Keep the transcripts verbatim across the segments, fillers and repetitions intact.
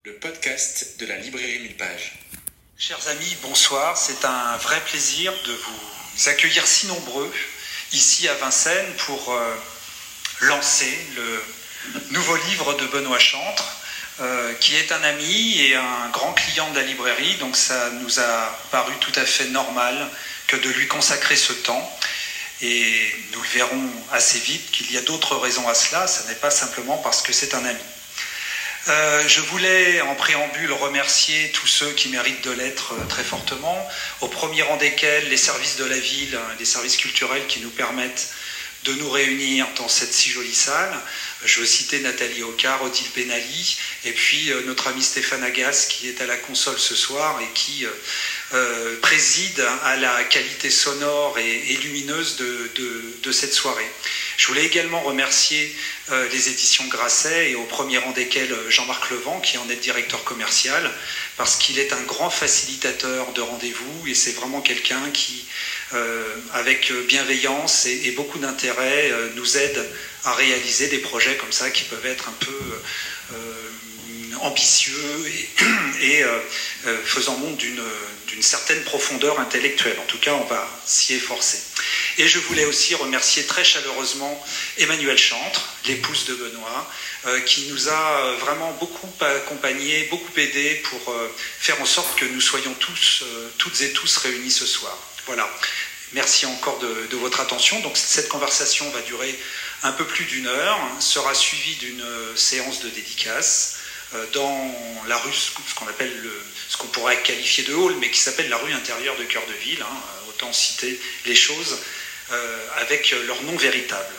Le podcast de la librairie mille pages. Chers amis, bonsoir. C'est un vrai plaisir de vous accueillir si nombreux ici à Vincennes pour euh, lancer le nouveau livre de Benoît Chantre, euh, qui est un ami et un grand client de la librairie. Donc ça nous a paru tout à fait normal que de lui consacrer ce temps. Et nous le verrons assez vite qu'il y a d'autres raisons à cela. Ce n'est pas simplement parce que c'est un ami. Euh, je voulais en préambule remercier tous ceux qui méritent de l'être très fortement, au premier rang desquels les services de la ville, les services culturels qui nous permettent de nous réunir dans cette si jolie salle. Je veux citer Nathalie Ocard, Odile Benali, et puis euh, notre ami Stéphane Agas qui est à la console ce soir et qui euh, euh, préside à la qualité sonore et, et lumineuse de, de, de cette soirée. Je voulais également remercier euh, les éditions Grasset et au premier rang desquels Jean-Marc Levent qui en est directeur commercial, parce qu'il est un grand facilitateur de rendez-vous et c'est vraiment quelqu'un qui, euh, avec bienveillance et, et beaucoup d'intérêt, euh, nous aide à réaliser des projets comme ça qui peuvent être un peu euh, ambitieux et, et euh, euh, faisant montre d'une, d'une certaine profondeur intellectuelle. En tout cas, on va s'y efforcer. Et je voulais aussi remercier très chaleureusement Emmanuelle Chantre, l'épouse de Benoît, euh, qui nous a vraiment beaucoup accompagnés, beaucoup aidés pour euh, faire en sorte que nous soyons tous, euh, toutes et tous réunis ce soir. Voilà. Merci encore de, de votre attention. Donc cette conversation va durer un peu plus d'une heure, sera suivie d'une séance de dédicace euh, dans la rue, ce qu'on appelle le, ce qu'on pourrait qualifier de hall, mais qui s'appelle la rue intérieure de Cœur de Ville. Hein, autant citer les choses euh, avec leur nom véritable.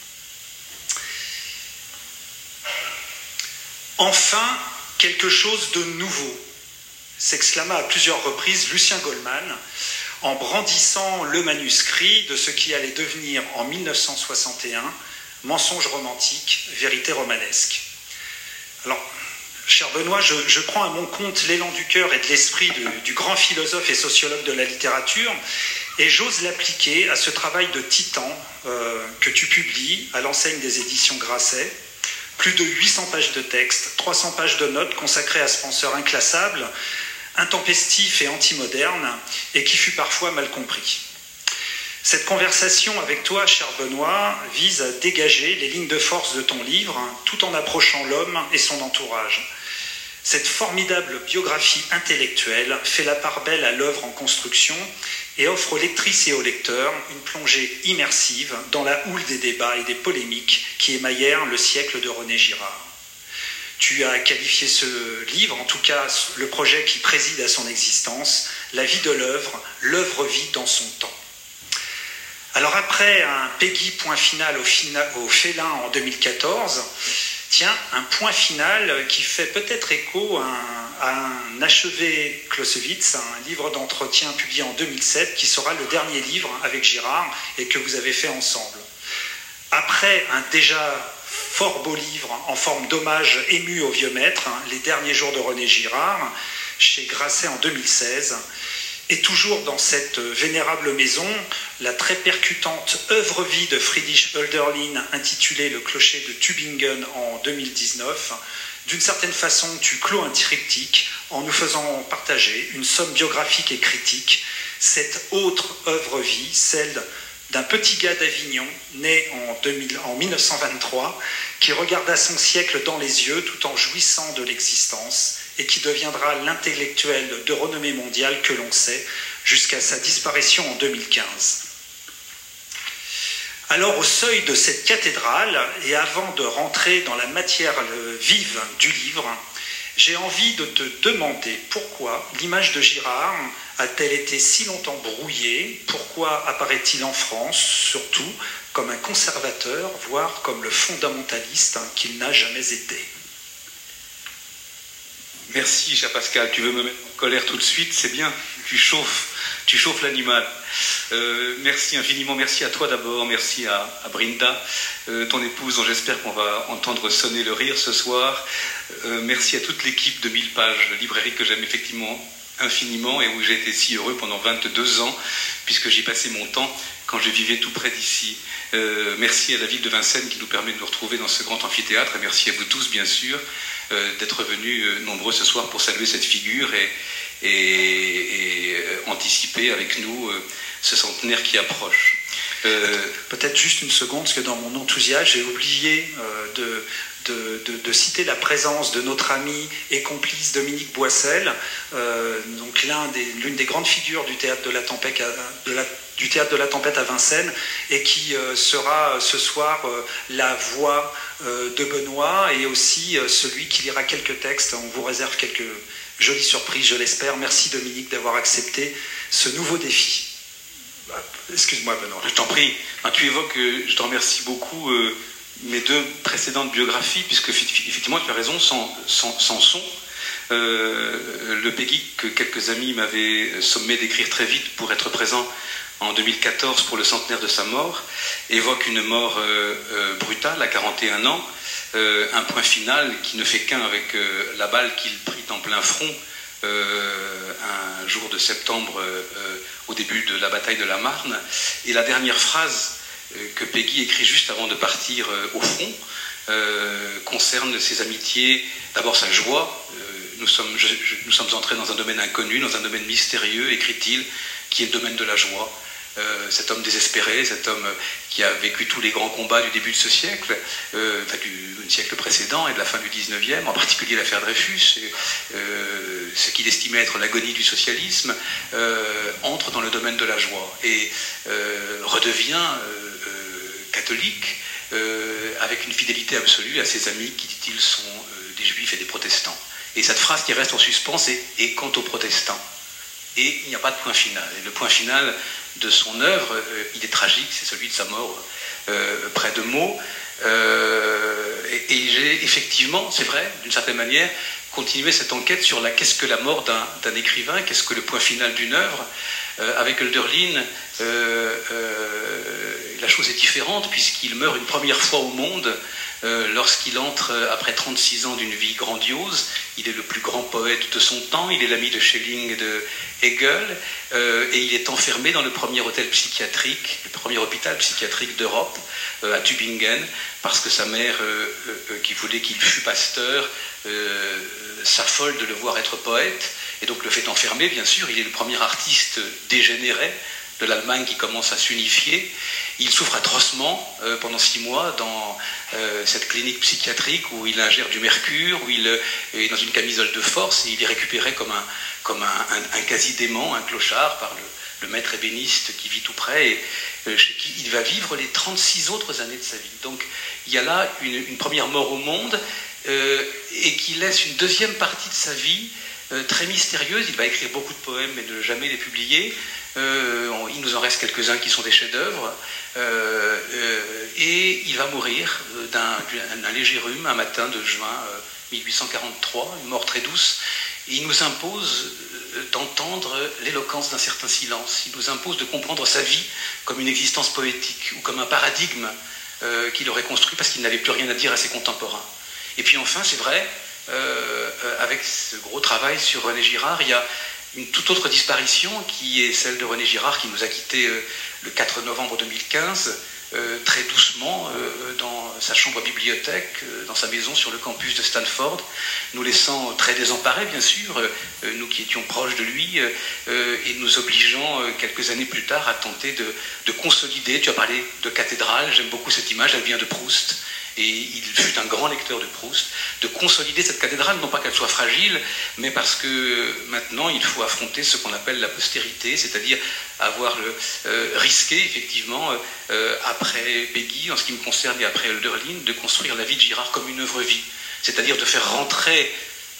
Enfin, quelque chose de nouveau, s'exclama à plusieurs reprises Lucien Goldman, en brandissant le manuscrit de ce qui allait devenir en mille neuf cent soixante et un Mensonge romantique, vérité romanesque. Alors, cher Benoît, je, je prends à mon compte l'élan du cœur et de l'esprit de, du grand philosophe et sociologue de la littérature, et j'ose l'appliquer à ce travail de titan euh, que tu publies à l'enseigne des éditions Grasset. Plus de huit cents pages de texte, trois cents pages de notes consacrées à ce penseur inclassable, intempestif et anti-moderne, et qui fut parfois mal compris. Cette conversation avec toi, cher Benoît, vise à dégager les lignes de force de ton livre, tout en approchant l'homme et son entourage. Cette formidable biographie intellectuelle fait la part belle à l'œuvre en construction et offre aux lectrices et aux lecteurs une plongée immersive dans la houle des débats et des polémiques qui émaillèrent le siècle de René Girard. Tu as qualifié ce livre, en tout cas le projet qui préside à son existence, la vie de l'œuvre, l'œuvre vit dans son temps. Alors après un Peggy point final au, fina, au Félin en deux mille quatorze, tiens, un point final qui fait peut-être écho à un, à un achevé Clausewitz, un livre d'entretien publié en deux mille sept, qui sera le dernier livre avec Girard et que vous avez fait ensemble. Après un déjà fort beau livre en forme d'hommage ému au vieux maître, hein, Les derniers jours de René Girard, chez Grasset en deux mille seize, et toujours dans cette vénérable maison, la très percutante œuvre-vie de Friedrich Hölderlin, intitulée Le clocher de Tübingen en deux mille dix-neuf. D'une certaine façon, tu clôt un triptyque en nous faisant partager une somme biographique et critique, cette autre œuvre-vie, celle d'un petit gars d'Avignon, né en, deux mille, en mille neuf cent vingt-trois, qui regarda son siècle dans les yeux tout en jouissant de l'existence et qui deviendra l'intellectuel de renommée mondiale que l'on sait jusqu'à sa disparition en deux mille quinze. Alors, au seuil de cette cathédrale, et avant de rentrer dans la matière vive du livre, j'ai envie de te demander pourquoi l'image de Girard a-t-elle été si longtemps brouillée? Pourquoi apparaît-il en France, surtout, comme un conservateur, voire comme le fondamentaliste hein, qu'il n'a jamais été? Merci, cher Pascal. Tu veux me mettre en colère tout de suite? C'est bien. Tu chauffes, tu chauffes l'animal. Euh, merci infiniment. Merci à toi d'abord. Merci à, à Brinda, euh, ton épouse, dont j'espère qu'on va entendre sonner le rire ce soir. Euh, merci à toute l'équipe de mille pages, librairie que j'aime effectivement infiniment et où j'ai été si heureux pendant vingt-deux ans, puisque j'y passais mon temps quand je vivais tout près d'ici. Euh, merci à la ville de Vincennes qui nous permet de nous retrouver dans ce grand amphithéâtre, et merci à vous tous, bien sûr, euh, d'être venus euh, nombreux ce soir pour saluer cette figure et, et, et euh, anticiper avec nous euh, ce centenaire qui approche. Euh, Peut-être juste une seconde, parce que dans mon enthousiasme, j'ai oublié euh, de... De, de, de citer la présence de notre ami et complice Dominique Boissel, euh, donc l'un des, l'une des grandes figures du théâtre de la Tempête à, de la, du théâtre de la Tempête à Vincennes, et qui euh, sera ce soir euh, la voix euh, de Benoît, et aussi euh, celui qui lira quelques textes. On vous réserve quelques jolies surprises, je l'espère. Merci Dominique d'avoir accepté ce nouveau défi. Excuse-moi Benoît. Je t'en prie. Ah, tu évoques, euh, je te remercie beaucoup, euh, mes deux précédentes biographies, puisque effectivement tu as raison, sans, sans, sans son, euh, le Peggy que quelques amis m'avaient sommé d'écrire très vite pour être présent en deux mille quatorze pour le centenaire de sa mort, évoque une mort euh, euh, brutale à quarante et un ans, euh, un point final qui ne fait qu'un avec euh, la balle qu'il prit en plein front euh, un jour de septembre euh, au début de la bataille de la Marne. Et la dernière phrase que Peggy écrit juste avant de partir euh, au front, euh, concerne ses amitiés, d'abord sa joie. Euh, nous, sommes, je, je, nous sommes entrés dans un domaine inconnu, dans un domaine mystérieux, écrit-il, qui est le domaine de la joie. Euh, cet homme désespéré, cet homme qui a vécu tous les grands combats du début de ce siècle, euh, enfin, du, du siècle précédent et de la fin du dix-neuvième, en particulier l'affaire Dreyfus, et, euh, ce qu'il estimait être l'agonie du socialisme, euh, entre dans le domaine de la joie et euh, redevient euh, catholique, euh, avec une fidélité absolue à ses amis qui, dit-il, sont euh, des juifs et des protestants. Et cette phrase qui reste en suspens, c'est « et quant aux protestants ». Et il n'y a pas de point final. Et le point final de son œuvre, euh, il est tragique, c'est celui de sa mort euh, près de Meaux. Euh, et, et j'ai effectivement, c'est vrai, d'une certaine manière, continué cette enquête sur la qu'est-ce que la mort d'un, d'un écrivain, qu'est-ce que le point final d'une œuvre. Euh, avec Hölderlin, euh, euh, la chose est différente puisqu'il meurt une première fois au monde euh, lorsqu'il entre après trente-six ans d'une vie grandiose. Il est le plus grand poète de son temps, il est l'ami de Schelling et de Hegel, euh, et il est enfermé dans le premier hôtel psychiatrique, le premier hôpital psychiatrique d'Europe, euh, à Tübingen, parce que sa mère, euh, euh, qui voulait qu'il fût pasteur, euh, s'affole de le voir être poète, et donc le fait enfermer, bien sûr. Il est le premier artiste dégénéré de l'Allemagne qui commence à s'unifier. Il souffre atrocement euh, pendant six mois dans euh, cette clinique psychiatrique où il ingère du mercure, où il euh, est dans une camisole de force, et il est récupéré comme un, comme un, un, un quasi-dément, un clochard, par le, le maître ébéniste qui vit tout près, et euh, chez qui il va vivre les trente-six autres années de sa vie. Donc il y a là une, une première mort au monde, euh, et qui laisse une deuxième partie de sa vie euh, très mystérieuse. Il va écrire beaucoup de poèmes, mais ne jamais les publier. Euh, on, il nous en reste quelques-uns qui sont des chefs-d'œuvre, euh, euh, et il va mourir d'un, d'un léger rhume un matin de juin euh, mille huit cent quarante-trois, une mort très douce. Et il nous impose d'entendre l'éloquence d'un certain silence. Il nous impose de comprendre sa vie comme une existence poétique ou comme un paradigme euh, qu'il aurait construit parce qu'il n'avait plus rien à dire à ses contemporains. Et puis enfin, c'est vrai, euh, avec ce gros travail sur René Girard, il y a une toute autre disparition qui est celle de René Girard, qui nous a quittés euh, le quatre novembre deux mille quinze, euh, très doucement euh, dans sa chambre bibliothèque, euh, dans sa maison sur le campus de Stanford, nous laissant très désemparés, bien sûr, euh, nous qui étions proches de lui, euh, et nous obligeant euh, quelques années plus tard à tenter de, de consolider. Tu as parlé de cathédrale, j'aime beaucoup cette image, elle vient de Proust. Et il fut un grand lecteur de Proust, de consolider cette cathédrale, non pas qu'elle soit fragile, mais parce que maintenant il faut affronter ce qu'on appelle la postérité, c'est-à-dire avoir le, euh, risqué effectivement, euh, après Peggy, en ce qui me concerne, et après Hölderlin, de construire la vie de Girard comme une œuvre-vie, c'est-à-dire de faire rentrer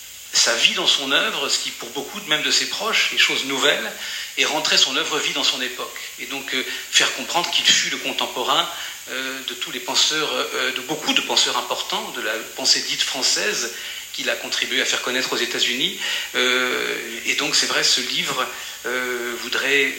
sa vie dans son œuvre, ce qui pour beaucoup, même de ses proches, est chose nouvelle, et rentrer son œuvre-vie dans son époque. Et donc euh, faire comprendre qu'il fut le contemporain euh, de tous les penseurs, euh, de beaucoup de penseurs importants, de la pensée dite française, qu'il a contribué à faire connaître aux États-Unis. Euh, et donc c'est vrai, ce livre euh, voudrait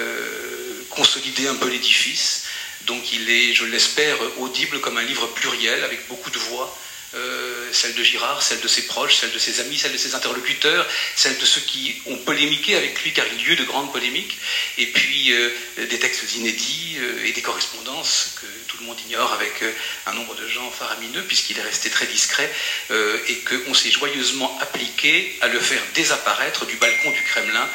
euh, consolider un peu l'édifice. Donc il est, je l'espère, audible comme un livre pluriel, avec beaucoup de voix, euh, euh, celle de Girard, celle de ses proches, celle de ses amis, celle de ses interlocuteurs, celle de ceux qui ont polémiqué avec lui, car il y a eu lieu de grandes polémiques, et puis euh, des textes inédits euh, et des correspondances que tout le monde ignore avec euh, un nombre de gens faramineux, puisqu'il est resté très discret, euh, et qu'on s'est joyeusement appliqué à le faire désapparaître du balcon du Kremlin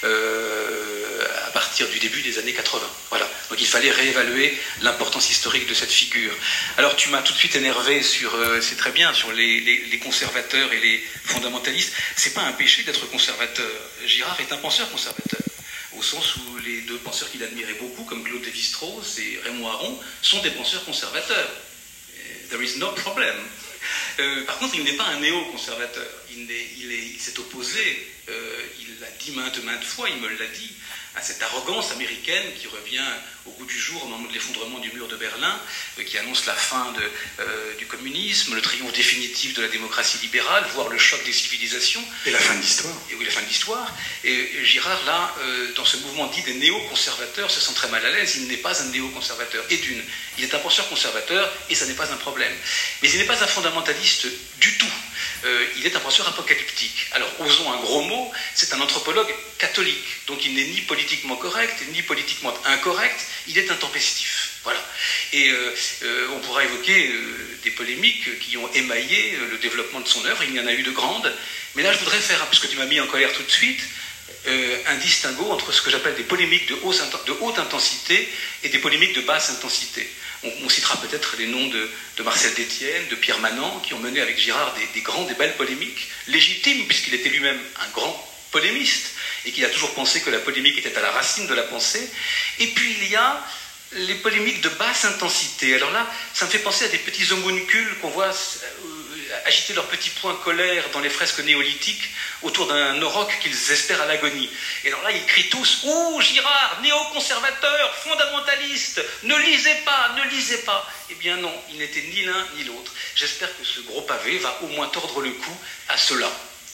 euh, à partir du début des années quatre-vingts. Voilà. Donc il fallait réévaluer l'importance historique de cette figure. Alors tu m'as tout de suite énervé sur, euh, c'est très bien, sur les, les, les conservateurs et les fondamentalistes. C'est pas un péché d'être conservateur. Girard est un penseur conservateur, au sens où les deux penseurs qu'il admirait beaucoup, comme Claude Lévi-Strauss et Raymond Aron, sont des penseurs conservateurs. There is no problem. Euh, par contre, il n'est pas un néo-conservateur. Il, il, il s'est opposé, euh, il l'a dit maintes, maintes fois, il me l'a dit, à cette arrogance américaine qui revient au goût du jour au moment de l'effondrement du mur de Berlin, euh, qui annonce la fin de, euh, du communisme, le triomphe définitif de la démocratie libérale, voire le choc des civilisations. Et la fin de l'histoire. Et oui, la fin de l'histoire. Et, et Girard, là, euh, dans ce mouvement dit des néo-conservateurs, se sent très mal à l'aise. Il n'est pas un néo-conservateur. Et d'une, il est un penseur conservateur, et ça n'est pas un problème. Mais il n'est pas un fondamentaliste du tout. Euh, il est un penseur apocalyptique. Alors, osons un gros mot, c'est un anthropologue catholique. Donc il n'est ni politiquement correct, ni politiquement incorrect, il est intempestif. Voilà. Et euh, euh, on pourra évoquer euh, des polémiques qui ont émaillé euh, le développement de son œuvre, il y en a eu de grandes. Mais là, je voudrais faire, puisque tu m'as mis en colère tout de suite, euh, un distinguo entre ce que j'appelle des polémiques de haute, de haute intensité et des polémiques de basse intensité. On, on citera peut-être les noms de, de Marcel Détienne, de Pierre Manant, qui ont mené avec Girard des, des grandes et belles polémiques, légitimes, puisqu'il était lui-même un grand polémiste, et qu'il a toujours pensé que la polémique était à la racine de la pensée. Et puis il y a les polémiques de basse intensité. Alors là, ça me fait penser à des petits homuncules qu'on voit agiter leurs petits points colère dans les fresques néolithiques autour d'un auroch qu'ils espèrent à l'agonie. Et alors là, ils crient tous « Oh, Girard, néoconservateur, fondamentaliste, ne lisez pas, ne lisez pas !» Eh bien non, il n'était ni l'un ni l'autre. J'espère que ce gros pavé va au moins tordre le cou à ceux-là.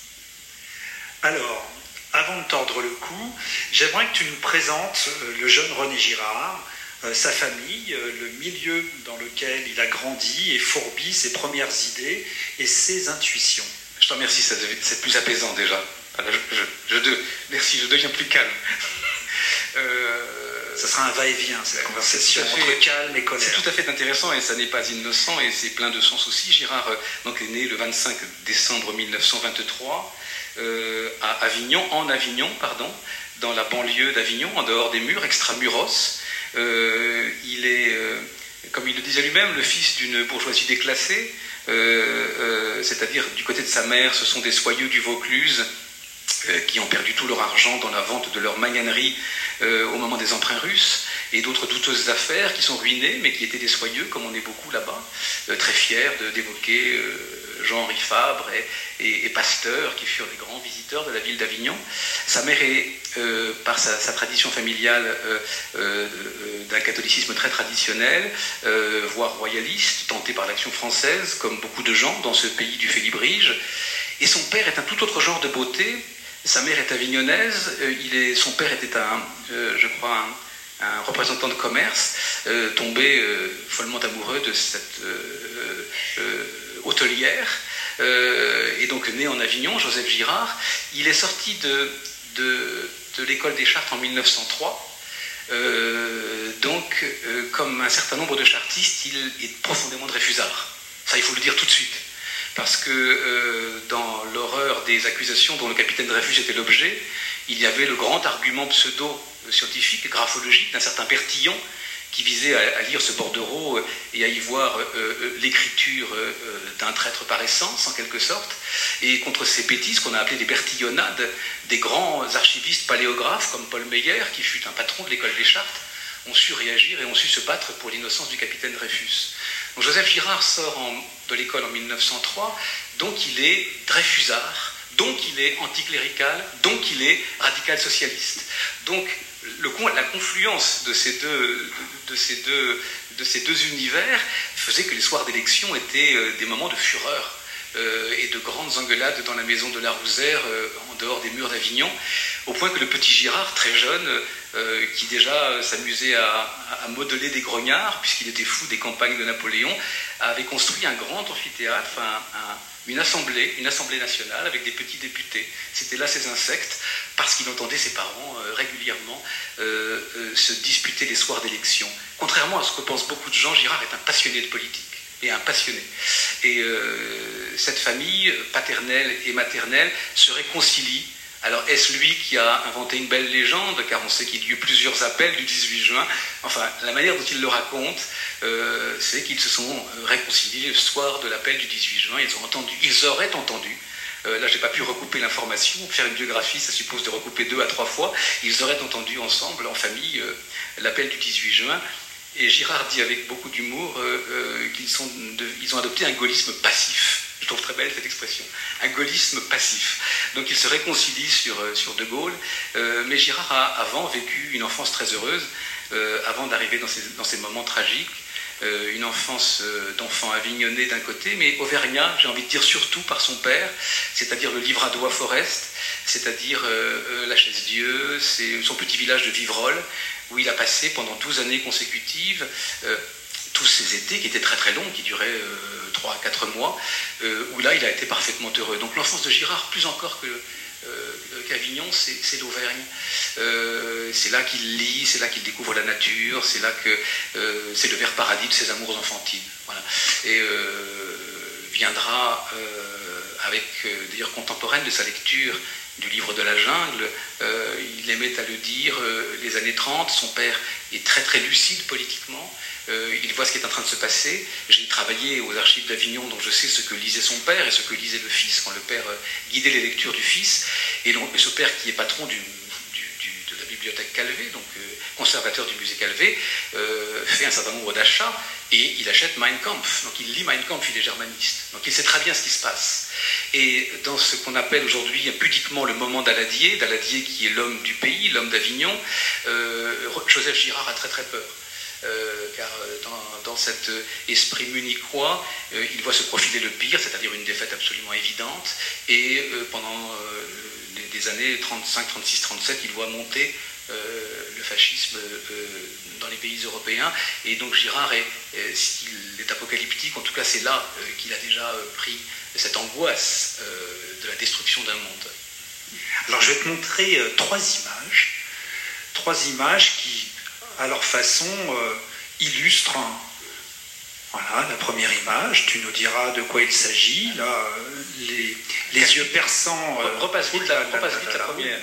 Alors, avant de tordre le cou, j'aimerais que tu nous présentes le jeune René Girard, sa famille, le milieu dans lequel il a grandi et fourbi ses premières idées et ses intuitions. Je te remercie, c'est plus apaisant déjà. Je, je, je, merci, je deviens plus calme. euh, ça sera un va-et-vient, cette conversation, fait, entre calme et colère. C'est tout à fait intéressant et ça n'est pas innocent et c'est plein de sens aussi. Girard donc, est né le vingt-cinq décembre mille neuf cent vingt-trois euh, à Avignon, en Avignon, pardon, dans la banlieue d'Avignon, en dehors des murs, extramuros. Euh, il est, euh, comme il le disait lui-même, le fils d'une bourgeoisie déclassée, euh, euh, c'est-à-dire du côté de sa mère, ce sont des soyeux du Vaucluse euh, qui ont perdu tout leur argent dans la vente de leur magnanerie euh, au moment des emprunts russes, et d'autres douteuses affaires qui sont ruinées, mais qui étaient des soyeux, comme on est beaucoup là-bas, euh, très fiers d'évoquer euh, Jean-Henri Fabre et, et, et Pasteur, qui furent des grands visiteurs de la ville d'Avignon. Sa mère est, euh, par sa, sa tradition familiale, euh, euh, d'un catholicisme très traditionnel, euh, voire royaliste, tenté par l'action française, comme beaucoup de gens dans ce pays du Félibrige. Et son père est un tout autre genre de beauté. Sa mère est avignonnaise, euh, il est, son père était un, euh, je crois, un, un représentant de commerce, euh, tombé euh, follement amoureux de cette euh, euh, hôtelière, euh, et donc né en Avignon, Joseph Girard. Il est sorti de, de, de l'école des Chartes en mille neuf cent trois. Euh, donc, euh, comme un certain nombre de chartistes, il est profondément dreyfusard. Ça, il faut le dire tout de suite. Parce que euh, dans l'horreur des accusations dont le capitaine Dreyfus était l'objet, il y avait le grand argument pseudo-scientifique, graphologique, d'un certain Pertillon, qui visait à, à lire ce bordereau euh, et à y voir euh, euh, l'écriture euh, d'un traître par essence, en quelque sorte, et contre ces bêtises qu'on a appelées des bertillonnades, des grands archivistes paléographes comme Paul Meyer, qui fut un patron de l'école des Chartes, ont su réagir et ont su se battre pour l'innocence du capitaine Dreyfus. Donc Joseph Girard sort en, de l'école en mille neuf cent trois, donc il est dreyfusard, donc il est anticlérical, donc il est radical socialiste. Donc le, la confluence de ces deux, de, de ces deux, de ces deux univers faisait que les soirs d'élection étaient euh, des moments de fureur euh, et de grandes engueulades dans la maison de la Rousère, euh, en dehors des murs d'Avignon, au point que le petit Girard, très jeune, euh, qui déjà euh, s'amusait à, à modeler des grognards, puisqu'il était fou des campagnes de Napoléon, avait construit un grand amphithéâtre, un, un une assemblée, une assemblée nationale avec des petits députés. C'était là ces insectes, parce qu'il entendait ses parents euh, régulièrement euh, euh, se disputer les soirs d'élection. Contrairement à ce que pensent beaucoup de gens, Girard est un passionné de politique, et un passionné. Et euh, cette famille paternelle et maternelle se réconcilie. Alors, est-ce lui qui a inventé une belle légende, car on sait qu'il y a eu plusieurs appels du dix-huit juin. Enfin, la manière dont il le raconte, euh, c'est qu'ils se sont réconciliés le soir de l'appel du dix-huit juin. Ils ont entendu, ils auraient entendu, euh, là je n'ai pas pu recouper l'information, faire une biographie, ça suppose de recouper deux à trois fois, ils auraient entendu ensemble, en famille, euh, l'appel du dix-huit juin. Et Girard dit avec beaucoup d'humour euh, euh, qu'ils sont de, ils ont adopté un gaullisme passif. Je trouve très belle cette expression, un gaullisme passif. Donc ils se réconcilient sur, sur De Gaulle, euh, mais Girard a avant vécu une enfance très heureuse, euh, avant d'arriver dans ces, dans ces moments tragiques, euh, une enfance euh, d'enfant avignonné d'un côté, mais auvergnat, j'ai envie de dire surtout par son père, c'est-à-dire le Livradois Forest, c'est-à-dire euh, euh, la Chaise-Dieu, c'est son petit village de Vivrolles, où il a passé pendant douze années consécutives, euh, tous ces étés qui étaient très très longs, qui duraient euh, trois à quatre mois, euh, où là il a été parfaitement heureux. Donc l'enfance de Girard, plus encore que, euh, qu'Avignon, c'est, c'est l'Auvergne. Euh, c'est là qu'il lit, c'est là qu'il découvre la nature, c'est là que euh, c'est le vert paradis de ses amours enfantines. Voilà. Et euh, viendra, euh, avec euh, d'ailleurs contemporaine de sa lecture du livre de la jungle, euh, il aimait à le dire, euh, les années trente, son père est très très lucide politiquement, euh, il voit ce qui est en train de se passer. J'ai travaillé aux archives d'Avignon, donc je sais ce que lisait son père et ce que lisait le fils, quand le père euh, guidait les lectures du fils, et, donc, et ce père qui est patron du, du, du, de la bibliothèque Calvé, donc euh, conservateur du musée Calvé, euh, fait un certain nombre d'achats, et il achète Mein Kampf, donc il lit Mein Kampf, il est germaniste, donc il sait très bien ce qui se passe. Et dans ce qu'on appelle aujourd'hui pudiquement le moment d'Aladier, d'Aladier qui est l'homme du pays, l'homme d'Avignon, euh, Joseph Girard a très très peur. Euh, car dans, dans cet esprit munichois, euh, il voit se profiler le pire, c'est-à-dire une défaite absolument évidente, et euh, pendant euh, des, des années trente-cinq, trente-six, trente-sept, il voit monter euh, le fascisme euh, dans les pays européens, et donc Girard est, euh, s'il est apocalyptique, en tout cas c'est là euh, qu'il a déjà euh, pris cette angoisse euh, de la destruction d'un monde. Alors je vais te montrer euh, trois images, trois images qui, à leur façon, euh, illustrent. Hein. Voilà, la première image, tu nous diras de quoi il s'agit. Là, euh, les, les yeux perçants. Euh, repasse vite la, repasse vite la première.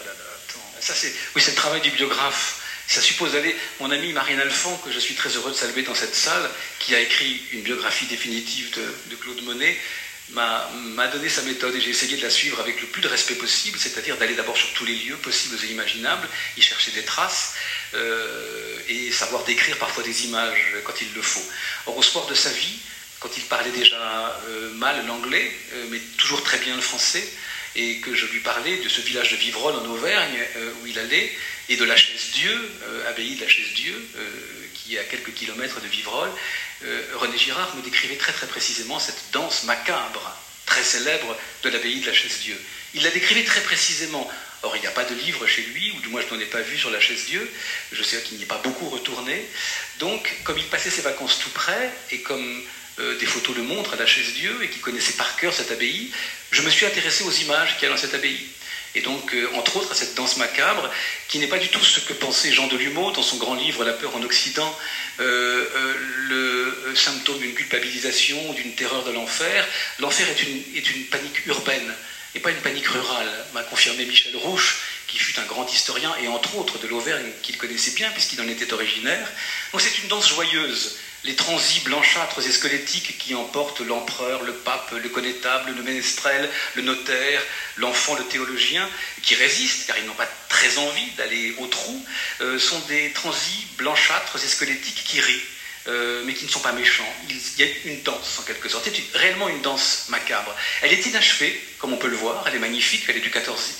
Ça, c'est, oui, c'est le travail du biographe. Ça suppose d'aller. Mon ami Marine Alphand, que je suis très heureux de saluer dans cette salle, qui a écrit une biographie définitive de, de Claude Monet, m'a, m'a donné sa méthode et j'ai essayé de la suivre avec le plus de respect possible, c'est-à-dire d'aller d'abord sur tous les lieux possibles et imaginables, y chercher des traces euh, et savoir décrire parfois des images quand il le faut. Or, au soir de sa vie, quand il parlait déjà euh, mal l'anglais, euh, mais toujours très bien le français, et que je lui parlais de ce village de Vivrolles en Auvergne euh, où il allait, et de la Chaise-Dieu, euh, abbaye de la Chaise-Dieu, euh, qui est à quelques kilomètres de Vivrolles, euh, René Girard me décrivait très très précisément cette danse macabre, très célèbre de l'abbaye de la Chaise-Dieu. Il la décrivait très précisément. Or, il n'y a pas de livre chez lui, ou du moins je n'en ai pas vu sur la Chaise-Dieu, je sais qu'il n'y est pas beaucoup retourné. Donc, comme il passait ses vacances tout près, et comme euh, des photos le montrent à la Chaise-Dieu, et qu'il connaissait par cœur cette abbaye, je me suis intéressé aux images qu'il y a dans cette abbaye. Et donc, euh, entre autres, à cette danse macabre, qui n'est pas du tout ce que pensait Jean Delumeau dans son grand livre « La peur en Occident euh, euh, », le symptôme d'une culpabilisation, d'une terreur de l'enfer. L'enfer est une, est une panique urbaine, et pas une panique rurale, m'a confirmé Michel Rouche, qui fut un grand historien, et entre autres de l'Auvergne, qu'il connaissait bien, puisqu'il en était originaire. Donc c'est une danse joyeuse. Les transis blanchâtres et squelettiques qui emportent l'empereur, le pape, le connétable, le ménestrel, le notaire, l'enfant, le théologien, qui résistent, car ils n'ont pas très envie d'aller au trou, euh, sont des transis blanchâtres et squelettiques qui rient, euh, mais qui ne sont pas méchants. Il y a une danse, en quelque sorte. C'est réellement une danse macabre. Elle est inachevée, comme on peut le voir, elle est magnifique, elle est du quatorzième,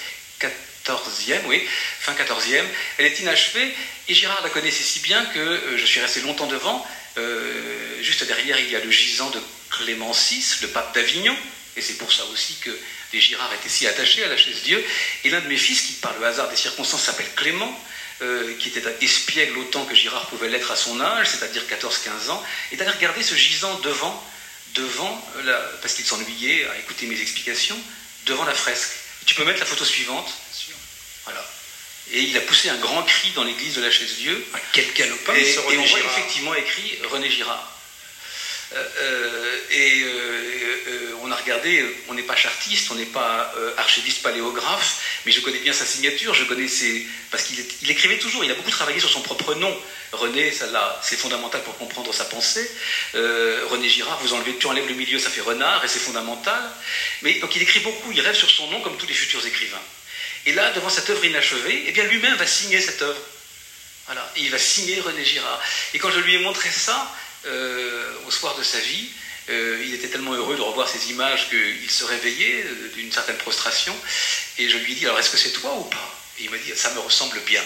oui, fin quatorzième, elle est inachevée, et Girard la connaissait si bien que euh, je suis resté longtemps devant. Euh, juste derrière, il y a le gisant de Clément six, le pape d'Avignon, et c'est pour ça aussi que les Girard étaient si attachés à la Chaise-Dieu. Et l'un de mes fils, qui par le hasard des circonstances s'appelle Clément, euh, qui était espiègle autant que Girard pouvait l'être à son âge, c'est-à-dire quatorze quinze ans, est allé regarder ce gisant devant devant, la, parce qu'il s'ennuyait à écouter mes explications, devant la fresque. Tu peux mettre la photo suivante. Voilà. Et il a poussé un grand cri dans l'église de la Chaise-Dieu. Ah, quel galopin, et, ce René et on voit Girard. effectivement écrit René Girard. Euh, euh, et euh, euh, on a regardé, on n'est pas chartiste, on n'est pas euh, archiviste paléographe, mais je connais bien sa signature, je connais ses... parce qu'il il écrivait toujours, il a beaucoup travaillé sur son propre nom. René, ça là, c'est fondamental pour comprendre sa pensée. Euh, René Girard, vous enlevez, tu enlèves le milieu, ça fait renard, et c'est fondamental. Mais donc il écrit beaucoup, il rêve sur son nom comme tous les futurs écrivains. Et là, devant cette œuvre inachevée, eh bien lui-même va signer cette œuvre. Voilà, et il va signer René Girard. Et quand je lui ai montré ça, euh, au soir de sa vie, euh, il était tellement heureux de revoir ces images qu'il se réveillait euh, d'une certaine prostration. Et je lui ai dit, alors est-ce que c'est toi ou pas? Et il m'a dit, ça me ressemble bien.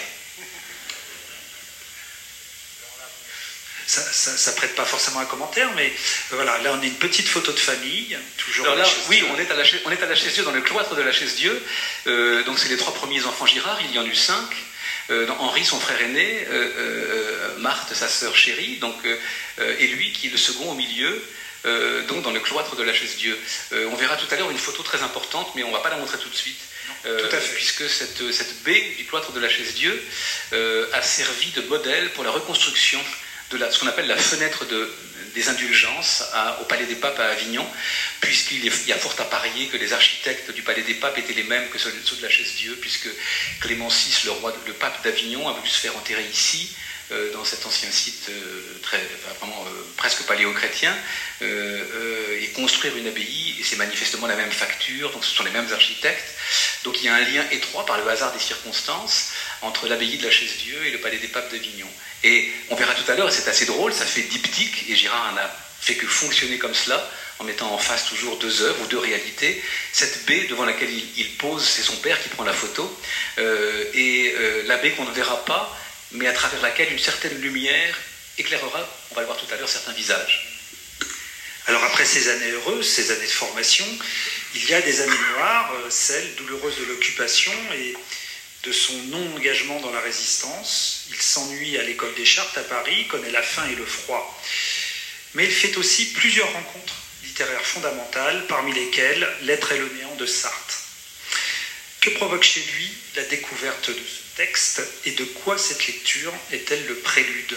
Ça, ça, ça prête pas forcément un commentaire, mais voilà, là on a une petite photo de famille, toujours Alors à la là, Chaise-Dieu. oui, on est à la, on est à la Chaise-Dieu, dans le cloître de la Chaise-Dieu. Euh, donc c'est les trois premiers enfants Girard, il y en eut cinq. Euh, Henri, son frère aîné, euh, euh, Marthe, sa sœur chérie, donc, euh, et lui qui est le second au milieu, euh, donc dans le cloître de la Chaise-Dieu. Euh, on verra tout à l'heure une photo très importante, mais on ne va pas la montrer tout de suite. Euh, tout à fait. Puisque cette, cette baie du cloître de la Chaise-Dieu euh, a servi de modèle pour la reconstruction de la, ce qu'on appelle la fenêtre de, des indulgences à, au Palais des Papes à Avignon, puisqu'il y a fort à parier que les architectes du Palais des Papes étaient les mêmes que ceux, ceux de la Chaise-Dieu, puisque Clément six, le, roi, le pape d'Avignon, a voulu se faire enterrer ici, euh, dans cet ancien site euh, très, enfin, vraiment, euh, presque paléo-chrétien, euh, euh, et construire une abbaye, et c'est manifestement la même facture, donc ce sont les mêmes architectes. Donc il y a un lien étroit par le hasard des circonstances entre l'abbaye de la Chaise-Dieu et le Palais des Papes d'Avignon. Et on verra tout à l'heure, et c'est assez drôle, ça fait diptyque, et Girard n'a fait que fonctionner comme cela, en mettant en face toujours deux œuvres ou deux réalités. Cette baie devant laquelle il, il pose, c'est son père qui prend la photo, euh, et euh, la baie qu'on ne verra pas, mais à travers laquelle une certaine lumière éclairera, on va le voir tout à l'heure, certains visages. Alors après ces années heureuses, ces années de formation, il y a des années noires, euh, celles douloureuses de l'occupation et de son non-engagement dans la résistance. Il s'ennuie à l'école des Chartes à Paris, connaît la faim et le froid. Mais il fait aussi plusieurs rencontres littéraires fondamentales, parmi lesquelles L'être et le néant de Sartre. Que provoque chez lui la découverte de ce texte et de quoi cette lecture est-elle le prélude?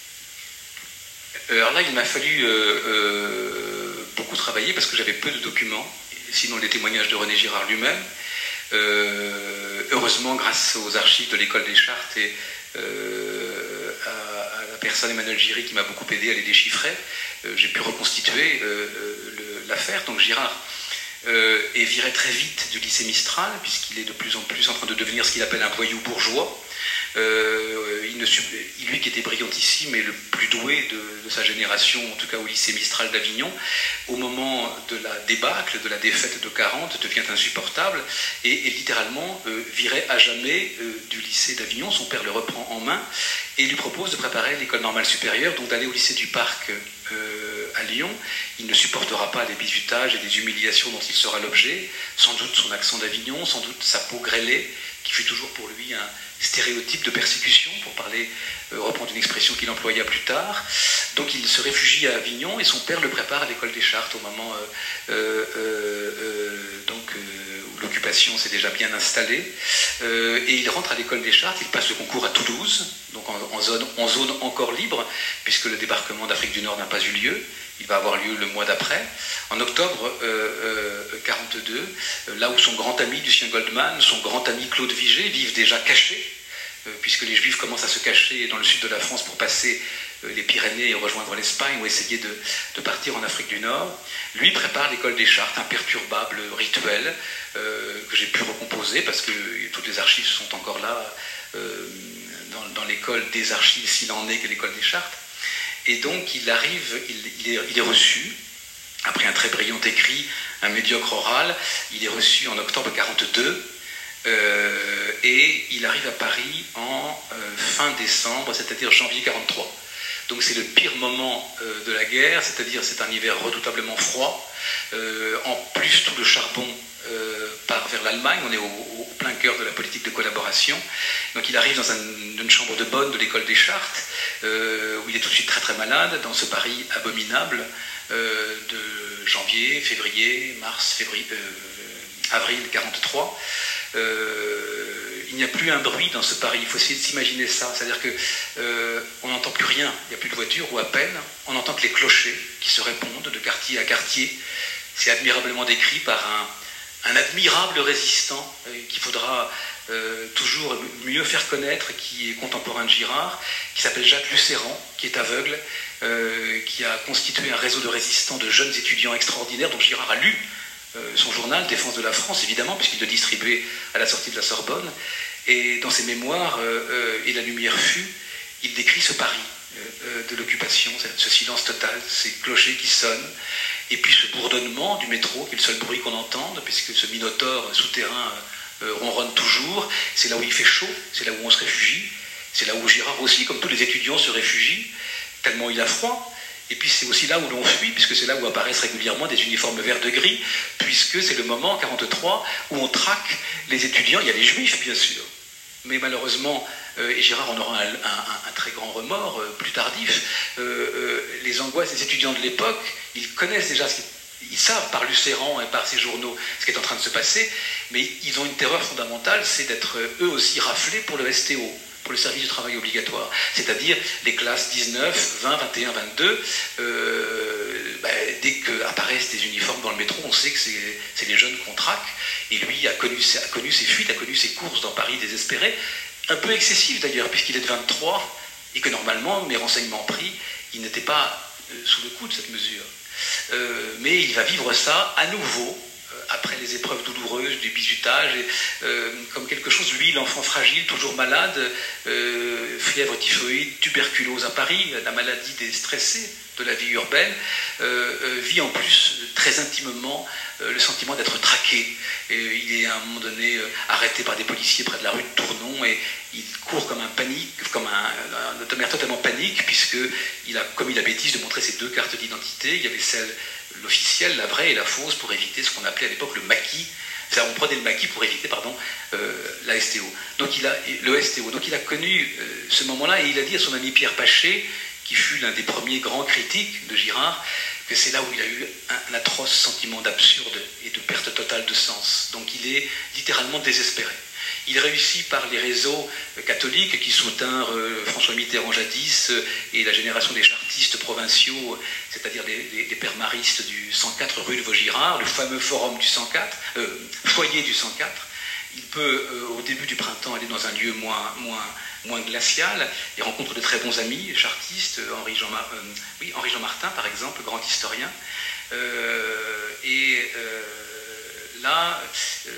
Alors là, il m'a fallu euh, euh, beaucoup travailler parce que j'avais peu de documents, sinon les témoignages de René Girard lui-même. Euh, heureusement, grâce aux archives de l'école des Chartes et euh, à, à la personne Emmanuel Giry qui m'a beaucoup aidé à les déchiffrer, euh, j'ai pu reconstituer euh, l'affaire. Donc Girard euh, est viré très vite du lycée Mistral, puisqu'il est de plus en plus en train de devenir ce qu'il appelle un voyou bourgeois. Euh, il ne, lui qui était brillantissime et le plus doué de, de sa génération, en tout cas au lycée Mistral d'Avignon, au moment de la débâcle, de la défaite de quarante, devient insupportable et est littéralement euh, viré à jamais euh, du lycée d'Avignon. Son père le reprend en main et lui propose de préparer l'école normale supérieure, donc d'aller au lycée du Parc euh, à Lyon. Il ne supportera pas les bizutages et les humiliations dont il sera l'objet, sans doute son accent d'Avignon, sans doute sa peau grêlée, qui fut toujours pour lui un stéréotype de persécution, pour parler, euh, reprendre une expression qu'il employa plus tard. Donc il se réfugie à Avignon et son père le prépare à l'école des Chartes au moment euh, euh, euh, donc, euh, où l'occupation s'est déjà bien installée. Euh, et il rentre à l'école des Chartes, il passe le concours à Toulouse, donc en, en, zone, en zone encore libre, puisque le débarquement d'Afrique du Nord n'a pas eu lieu. Il va avoir lieu le mois d'après. En octobre euh, euh, quarante-deux, là où son grand ami Lucien Goldman, son grand ami Claude Vigée vivent déjà cachés, euh, puisque les Juifs commencent à se cacher dans le sud de la France pour passer euh, les Pyrénées et rejoindre l'Espagne ou essayer de, de partir en Afrique du Nord. Lui prépare l'école des Chartes, un perturbable rituel euh, que j'ai pu recomposer parce que toutes les archives sont encore là euh, dans, dans l'école des archives, s'il en est que l'école des Chartes. Et donc il arrive, il, il, est, il est reçu, après un très brillant écrit, un médiocre oral, il est reçu en octobre quarante-deux, euh, et il arrive à Paris en euh, fin décembre, c'est-à-dire janvier quarante-trois. Donc c'est le pire moment euh, de la guerre, c'est-à-dire c'est un hiver redoutablement froid. Euh, en plus, tout le charbon euh, part vers l'Allemagne, on est au, au plein cœur de la politique de collaboration. Donc il arrive dans un, une chambre de bonne de l'école des Chartes, euh, où il est tout de suite très très malade, dans ce Paris abominable euh, de janvier, février, mars, février, euh, avril quarante-trois. Euh, il n'y a plus un bruit dans ce Paris, il faut essayer de s'imaginer ça, c'est-à-dire que euh, on n'entend plus rien, il n'y a plus de voitures ou à peine, on n'entend que les clochers qui se répondent de quartier à quartier. C'est admirablement décrit par un, un admirable résistant euh, qu'il faudra euh, toujours mieux faire connaître, qui est contemporain de Girard, qui s'appelle Jacques Lucéran, qui est aveugle, euh, qui a constitué un réseau de résistants, de jeunes étudiants extraordinaires, dont Girard a lu euh, son journal, Défense de la France, évidemment, puisqu'il le distribuait à la sortie de la Sorbonne. Et dans ses mémoires, euh, euh, Et la lumière fut, il décrit ce Paris euh, de l'occupation, ce silence total, ces clochers qui sonnent, et puis ce bourdonnement du métro, qui est le seul bruit qu'on entende, puisque ce minotaure souterrain euh, ronronne toujours. C'est là où il fait chaud, c'est là où on se réfugie, c'est là où Girard aussi, comme tous les étudiants, se réfugie, tellement il a froid. Et puis c'est aussi là où l'on fuit, puisque c'est là où apparaissent régulièrement des uniformes verts de gris, puisque c'est le moment, en quarante-trois, où on traque les étudiants. Il y a les juifs, bien sûr, mais malheureusement, euh, et Girard en aura un, un, un très grand remords euh, plus tardif, euh, euh, les angoisses des étudiants de l'époque, ils connaissent déjà, ce qui, ils savent par Lucéran et par ses journaux ce qui est en train de se passer, mais ils ont une terreur fondamentale, c'est d'être euh, eux aussi raflés pour le S T O, pour le service du travail obligatoire, c'est-à-dire les classes dix-neuf, vingt, vingt et un, vingt-deux, euh, bah, dès qu'apparaissent des uniformes dans le métro, on sait que c'est les jeunes qu'on traque, et lui a connu, a connu ses fuites, a connu ses courses dans Paris désespérées, un peu excessif d'ailleurs, puisqu'il est de vingt-trois, et que normalement, mes renseignements pris, il n'était pas euh, sous le coup de cette mesure. Euh, mais il va vivre ça à nouveau, après les épreuves douloureuses du bizutage, et, euh, comme quelque chose, lui, l'enfant fragile, toujours malade, euh, fièvre typhoïde, tuberculose à Paris, la maladie des stressés de la vie urbaine, euh, euh, vit en plus très intimement euh, le sentiment d'être traqué. Et il est à un moment donné euh, arrêté par des policiers près de la rue de Tournon, et il court comme un panique, comme un, un automère totalement panique, puisque il a commis la bêtise de montrer ses deux cartes d'identité. Il y avait celle, l'officielle, la vraie et la fausse, pour éviter ce qu'on appelait à l'époque le maquis. Enfin, on prenait le maquis pour éviter, pardon, euh, la S T O. Donc il a le S T O. Donc il a connu euh, ce moment-là, et il a dit à son ami Pierre Paché, qui fut l'un des premiers grands critiques de Girard, que c'est là où il a eu un, un atroce sentiment d'absurde et de perte totale de sens. Donc il est littéralement désespéré. Il réussit par les réseaux catholiques qui soutinrent euh, François Mitterrand jadis euh, et la génération des chartistes provinciaux, c'est-à-dire les, les, les pères maristes du cent quatre rue de Vaugirard, le fameux forum du cent quatre, euh, foyer du cent quatre. Il peut, euh, au début du printemps, aller dans un lieu moins, moins, moins glacial et rencontre de très bons amis, chartistes, Henri Jean, euh, oui, Henri Jean Martin, par exemple, grand historien. Euh, et euh, là, euh,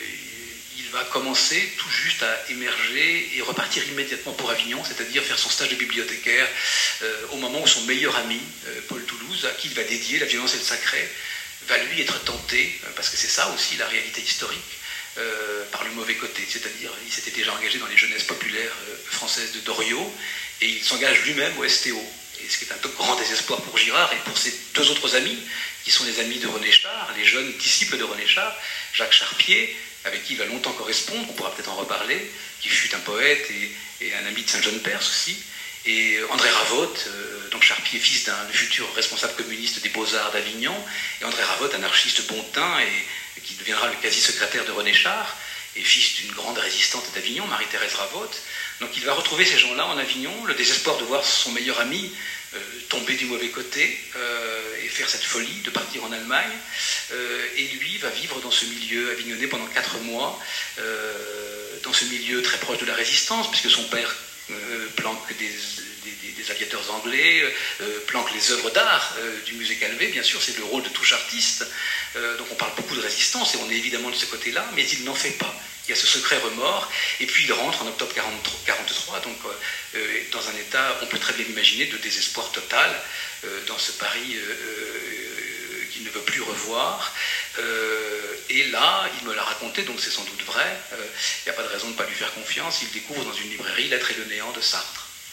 il va commencer tout juste à émerger et repartir immédiatement pour Avignon, c'est-à-dire faire son stage de bibliothécaire euh, au moment où son meilleur ami, euh, Paul Toulouse, à qui il va dédier La violence et le sacré, va lui être tenté, euh, parce que c'est ça aussi la réalité historique, euh, par le mauvais côté, c'est-à-dire il s'était déjà engagé dans les jeunesses populaires euh, françaises de Doriot, et il s'engage lui-même au S T O. Et ce qui est un grand désespoir pour Girard et pour ses deux autres amis, qui sont les amis de René Char, les jeunes disciples de René Char, Jacques Charpier, avec qui il va longtemps correspondre, on pourra peut-être en reparler, qui fut un poète et, et un ami de Saint-Jean-de-Perse aussi, et André Ravotte, euh, donc Charpier, fils d'un futur responsable communiste des Beaux-Arts d'Avignon, et André Ravotte, anarchiste bon teint, et, et qui deviendra le quasi-secrétaire de René Char, et fils d'une grande résistante d'Avignon, Marie-Thérèse Ravotte. Donc il va retrouver ces gens-là en Avignon, le désespoir de voir son meilleur ami euh, tomber du mauvais côté euh, et faire cette folie de partir en Allemagne. Euh, et lui va vivre dans ce milieu avignonnais pendant quatre mois, euh, dans ce milieu très proche de la résistance, puisque son père euh, planque des, des, des aviateurs anglais, euh, planque les œuvres d'art euh, du musée Calvé, bien sûr, c'est le rôle de tout chartiste. Euh, donc on parle beaucoup de résistance, et on est évidemment de ce côté-là, mais il n'en fait pas. Il y a ce secret remords, et puis il rentre en octobre quarante-trois, donc euh, dans un état, on peut très bien imaginer, de désespoir total, euh, dans ce Paris euh, euh, qu'il ne veut plus revoir. Euh, et là, il me l'a raconté, donc c'est sans doute vrai, il euh, n'y a pas de raison de ne pas lui faire confiance, il découvre dans une librairie L'être et le néant de Sartre.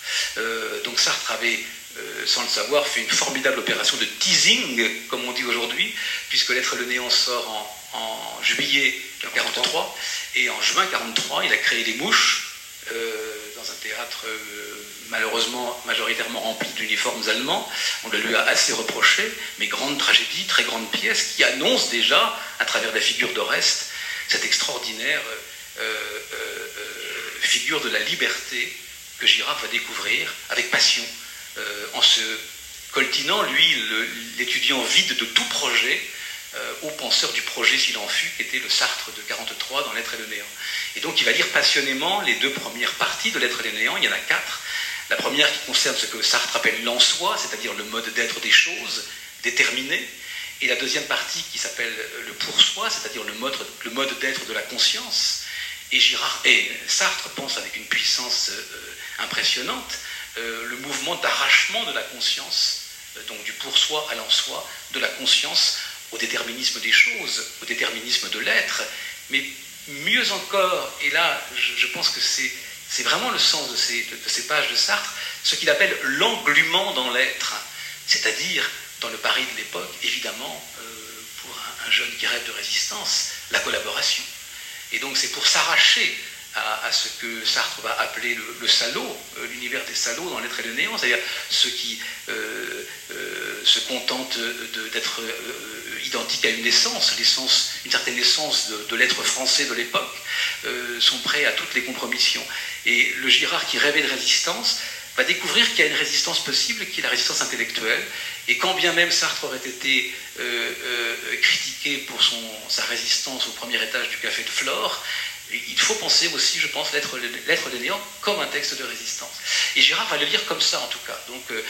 Euh, donc Sartre avait, euh, sans le savoir, fait une formidable opération de teasing, comme on dit aujourd'hui, puisque L'être et le néant sort en, en juillet quarante-trois, et en juin quarante-trois, il a créé Les Mouches, euh, dans un théâtre euh, malheureusement majoritairement rempli d'uniformes allemands. On le lui a assez reproché, mais grande tragédie, très grande pièce, qui annonce déjà, à travers la figure d'Oreste, cette extraordinaire euh, euh, euh, figure de la liberté que Girard va découvrir avec passion, euh, en se coltinant, lui, le, l'étudiant vide de tout projet, euh, au penseur du projet s'il en fut, qui était le Sartre de quarante-trois dans L'être et le néant. Et donc il va lire passionnément les deux premières parties de L'être et le néant, il y en a quatre. La première qui concerne ce que Sartre appelle l'en-soi, c'est-à-dire le mode d'être des choses, déterminé, et la deuxième partie qui s'appelle le pour-soi, c'est-à-dire le mode, le mode d'être de la conscience. Et, Girard, et Sartre pense avec une puissance euh, impressionnante euh, le mouvement d'arrachement de la conscience, euh, donc du pour-soi à l'en-soi, de la conscience au déterminisme des choses, au déterminisme de l'être, mais mieux encore, et là je, je pense que c'est, c'est vraiment le sens de ces, de, de ces pages de Sartre, ce qu'il appelle l'englument dans l'être, c'est-à-dire, dans le Paris de l'époque, évidemment, euh, pour un, un jeune qui rêve de résistance, la collaboration. Et donc c'est pour s'arracher à, à ce que Sartre va appeler le, le salaud, euh, l'univers des salauds dans L'être et le néant, c'est-à-dire ceux qui euh, euh, se contentent de, d'être euh, identiques à une essence, l'essence, une certaine essence de, de l'être français de l'époque, euh, sont prêts à toutes les compromissions. Et le Girard qui rêvait de résistance va découvrir qu'il y a une résistance possible, qui est la résistance intellectuelle, et quand bien même Sartre aurait été euh, euh, critiqué pour son, sa résistance au premier étage du Café de Flore, il faut penser aussi, je pense, L'être, L'être des néants comme un texte de résistance. Et Girard va le lire comme ça, en tout cas. Donc, euh,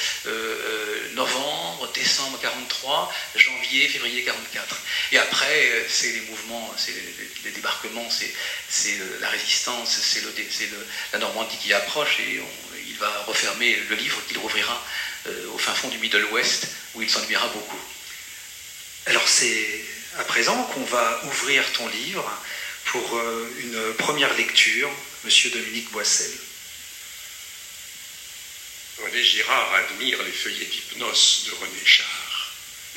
euh, novembre, décembre quarante-trois, janvier, février quarante-quatre. Et après, c'est les mouvements, c'est les, les débarquements, c'est, c'est la résistance, c'est, le, c'est le, la Normandie qui approche, et on, il va refermer le livre qu'il rouvrira euh, au fin fond du Middle West, où il s'ennuiera beaucoup. Alors, c'est à présent qu'on va ouvrir ton livre pour une première lecture, Monsieur Dominique Boissel. René Girard admire les feuillets d'hypnose de René Char.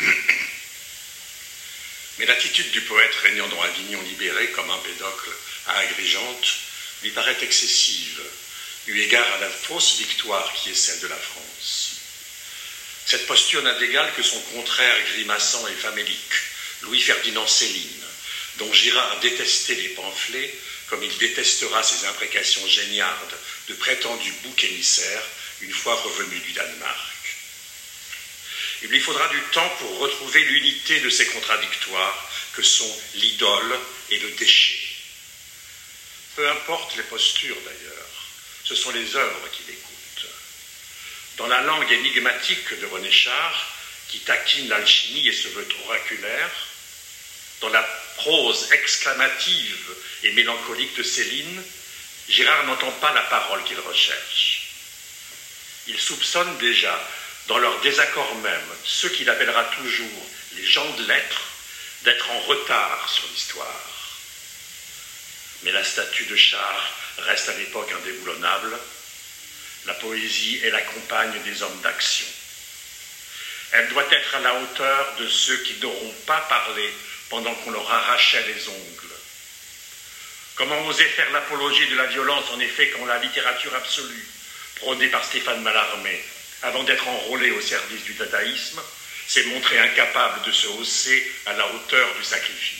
Mais l'attitude du poète régnant dans Avignon libéré comme Empédocle à Agrigente lui paraît excessive, eu égard à la fausse victoire qui est celle de la France. Cette posture n'a d'égal que son contraire grimaçant et famélique, Louis-Ferdinand Céline, dont Girard détestait les pamphlets, comme il détestera ces imprécations géniardes de prétendus boucs émissaires une fois revenu du Danemark. Il lui faudra du temps pour retrouver l'unité de ces contradictoires que sont l'idole et le déchet. Peu importe les postures d'ailleurs, ce sont les œuvres qu'il écoute. Dans la langue énigmatique de René Char, qui taquine l'alchimie et se veut oraculaire, dans la prose exclamative et mélancolique de Céline, Girard n'entend pas la parole qu'il recherche. Il soupçonne déjà, dans leur désaccord même, ceux qu'il appellera toujours les gens de lettres, d'être en retard sur l'histoire. Mais la statue de Char reste à l'époque indéboulonnable. La poésie est la compagne des hommes d'action. Elle doit être à la hauteur de ceux qui n'auront pas parlé pendant qu'on leur arrachait les ongles. Comment oser faire l'apologie de la violence, en effet, quand la littérature absolue, prônée par Stéphane Mallarmé, avant d'être enrôlée au service du dadaïsme, s'est montrée incapable de se hausser à la hauteur du sacrifice.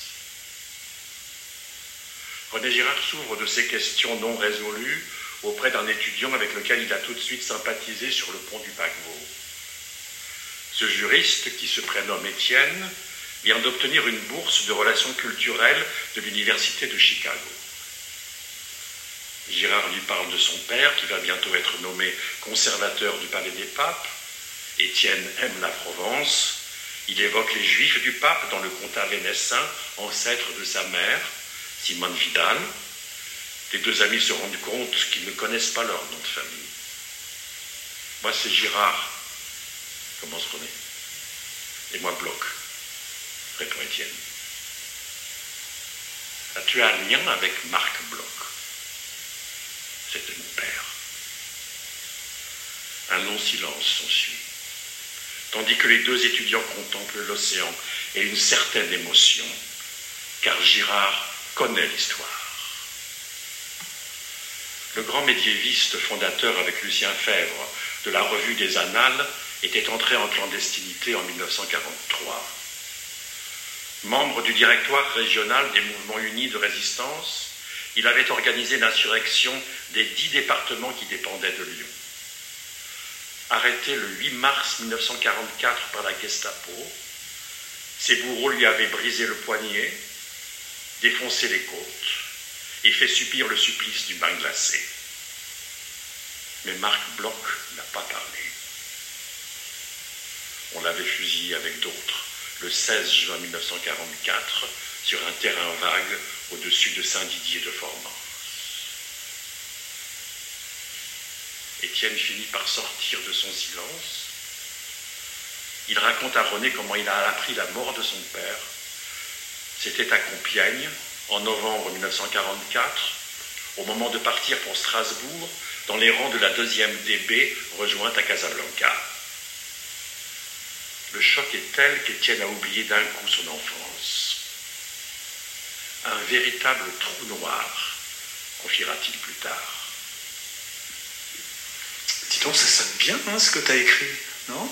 René Girard s'ouvre de ces questions non résolues auprès d'un étudiant avec lequel il a tout de suite sympathisé sur le pont du paquebot. Ce juriste, qui se prénomme Étienne, vient d'obtenir une bourse de relations culturelles de l'université de Chicago. Girard lui parle de son père, qui va bientôt être nommé conservateur du palais des papes. Étienne aime la Provence. Il évoque les Juifs du pape dans le comtat vénessin, ancêtre de sa mère, Simone Vidal. Les deux amis se rendent compte qu'ils ne connaissent pas leur nom de famille. Moi, c'est Girard, commence René. Et moi, Bloch, répond Étienne. As-tu un lien avec Marc Bloch? C'était mon père. Un long silence s'ensuit, tandis que les deux étudiants contemplent l'océan et une certaine émotion, car Girard connaît l'histoire. Le grand médiéviste fondateur avec Lucien Febvre de la Revue des Annales était entré en clandestinité en mille neuf cent quarante-trois. Membre du directoire régional des mouvements unis de résistance, il avait organisé l'insurrection des dix départements qui dépendaient de Lyon. Arrêté le huit mars mille neuf cent quarante-quatre par la Gestapo, ses bourreaux lui avaient brisé le poignet, défoncé les côtes et fait subir le supplice du bain glacé. Mais Marc Bloch n'a pas parlé. On l'avait fusillé avec d'autres le seize juin mille neuf cent quarante-quatre sur un terrain vague au-dessus de Saint-Didier de Formance. Étienne finit par sortir de son silence. Il raconte à René comment il a appris la mort de son père. C'était à Compiègne, en novembre mille neuf cent quarante-quatre, au moment de partir pour Strasbourg, dans les rangs de la deuxième D B, rejointe à Casablanca. Le choc est tel qu'Étienne a oublié d'un coup son enfance. Un véritable trou noir, confiera-t-il plus tard. Dis donc, ça sonne bien, hein, ce que tu as écrit, non?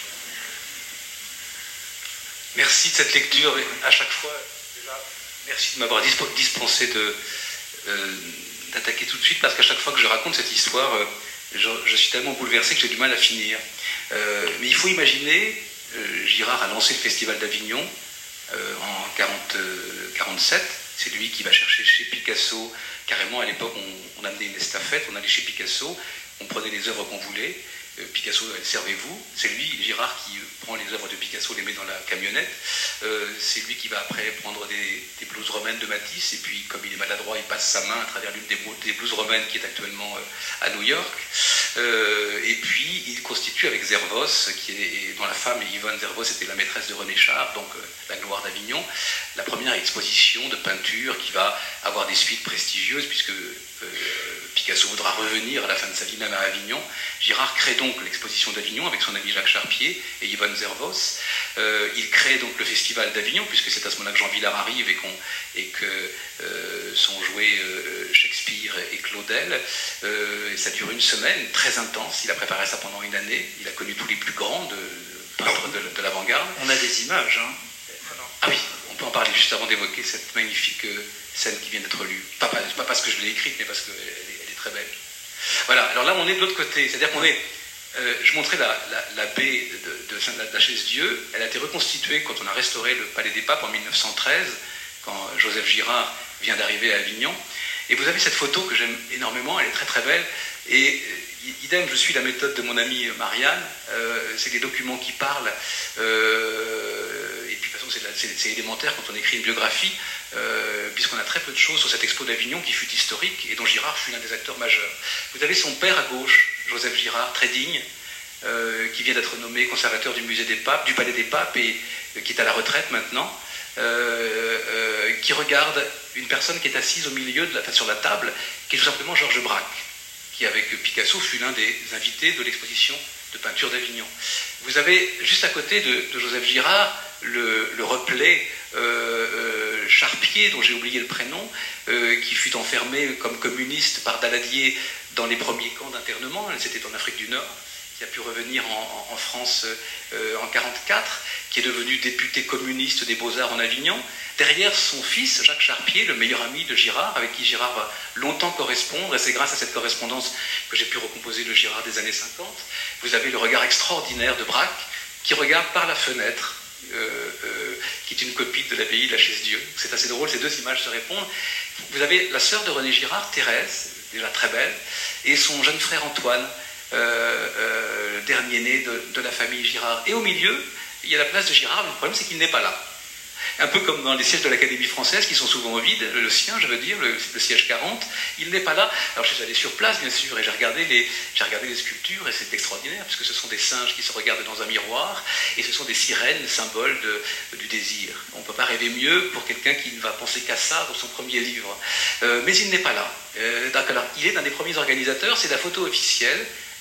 Merci de cette lecture. À chaque fois, déjà, merci de m'avoir dispensé de, euh, d'attaquer tout de suite, parce qu'à chaque fois que je raconte cette histoire, euh, je, je suis tellement bouleversé que j'ai du mal à finir. Euh, mais il faut imaginer, euh, Girard a lancé le Festival d'Avignon euh, en quarante, euh, quarante-sept. C'est lui qui va chercher chez Picasso. Carrément, à l'époque, on, on amenait une estafette, on allait chez Picasso, on prenait les œuvres qu'on voulait. Picasso, servez-vous. C'est lui, Girard, qui prend les œuvres de Picasso, les met dans la camionnette. Euh, c'est lui qui va après prendre des, des blouses romaines de Matisse, et puis comme il est maladroit, il passe sa main à travers l'une des, des blouses romaines qui est actuellement euh, à New York. Euh, et puis il constitue avec Zervos, qui est, dont la femme, Yvonne Zervos, était la maîtresse de René Char, donc euh, la gloire d'Avignon, la première exposition de peinture qui va avoir des suites prestigieuses, puisque euh, Picasso voudra revenir à la fin de sa vie même à Avignon. Girard crée donc l'exposition d'Avignon avec son ami Jacques Charpier et Yvonne Zervos. Euh, il crée donc le festival d'Avignon, puisque c'est à ce moment-là que Jean Villard arrive et, qu'on, et que euh, sont joués euh, Shakespeare et Claudel. Euh, et ça dure une semaine, très intense. Il a préparé ça pendant une année. Il a connu tous les plus grands de, de peintres de, de l'avant-garde. On a des images, hein. Ah oui, on peut en parler juste avant d'évoquer cette magnifique scène qui vient d'être lue. Pas, pas, pas parce que je l'ai écrite, mais parce qu'elle est, elle est très belle. Voilà, alors là on est de l'autre côté, c'est-à-dire qu'on est... Euh, je montrais la, la, la baie de, de, de la Chaise-Dieu. Elle a été reconstituée quand on a restauré le Palais des Papes en mille neuf cent treize, quand Joseph Girard vient d'arriver à Avignon. Et vous avez cette photo que j'aime énormément, elle est très très belle. Et idem, je suis la méthode de mon amie Marianne, euh, c'est les documents qui parlent. Euh, et puis de toute façon, c'est, la, c'est, c'est élémentaire quand on écrit une biographie, euh, puisqu'on a très peu de choses sur cette expo d'Avignon qui fut historique et dont Girard fut l'un des acteurs majeurs. Vous avez son père à gauche, Joseph Girard, très digne, euh, qui vient d'être nommé conservateur du musée des Papes, du Palais des Papes, et euh, qui est à la retraite maintenant, euh, euh, qui regarde une personne qui est assise au milieu, de la, enfin, sur la table, qui est tout simplement Georges Braque, qui avec Picasso fut l'un des invités de l'exposition de peinture d'Avignon. Vous avez juste à côté de, de Joseph Girard le, le replay euh, euh, Charpier, dont j'ai oublié le prénom, euh, qui fut enfermé comme communiste par Daladier dans les premiers camps d'internement. C'était en Afrique du Nord, qui a pu revenir en, en, en France euh, en mille neuf cent quarante-quatre, qui est devenu député communiste des Beaux-Arts en Avignon. Derrière son fils, Jacques Charpier, le meilleur ami de Girard, avec qui Girard va longtemps correspondre, et c'est grâce à cette correspondance que j'ai pu recomposer le Girard des années cinquante. Vous avez le regard extraordinaire de Braque, qui regarde par la fenêtre, euh, euh, qui est une copie de l'abbaye de la Chaise-Dieu. C'est assez drôle, ces deux images se répondent. Vous avez la sœur de René Girard, Thérèse, déjà très belle, et son jeune frère Antoine, euh, euh, dernier né de, de la famille Girard. Et au milieu, il y a la place de Girard, mais le problème c'est qu'il n'est pas là. Un peu comme dans les sièges de l'Académie française, qui sont souvent vides, le sien, je veux dire, le, le siège quarante, il n'est pas là. Alors je suis allé sur place, bien sûr, et j'ai regardé les, j'ai regardé les sculptures, et c'est extraordinaire, parce que ce sont des singes qui se regardent dans un miroir, et ce sont des sirènes, symboles de, du désir. On ne peut pas rêver mieux pour quelqu'un qui ne va penser qu'à ça dans son premier livre. Euh, mais il n'est pas là. Euh, alors, il est un des premiers organisateurs, c'est la photo officielle.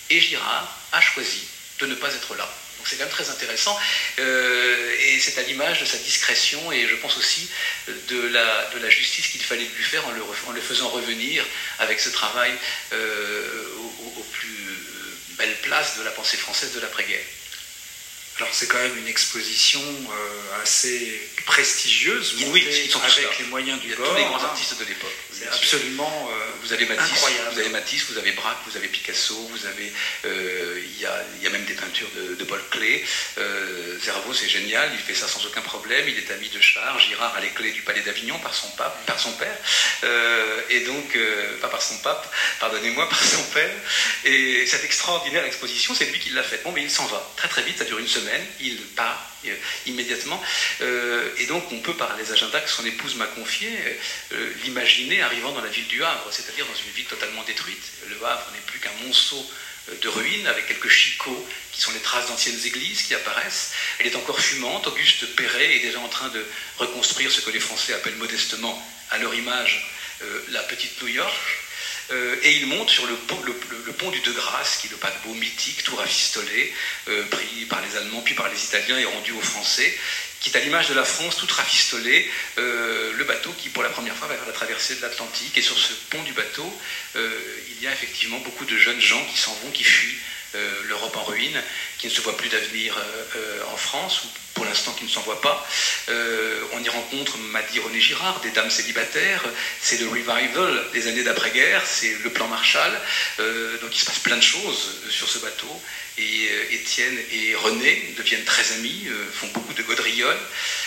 Et Girard a choisi de ne pas être là. Donc c'est quand même très intéressant, euh, et c'est à l'image de sa discrétion, et je pense aussi de la, de la justice qu'il fallait lui faire en le, en le faisant revenir avec ce travail euh, aux, aux plus belles places de la pensée française de l'après-guerre. Alors c'est quand même une exposition euh, assez prestigieuse, oui, ils sont avec les moyens du bord. Tous les grands artistes de l'époque. C'est absolument euh, vous avez Matisse, incroyable. Vous avez Matisse, vous avez Braque, vous avez Picasso, vous avez, euh, il y a, il y a même des peintures de, de Paul Klee. Euh, Zervos, c'est génial, il fait ça sans aucun problème. Il est ami de Char. Girard a les clés du palais d'Avignon par son pape, par son père, euh, et donc euh, pas par son pape, pardonnez-moi, par son père. Et cette extraordinaire exposition, c'est lui qui l'a faite. Bon, mais il s'en va très très vite, ça dure une semaine. Il part euh, immédiatement, euh, et donc on peut, par les agendas que son épouse m'a confiés, euh, l'imaginer arrivant dans la ville du Havre, c'est-à-dire dans une ville totalement détruite. Le Havre n'est plus qu'un monceau de ruines avec quelques chicots qui sont les traces d'anciennes églises qui apparaissent. Elle est encore fumante. Auguste Perret est déjà en train de reconstruire ce que les Français appellent modestement, à leur image, euh, la petite New York. Euh, et il monte sur le pont, le, le, le pont du De Grasse, qui est le paquebot mythique, tout rafistolé, euh, pris par les Allemands, puis par les Italiens et rendu aux Français, qui est à l'image de la France, tout rafistolé, euh, le bateau qui, pour la première fois, va faire la traversée de l'Atlantique. Et sur ce pont du bateau, euh, il y a effectivement beaucoup de jeunes gens qui s'en vont, qui fuient euh, l'Europe en ruine, qui ne se voient plus d'avenir euh, en France, ou pour l'instant qui ne s'en voient pas. Euh, on y rencontre, m'a dit René Girard, des dames célibataires. C'est le revival des années d'après-guerre, c'est le plan Marshall. Euh, donc il se passe plein de choses sur ce bateau. Et euh, Étienne et René deviennent très amis, euh, font beaucoup de gaudrioles.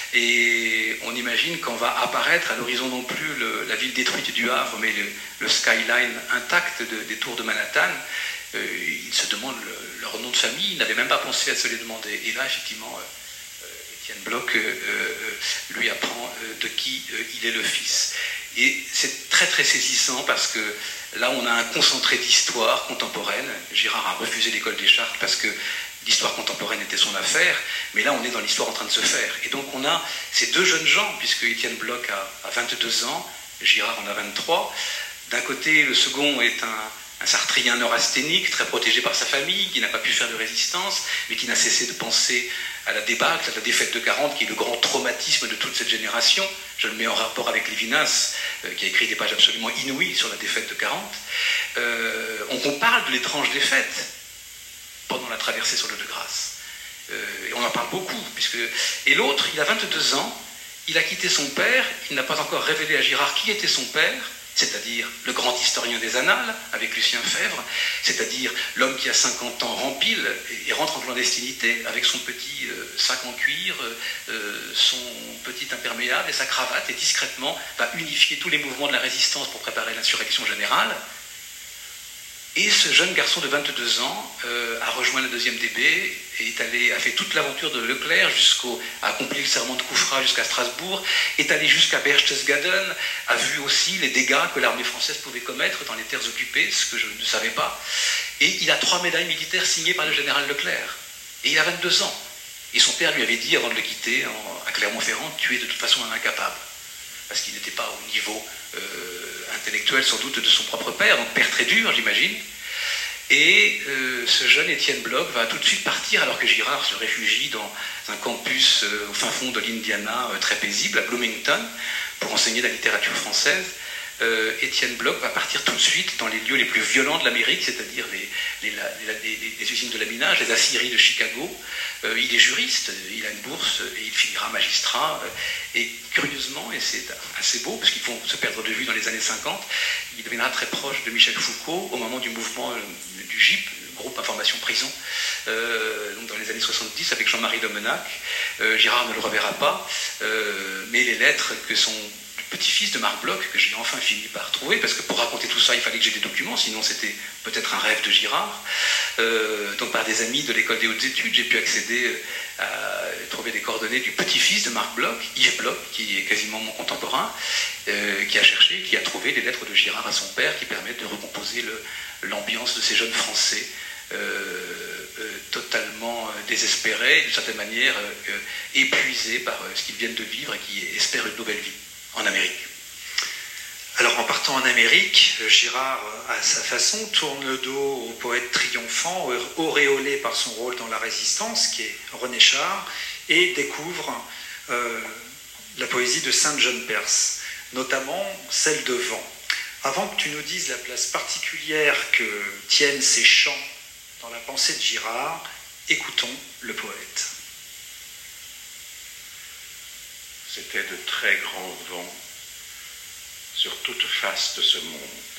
Et on imagine quand va apparaître à l'horizon non plus le, la ville détruite du Havre, mais le, le skyline intact de, des tours de Manhattan, euh, ils se demandent le, leur nom de famille, ils n'avaient même pas pensé à se les demander. Et là, effectivement, euh, Étienne Bloch euh, euh, lui apprend euh, de qui euh, il est le fils. Et c'est très très saisissant parce que là on a un concentré d'histoire contemporaine. Girard a refusé l'école des Chartes parce que l'histoire contemporaine était son affaire, mais là on est dans l'histoire en train de se faire. Et donc on a ces deux jeunes gens, puisque Étienne Bloch a, a vingt-deux ans, Girard en a vingt-trois. D'un côté, le second est un, un sartrien neurasthénique, très protégé par sa famille, qui n'a pas pu faire de résistance, mais qui n'a cessé de penser à la débâcle, à la défaite de quarante, qui est le grand traumatisme de toute cette génération. Je le mets en rapport avec Lévinas, euh, qui a écrit des pages absolument inouïes sur la défaite de quarante. Euh, on, on parle de l'étrange défaite pendant la traversée sur le De Grasse. Euh, et on en parle beaucoup. Puisque... Et l'autre, il a vingt-deux ans, il a quitté son père, il n'a pas encore révélé à Girard qui était son père, c'est-à-dire le grand historien des Annales, avec Lucien Febvre, c'est-à-dire l'homme qui a cinquante ans rempile et rentre en clandestinité avec son petit euh, sac en cuir, euh, son petit imperméable et sa cravate, et discrètement va unifier tous les mouvements de la résistance pour préparer l'insurrection générale. Et ce jeune garçon de vingt-deux ans euh, a rejoint la deuxième D B et est allé, a fait toute l'aventure de Leclerc, jusqu'au, a accompli le serment de Kufra jusqu'à Strasbourg, est allé jusqu'à Berchtesgaden, a vu aussi les dégâts que l'armée française pouvait commettre dans les terres occupées, ce que je ne savais pas. Et il a trois médailles militaires signées par le général Leclerc. Et il a vingt-deux ans. Et son père lui avait dit, avant de le quitter, en, à Clermont-Ferrand, tu es de toute façon un incapable. Parce qu'il n'était pas au niveau euh, intellectuel, sans doute, de son propre père, donc père très dur, j'imagine. Et euh, ce jeune Étienne Bloch va tout de suite partir, alors que Girard se réfugie dans un campus euh, au fin fond de l'Indiana, euh, très paisible, à Bloomington, pour enseigner la littérature française. Euh, Étienne Bloch va partir tout de suite dans les lieux les plus violents de l'Amérique, c'est-à-dire les, les, les, les, les usines de laminage, les aciéries de Chicago. Euh, il est juriste, il a une bourse et il finira magistrat. Euh, et curieusement, et c'est assez beau, parce qu'ils vont se perdre de vue dans les années cinquante, il deviendra très proche de Michel Foucault au moment du mouvement euh, du G I P, groupe Information Prison, euh, donc dans les années soixante-dix, avec Jean-Marie Domenac. Euh, Girard ne le reverra pas, euh, mais les lettres que son petit-fils de Marc Bloch, que j'ai enfin fini par trouver, parce que pour raconter tout ça, il fallait que j'ai des documents, sinon c'était peut-être un rêve de Girard. Euh, donc par des amis de l'école des hautes études, j'ai pu accéder à trouver des coordonnées du petit-fils de Marc Bloch, Yves Bloch, qui est quasiment mon contemporain, euh, qui a cherché, qui a trouvé les lettres de Girard à son père, qui permettent de recomposer le, l'ambiance de ces jeunes Français, euh, euh, totalement désespérés, d'une certaine manière euh, épuisés par ce qu'ils viennent de vivre et qui espèrent une nouvelle vie en Amérique. Alors en partie partant en Amérique, Girard, à sa façon, tourne le dos au poète triomphant, auréolé par son rôle dans la Résistance, qui est René Char, et découvre euh, la poésie de Sainte Jeanne Perse, notamment celle de Vent. Avant que tu nous dises la place particulière que tiennent ces chants dans la pensée de Girard, écoutons le poète. C'était de très grands vents sur toute face de ce monde,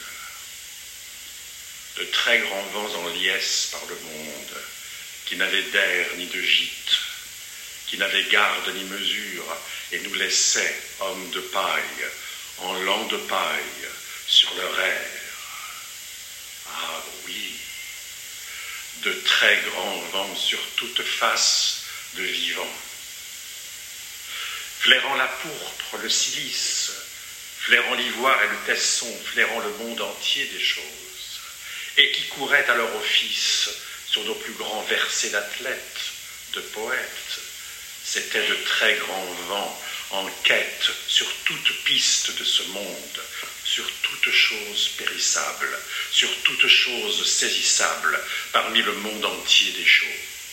de très grands vents en liesse par le monde, qui n'avaient d'air ni de gîte, qui n'avaient garde ni mesure, et nous laissaient, hommes de paille, en lancs de paille, sur leur air. Ah oui, de très grands vents sur toute face de vivants, flairant la pourpre, le cilice, flairant l'ivoire et le tesson, flairant le monde entier des choses, et qui couraient à leur office sur nos plus grands versets d'athlètes, de poètes. C'étaient de très grands vents en quête sur toute piste de ce monde, sur toute chose périssable, sur toute chose saisissable parmi le monde entier des choses.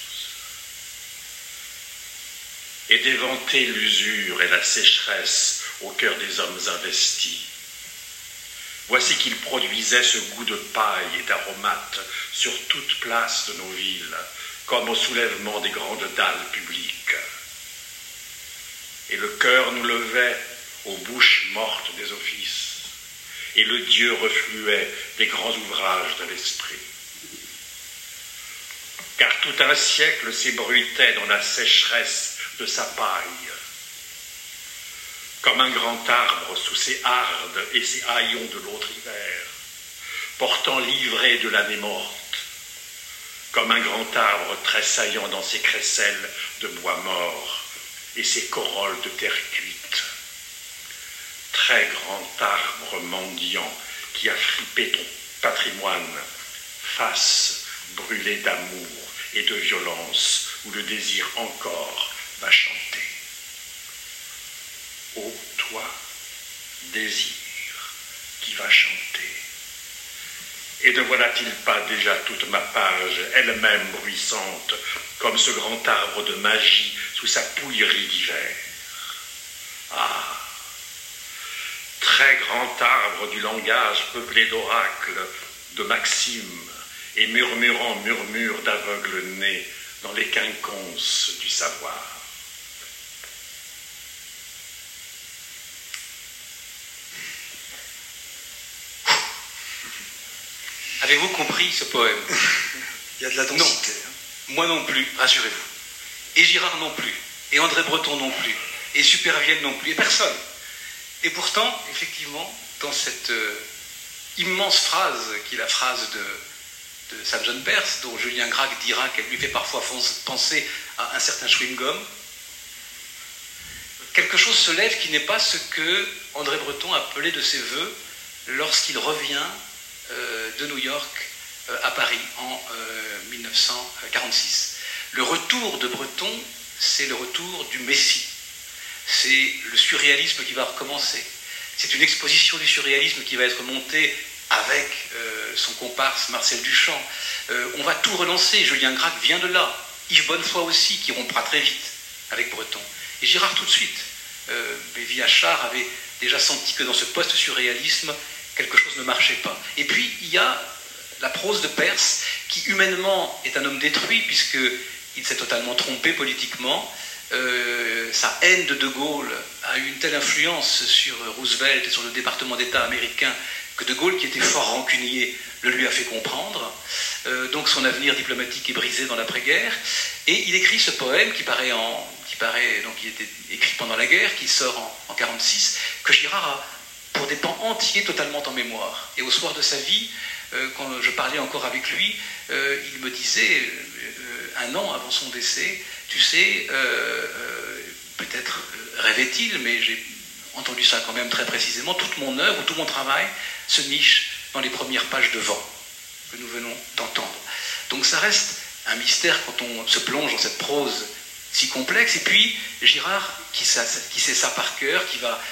Et d'éventer l'usure et la sécheresse au cœur des hommes investis. Voici qu'ils produisaient ce goût de paille et d'aromates sur toute place de nos villes, comme au soulèvement des grandes dalles publiques. Et le cœur nous levait aux bouches mortes des offices, et le Dieu refluait des grands ouvrages de l'esprit. Car tout un siècle s'ébruitait dans la sécheresse de sa paille, comme un grand arbre sous ses hardes et ses haillons de l'autre hiver, portant l'ivrée de l'année morte, comme un grand arbre tressaillant dans ses crécelles de bois mort et ses corolles de terre cuite. Très grand arbre mendiant qui a frippé ton patrimoine, face brûlée d'amour et de violence, où le désir encore va chanter. Ô toi, désir, qui va chanter. Et ne voilà-t-il pas déjà toute ma page, elle-même bruissante, comme ce grand arbre de magie sous sa pouillerie d'hiver? Ah, très grand arbre du langage peuplé d'oracles, de maximes, et murmurant murmure d'aveugles nés dans les quinconces du savoir. Avez-vous compris ce poème? Il y a de la densité. Non, moi non plus, rassurez-vous. Et Girard non plus, et André Breton non plus, et Supervielle non plus, et personne. Et pourtant, effectivement, dans cette euh, immense phrase, qui est la phrase de, de Sainte Jeanne Perse, dont Julien Gracq dira qu'elle lui fait parfois penser à un certain chewing-gum, quelque chose se lève qui n'est pas ce que André Breton appelait de ses voeux lorsqu'il revient euh, de New York euh, à Paris en euh, mille neuf cent quarante-six. Le retour de Breton, c'est le retour du Messie. C'est le surréalisme qui va recommencer. C'est une exposition du surréalisme qui va être montée avec euh, son comparse Marcel Duchamp. Euh, on va tout relancer. Julien Gracq vient de là. Yves Bonnefoy aussi, qui rompra très vite avec Breton. Et Girard tout de suite. Euh, Bévy Achard avait déjà senti que dans ce post-surréalisme, quelque chose ne marchait pas. Et puis, il y a la prose de Perse, qui humainement est un homme détruit, puisqu'il s'est totalement trompé politiquement. Euh, sa haine de De Gaulle a eu une telle influence sur Roosevelt et sur le département d'État américain que De Gaulle, qui était fort rancunier, le lui a fait comprendre. Euh, donc son avenir diplomatique est brisé dans l'après-guerre. Et il écrit ce poème qui paraît, en, qui paraît donc il était écrit pendant la guerre, qui sort en, en mille neuf cent quarante-six, que Girard a, pour des pans entiers, totalement en mémoire. Et au soir de sa vie, euh, quand je parlais encore avec lui, euh, il me disait, euh, un an avant son décès, tu sais, euh, euh, peut-être rêvait-il, mais j'ai entendu ça quand même très précisément, toute mon œuvre, tout mon travail se niche dans les premières pages de Vent que nous venons d'entendre. Donc ça reste un mystère quand on se plonge dans cette prose si complexe. Et puis Girard, qui, qui sait ça par cœur, qui va,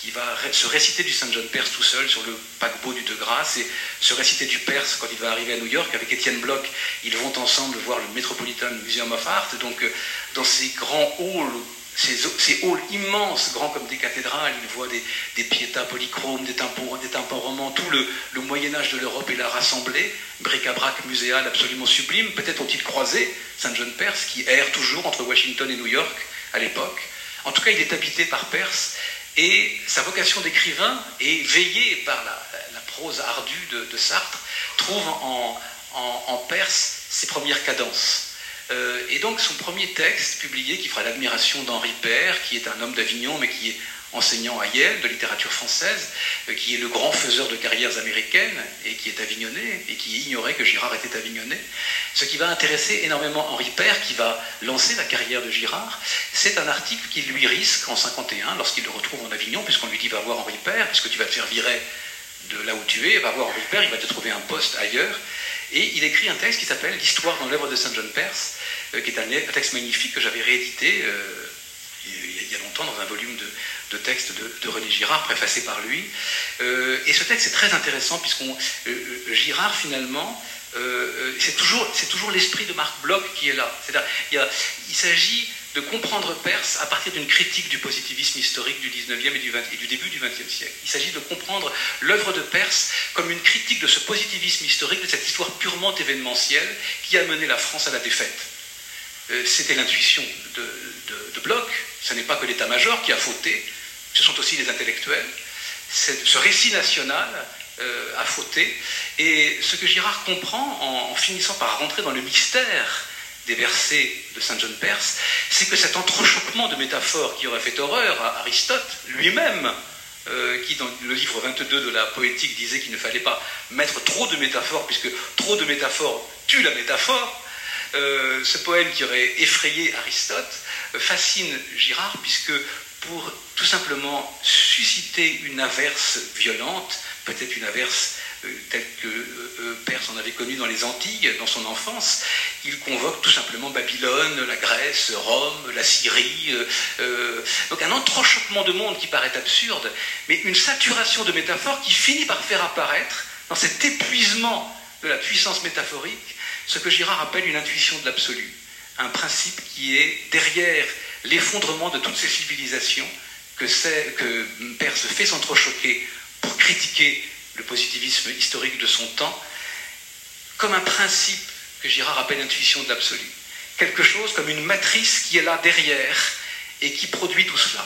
qui va se réciter du Saint John Perse tout seul sur le paquebot du De Grasse et se réciter du Perse quand il va arriver à New York avec Étienne Bloch. Ils vont ensemble voir le Metropolitan Museum of Art. Donc dans ces grands halls, ces, ces halls immenses, grands comme des cathédrales, il voit des, des piétas polychromes, des tympans, des tympans romans, tout le, le Moyen-Âge de l'Europe est là rassemblé, bric-à-brac muséal absolument sublime. Peut-être ont-ils croisé Saint John Perse qui erre toujours entre Washington et New York à l'époque. En tout cas, il est habité par Perse. Et sa vocation d'écrivain, et veillée par la, la prose ardue de, de Sartre, trouve en, en, en Perse ses premières cadences. Euh, et donc son premier texte publié, qui fera l'admiration d'Henri Père, qui est un homme d'Avignon, mais qui est enseignant à Yale de littérature française, euh, qui est le grand faiseur de carrières américaines, et qui est avignonnais, et qui ignorait que Girard était avignonnais. Ce qui va intéresser énormément Henri Père, qui va lancer la carrière de Girard, c'est un article qu'il lui risque en cinquante et un, lorsqu'il le retrouve en Avignon, puisqu'on lui dit « va voir Henri Père, puisque tu vas te faire virer de là où tu es, va voir Henri Père, il va te trouver un poste ailleurs ». Et il écrit un texte qui s'appelle « L'histoire dans l'œuvre de Saint John Perse », euh, qui est un, un texte magnifique que j'avais réédité euh, il, il y a longtemps dans un volume de, de textes de, de René Girard, préfacé par lui. Euh, et ce texte est très intéressant, puisqu'on euh, Girard, finalement, euh, c'est toujours, c'est toujours l'esprit de Marc Bloch qui est là. C'est-à-dire, il, y a, il s'agit de comprendre Perse à partir d'une critique du positivisme historique du dix-neuvième et du, vingt, et du début du vingtième siècle. Il s'agit de comprendre l'œuvre de Perse comme une critique de ce positivisme historique, de cette histoire purement événementielle qui a mené la France à la défaite. Euh, c'était l'intuition de, de, de Bloch. Ce n'est pas que l'état-major qui a fauté, ce sont aussi les intellectuels. C'est, ce récit national euh, a fauté. Et ce que Girard comprend en, en finissant par rentrer dans le mystère des versets de Saint John Perse, c'est que cet entrechoquement de métaphores qui aurait fait horreur à Aristote lui-même, euh, qui dans le livre vingt-deux de la Poétique disait qu'il ne fallait pas mettre trop de métaphores, puisque trop de métaphores tue la métaphore, euh, ce poème qui aurait effrayé Aristote euh, fascine Girard, puisque pour tout simplement susciter une averse violente, peut-être une averse euh, telle que euh, Perse en avait connue dans les Antilles, dans son enfance, il convoque tout simplement Babylone, la Grèce, Rome, la Syrie, euh, euh, donc un entrechoquement de monde qui paraît absurde, mais une saturation de métaphores qui finit par faire apparaître, dans cet épuisement de la puissance métaphorique, ce que Girard appelle une intuition de l'absolu, un principe qui est derrière l'effondrement de toutes ces civilisations que, que Perse fait s'entrechoquer pour critiquer le positivisme historique de son temps, comme un principe que Girard appelle l'intuition de l'absolu. Quelque chose comme une matrice qui est là derrière et qui produit tout cela.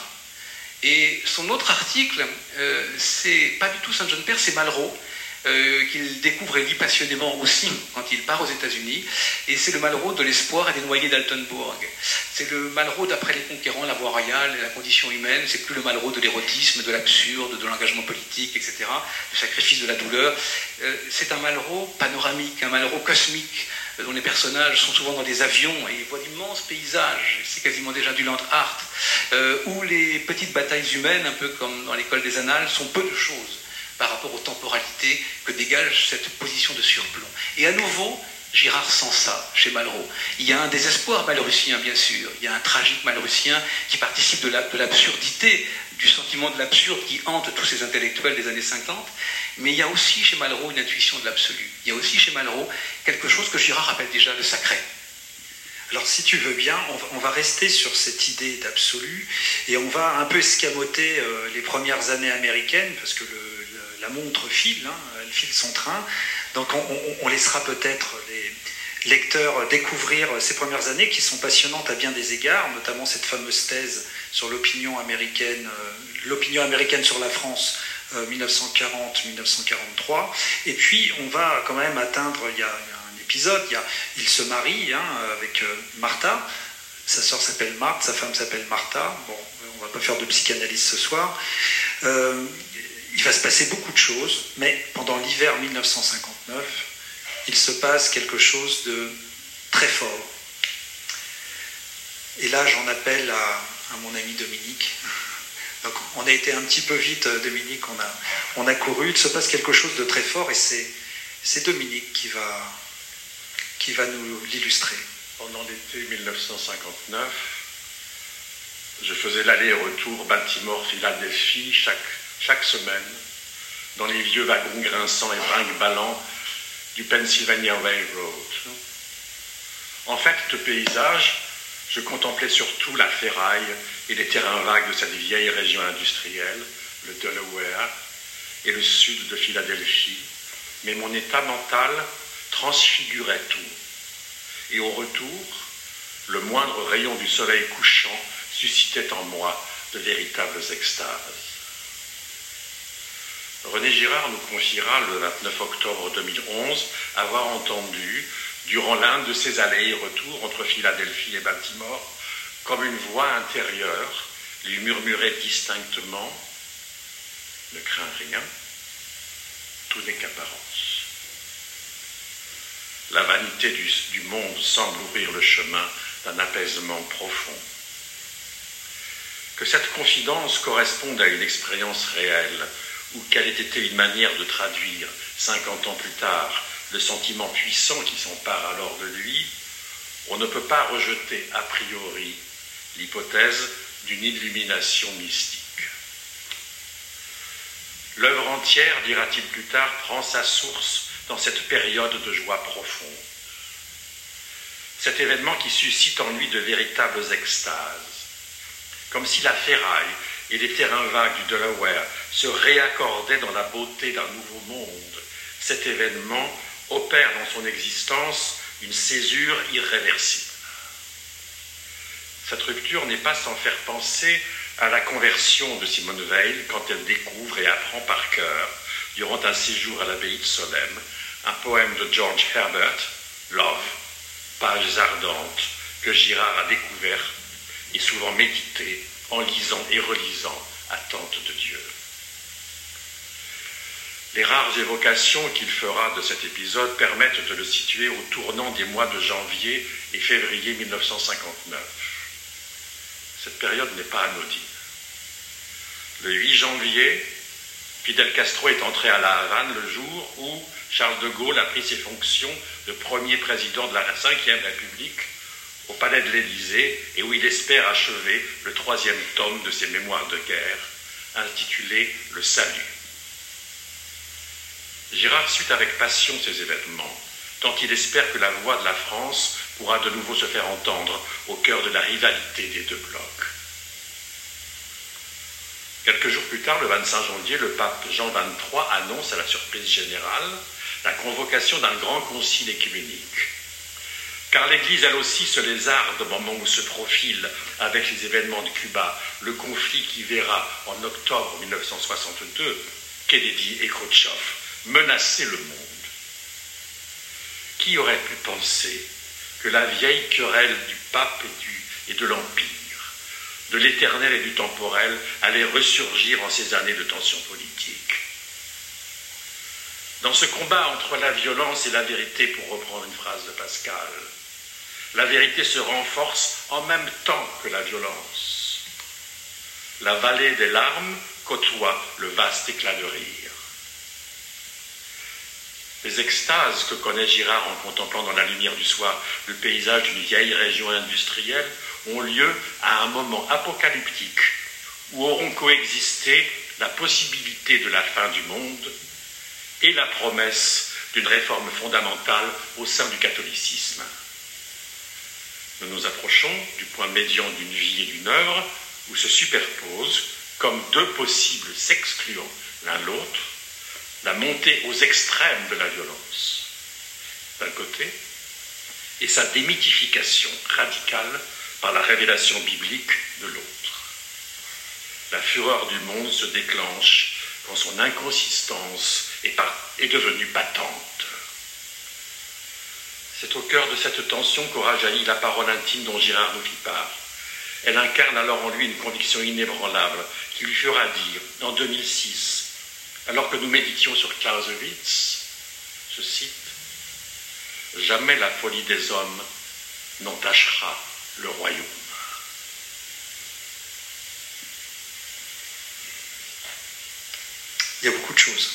Et son autre article, euh, c'est pas du tout Saint John Perse, c'est Malraux, Euh, qu'il découvre et lit passionnément aussi quand il part aux États-Unis, et c'est le Malraux de l'espoir et des noyés d'Altenbourg. C'est le Malraux d'après les conquérants, la voie royale et la condition humaine, c'est plus le Malraux de l'érotisme, de l'absurde, de l'engagement politique, et cetera, du sacrifice de la douleur. Euh, c'est un Malraux panoramique, un Malraux cosmique, euh, dont les personnages sont souvent dans des avions et voient d'immenses paysages, c'est quasiment déjà du land art, euh, où les petites batailles humaines, un peu comme dans l'école des Annales, sont peu de choses par rapport aux temporalités que dégage cette position de surplomb. Et à nouveau, Girard sent ça chez Malraux. Il y a un désespoir malrussien, bien sûr, il y a un tragique malrussien qui participe de, la, de l'absurdité, du sentiment de l'absurde qui hante tous ces intellectuels des années cinquante, mais il y a aussi chez Malraux une intuition de l'absolu. Il y a aussi chez Malraux quelque chose que Girard appelle déjà le sacré. Alors si tu veux bien, on va, on va rester sur cette idée d'absolu, et on va un peu escamoter euh, les premières années américaines, parce que le la montre file, hein, elle file son train, donc on, on, on laissera peut-être les lecteurs découvrir ces premières années qui sont passionnantes à bien des égards, notamment cette fameuse thèse sur l'opinion américaine, euh, l'opinion américaine sur la France, euh, mille neuf cent quarante à mille neuf cent quarante-trois, et puis on va quand même atteindre, il y a, il y a un épisode, il, y a, il se marie hein, avec euh, Martha, sa sœur s'appelle Marthe, sa femme s'appelle Martha, bon, on va pas faire de psychanalyse ce soir, euh, il va se passer beaucoup de choses, mais pendant l'hiver mille neuf cent cinquante-neuf, il se passe quelque chose de très fort. Et là, j'en appelle à, à mon ami Dominique. Donc, on a été un petit peu vite, Dominique, on a, on a couru. Il se passe quelque chose de très fort, et c'est, c'est Dominique qui va, qui va nous l'illustrer. Pendant l'été mille neuf cent cinquante-neuf, Je faisais l'aller-retour Baltimore-Philadelphie chaque, chaque semaine dans les vieux wagons grinçants et brinque-ballants du Pennsylvania Railroad. En fait, de paysage, je contemplais surtout la ferraille et les terrains vagues de cette vieille région industrielle, le Delaware et le sud de Philadelphie, mais mon état mental transfigurait tout. Et au retour, le moindre rayon du soleil couchant suscitait en moi de véritables extases. René Girard nous confiera le vingt-neuf octobre deux mille onze avoir entendu, durant l'un de ses allers et retours entre Philadelphie et Baltimore, comme une voix intérieure lui murmurait distinctement « Ne crains rien, tout n'est qu'apparence. » La vanité du, du monde semble ouvrir le chemin d'un apaisement profond. Que cette confidence corresponde à une expérience réelle, ou qu'elle ait été une manière de traduire, cinquante ans plus tard, le sentiment puissant qui s'empare alors de lui, on ne peut pas rejeter a priori l'hypothèse d'une illumination mystique. L'œuvre entière, dira-t-il plus tard, prend sa source dans cette période de joie profonde. Cet événement qui suscite en lui de véritables extases, comme si la ferraille et les terrains vagues du Delaware se réaccordaient dans la beauté d'un nouveau monde. Cet événement opère dans son existence une césure irréversible. Cette rupture n'est pas sans faire penser à la conversion de Simone Weil quand elle découvre et apprend par cœur, durant un séjour à l'abbaye de Solesmes, un poème de George Herbert, Love, pages ardentes, que Girard a découvert et souvent médité en lisant et relisant Attente de Dieu. Les rares évocations qu'il fera de cet épisode permettent de le situer au tournant des mois de janvier et février mille neuf cent cinquante-neuf. Cette période n'est pas anodine. Le huit janvier, Fidel Castro est entré à La Havane le jour où Charles de Gaulle a pris ses fonctions de premier président de la cinquième République au palais de l'Élysée et où il espère achever le troisième tome de ses mémoires de guerre, intitulé « Le Salut ». Girard suit avec passion ces événements, tant il espère que la voix de la France pourra de nouveau se faire entendre au cœur de la rivalité des deux blocs. Quelques jours plus tard, le vingt-cinq janvier, le pape Jean vingt-trois annonce à la surprise générale la convocation d'un grand concile écuménique. Car l'Église, elle aussi, se lézarde au moment où se profile, avec les événements de Cuba, le conflit qui verra, en octobre mille neuf cent soixante-deux, Kennedy et Khrouchtchev menacer le monde. Qui aurait pu penser que la vieille querelle du pape et, du, et de l'Empire, de l'éternel et du temporel, allait ressurgir en ces années de tension politique? Dans ce combat entre la violence et la vérité, pour reprendre une phrase de Pascal, la vérité se renforce en même temps que la violence. La vallée des larmes côtoie le vaste éclat de rire. Les extases que connaît Girard en contemplant dans la lumière du soir le paysage d'une vieille région industrielle ont lieu à un moment apocalyptique où auront coexisté la possibilité de la fin du monde et la promesse d'une réforme fondamentale au sein du catholicisme. Nous nous approchons du point médian d'une vie et d'une œuvre où se superposent, comme deux possibles s'excluant l'un l'autre, la montée aux extrêmes de la violence, d'un côté, et sa démythification radicale par la révélation biblique de l'autre. La fureur du monde se déclenche quand son inconsistance est, par, est devenue patente. C'est au cœur de cette tension qu'aura jailli la parole intime dont Girard nous fit part. Elle incarne alors en lui une conviction inébranlable qui lui fera dire, en deux mille six, alors que nous méditions sur Clausewitz, je cite, « Jamais la folie des hommes n'entachera le royaume. » Il y a beaucoup de choses.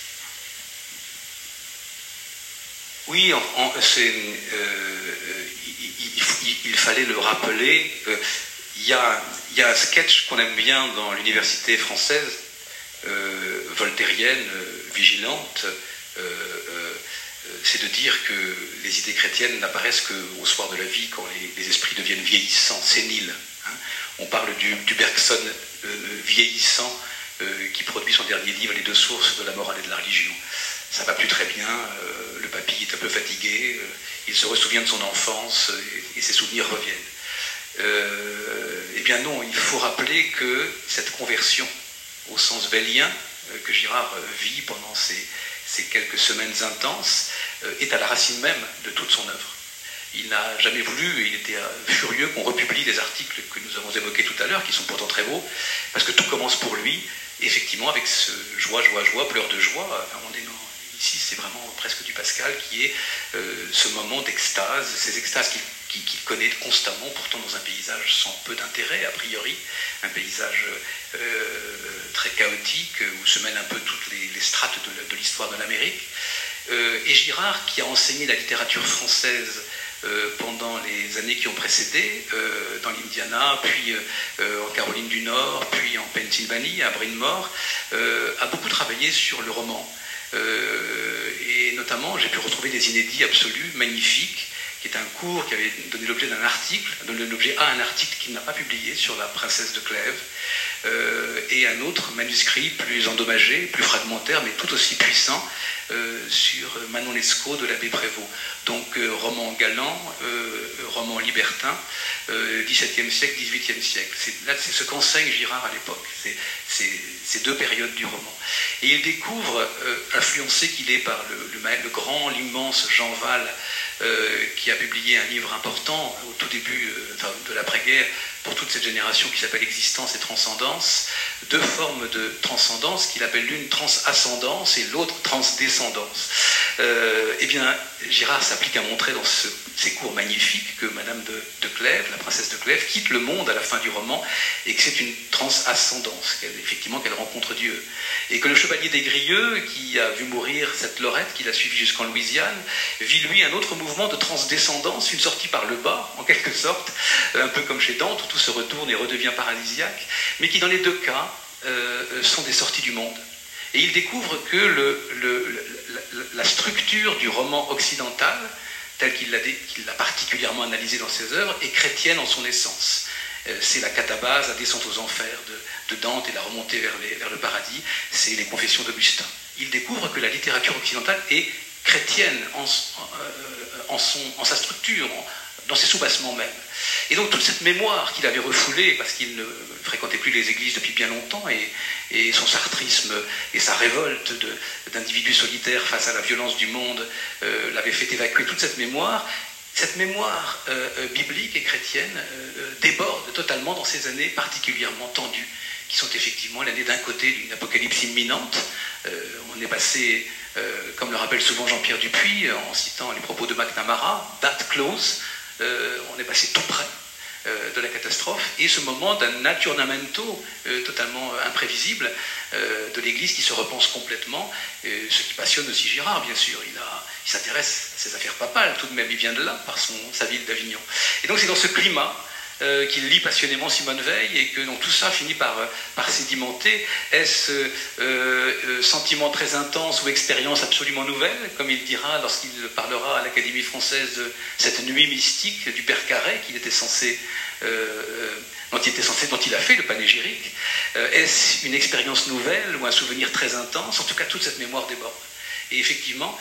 Oui, en, en, c'est, euh, il, il, il fallait le rappeler. Euh, il y a il y a un sketch qu'on aime bien dans l'université française, euh, voltairienne, euh, vigilante, euh, euh, c'est de dire que les idées chrétiennes n'apparaissent qu'au soir de la vie, quand les, les esprits deviennent vieillissants, séniles. Hein. On parle du, du Bergson euh, vieillissant euh, qui produit son dernier livre, Les deux sources de la morale et de la religion. Ça va plus très bien, euh, le papy est un peu fatigué, euh, il se ressouvient de son enfance et, et ses souvenirs reviennent. Euh, eh bien non, il faut rappeler que cette conversion, au sens bellien, euh, que Girard vit pendant ces, ces quelques semaines intenses, euh, est à la racine même de toute son œuvre. Il n'a jamais voulu, et il était euh, furieux qu'on republie les articles que nous avons évoqués tout à l'heure, qui sont pourtant très beaux, parce que tout commence pour lui, effectivement, avec ce joie, joie, joie, pleurs de joie. Enfin, on est dans, ici, c'est vraiment presque du Pascal, qui est euh, ce moment d'extase, ces extases qu'il qu'il qui connaît constamment, pourtant dans un paysage sans peu d'intérêt, a priori, un paysage euh, très chaotique, où se mêlent un peu toutes les, les strates de, de l'histoire de l'Amérique. Euh, et Girard, qui a enseigné la littérature française euh, pendant les années qui ont précédé, euh, dans l'Indiana, puis euh, en Caroline du Nord, puis en Pennsylvanie, à Bryn Mawr, euh, a beaucoup travaillé sur le roman. Euh, et notamment, j'ai pu retrouver des inédits absolus, magnifiques, qui est un cours qui avait donné l'objet d'un article, donné l'objet à un article qu'il n'a pas publié sur la princesse de Clèves, euh, et un autre manuscrit plus endommagé, plus fragmentaire, mais tout aussi puissant, euh, sur Manon Lescaut de l'abbé Prévost. Donc euh, roman galant, euh, roman libertin, euh, dix-septième siècle, dix-huitième siècle. C'est, là, c'est ce qu'enseigne Girard à l'époque, c'est, c'est, ces deux périodes du roman. Et il découvre, euh, influencé qu'il est par le, le, le grand, l'immense Jean Val, Euh, qui a publié un livre important au tout début euh, enfin, de l'après-guerre pour toute cette génération qui s'appelle Existence et Transcendance, deux formes de transcendance qu'il appelle l'une transascendance et l'autre transdescendance. Euh, eh bien, Girard s'applique à montrer dans ce, ces cours magnifiques que Madame de, de Clèves, la princesse de Clèves, quitte le monde à la fin du roman et que c'est une transascendance, qu'elle, effectivement qu'elle rencontre Dieu. Et que le chevalier des Grieux, qui a vu mourir cette Lorette, qui l'a suivi jusqu'en Louisiane, vit lui un autre mouvement de transdescendance, une sortie par le bas, en quelque sorte, un peu comme chez Dante, où tout se retourne et redevient paradisiaque, mais qui dans les deux cas euh, sont des sorties du monde. Et il découvre que le, le, la, la structure du roman occidental, telle qu'il l'a, qu'il l'a particulièrement analysée dans ses œuvres, est chrétienne en son essence. Euh, c'est la catabase, la descente aux enfers de, de Dante et la remontée vers, les, vers le paradis, c'est les confessions d'Augustin. Il découvre que la littérature occidentale est chrétienne en, en, en, son, en sa structure, en, dans ses soubassements même. Et donc toute cette mémoire qu'il avait refoulée, parce qu'il ne fréquentait plus les églises depuis bien longtemps, et, et son sartrisme et sa révolte de, d'individus solitaires face à la violence du monde euh, l'avaient fait évacuer toute cette mémoire. Cette mémoire euh, biblique et chrétienne euh, déborde totalement dans ces années particulièrement tendues, qui sont effectivement l'année d'un côté d'une apocalypse imminente. Euh, on est passé, euh, comme le rappelle souvent Jean-Pierre Dupuis, en citant les propos de McNamara, that close, euh, on est passé tout près euh, de la catastrophe, et ce moment d'un aggiornamento euh, totalement imprévisible euh, de l'Église qui se repense complètement, euh, ce qui passionne aussi Girard, bien sûr. Il, a, il s'intéresse à ses affaires papales, tout de même, il vient de là, par son, sa ville d'Avignon. Et donc c'est dans ce climat Euh, qu'il lit passionnément Simone Veil, et que donc, tout ça finit par, par sédimenter. Est-ce euh, euh, sentiment très intense ou expérience absolument nouvelle, comme il dira lorsqu'il parlera à l'Académie française de cette nuit mystique du Père Carré qu'il était censé, euh, dont, il était censé, dont il a fait le panégyrique. euh, Est-ce une expérience nouvelle ou un souvenir très intense? En tout cas, toute cette mémoire déborde. Et effectivement,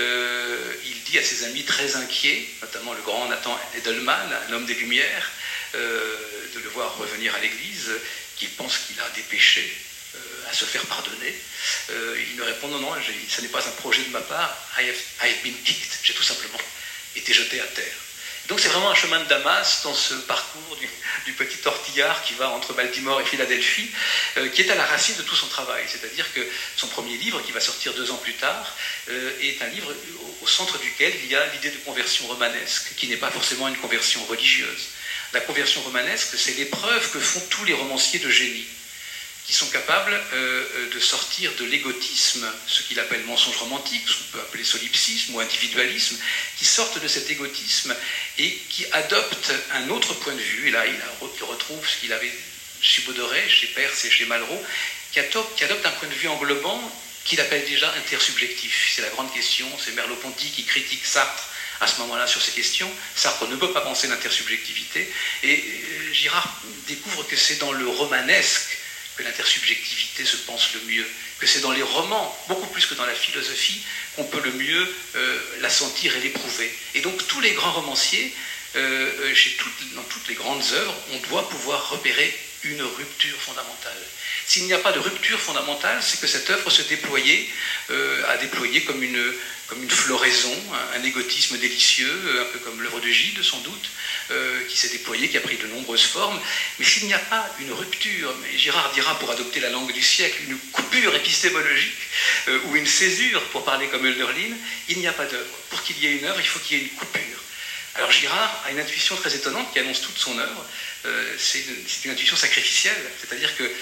euh, il dit à ses amis très inquiets, notamment le grand Nathan Edelman, l'homme des Lumières, euh, de le voir revenir à l'église, qu'il pense qu'il a des péchés euh, à se faire pardonner. Euh, il me répond, non, non, ce n'est pas un projet de ma part, I have, I have been kicked, j'ai tout simplement été jeté à terre. Donc c'est vraiment un chemin de Damas dans ce parcours du, du petit tortillard qui va entre Baltimore et Philadelphie, euh, qui est à la racine de tout son travail. C'est-à-dire que son premier livre, qui va sortir deux ans plus tard, euh, est un livre au, au centre duquel il y a l'idée de conversion romanesque, qui n'est pas forcément une conversion religieuse. La conversion romanesque, c'est l'épreuve que font tous les romanciers de génie, qui sont capables euh, de sortir de l'égotisme, ce qu'il appelle mensonge romantique, ce qu'on peut appeler solipsisme ou individualisme, qui sortent de cet égotisme et qui adoptent un autre point de vue. Et là, il retrouve ce qu'il avait chez Baudelaire, chez Peirce et chez Malraux, qui adopte, qui adopte un point de vue englobant qu'il appelle déjà intersubjectif. C'est la grande question, c'est Merleau-Ponty qui critique Sartre à ce moment-là sur ces questions. Sartre ne peut pas penser l'intersubjectivité, et Girard découvre que c'est dans le romanesque que l'intersubjectivité se pense le mieux, que c'est dans les romans, beaucoup plus que dans la philosophie, qu'on peut le mieux euh, la sentir et l'éprouver. Et donc tous les grands romanciers, euh, chez toutes, dans toutes les grandes œuvres, on doit pouvoir repérer une rupture fondamentale. S'il n'y a pas de rupture fondamentale, c'est que cette œuvre se déployait, euh, a déployé comme une, comme une floraison, un, un égotisme délicieux, un peu comme l'œuvre de Gide sans doute, euh, qui s'est déployée, qui a pris de nombreuses formes. Mais s'il n'y a pas une rupture, mais Girard dira pour adopter la langue du siècle, une coupure épistémologique, euh, ou une césure pour parler comme Hölderlin, il n'y a pas d'œuvre. Pour qu'il y ait une œuvre, il faut qu'il y ait une coupure. Alors Girard a une intuition très étonnante qui annonce toute son œuvre, euh, c'est une, une intuition sacrificielle, c'est-à-dire que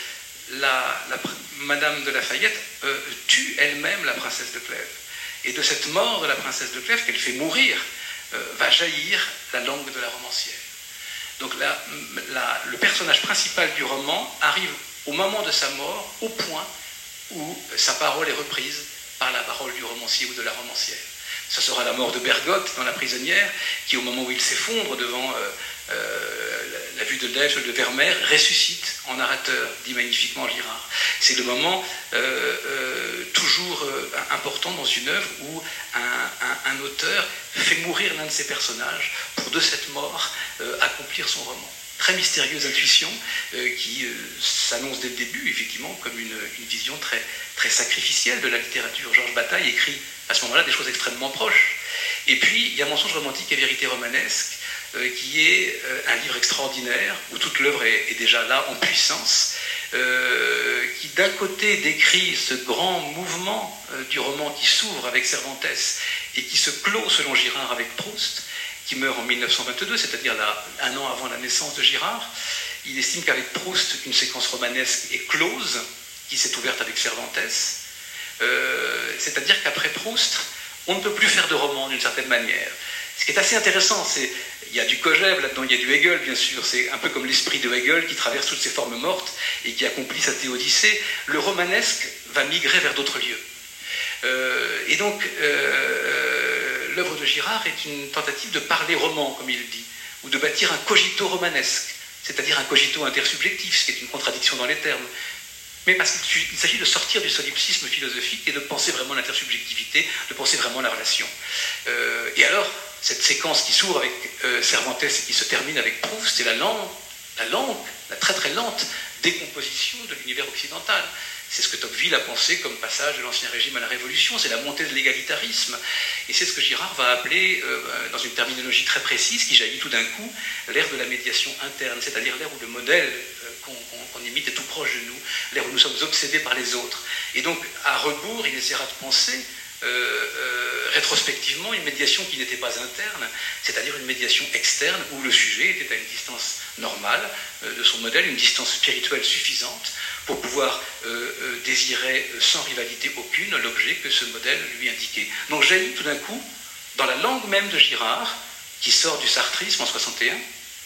la, la, Madame de Lafayette euh, tue elle-même la princesse de Clèves. Et de cette mort de la princesse de Clèves, qu'elle fait mourir, euh, va jaillir la langue de la romancière. Donc la, la, le personnage principal du roman arrive au moment de sa mort, au point où sa parole est reprise par la parole du romancier ou de la romancière. Ce sera la mort de Bergotte dans La prisonnière, qui au moment où il s'effondre devant euh, euh, la, la vue de Deichsel de Vermeer, ressuscite en narrateur, dit magnifiquement Girard. C'est le moment euh, euh, toujours euh, important dans une œuvre où un, un, un auteur fait mourir l'un de ses personnages pour de cette mort euh, accomplir son roman. Très mystérieuse intuition euh, qui euh, s'annonce dès le début, effectivement, comme une, une vision très, très sacrificielle de la littérature. Georges Bataille écrit à ce moment-là des choses extrêmement proches. Et puis, il y a Mensonge romantique et vérité romanesque, euh, qui est euh, un livre extraordinaire, où toute l'œuvre est, est déjà là, en puissance, euh, qui d'un côté décrit ce grand mouvement euh, du roman qui s'ouvre avec Cervantes et qui se clôt, selon Girard, avec Proust, qui meurt en mille neuf cent vingt-deux, c'est-à-dire là, un an avant la naissance de Girard. Il estime qu'avec Proust, une séquence romanesque est close, qui s'est ouverte avec Cervantes. Euh, c'est-à-dire qu'après Proust, on ne peut plus faire de roman d'une certaine manière. Ce qui est assez intéressant, c'est il y a du Kojève là-dedans, il y a du Hegel, bien sûr, c'est un peu comme l'esprit de Hegel qui traverse toutes ces formes mortes et qui accomplit sa théodicée. Le romanesque va migrer vers d'autres lieux. Euh, et donc, euh, l'œuvre de Girard est une tentative de parler roman, comme il dit, ou de bâtir un cogito romanesque, c'est-à-dire un cogito intersubjectif, ce qui est une contradiction dans les termes. Mais parce qu'il s'agit de sortir du solipsisme philosophique et de penser vraiment l'intersubjectivité, de penser vraiment la relation. Euh, et alors, cette séquence qui s'ouvre avec euh, Cervantes et qui se termine avec Proust, c'est la lente, la lente, la très très lente décomposition de l'univers occidental. C'est ce que Tocqueville a pensé comme passage de l'Ancien Régime à la Révolution, c'est la montée de l'égalitarisme. Et c'est ce que Girard va appeler, euh, dans une terminologie très précise, qui jaillit tout d'un coup, l'ère de la médiation interne, c'est-à-dire l'ère où le modèle euh, qu'on qu'on, qu'on imite est tout proche de nous, l'ère où nous sommes obsédés par les autres. Et donc, à rebours, il essaiera de penser euh, euh, rétrospectivement une médiation qui n'était pas interne, c'est-à-dire une médiation externe, où le sujet était à une distance normale euh, de son modèle, une distance spirituelle suffisante, pour pouvoir euh, euh, désirer sans rivalité aucune l'objet que ce modèle lui indiquait. Donc jaillit tout d'un coup, dans la langue même de Girard, qui sort du sartrisme en soixante et un,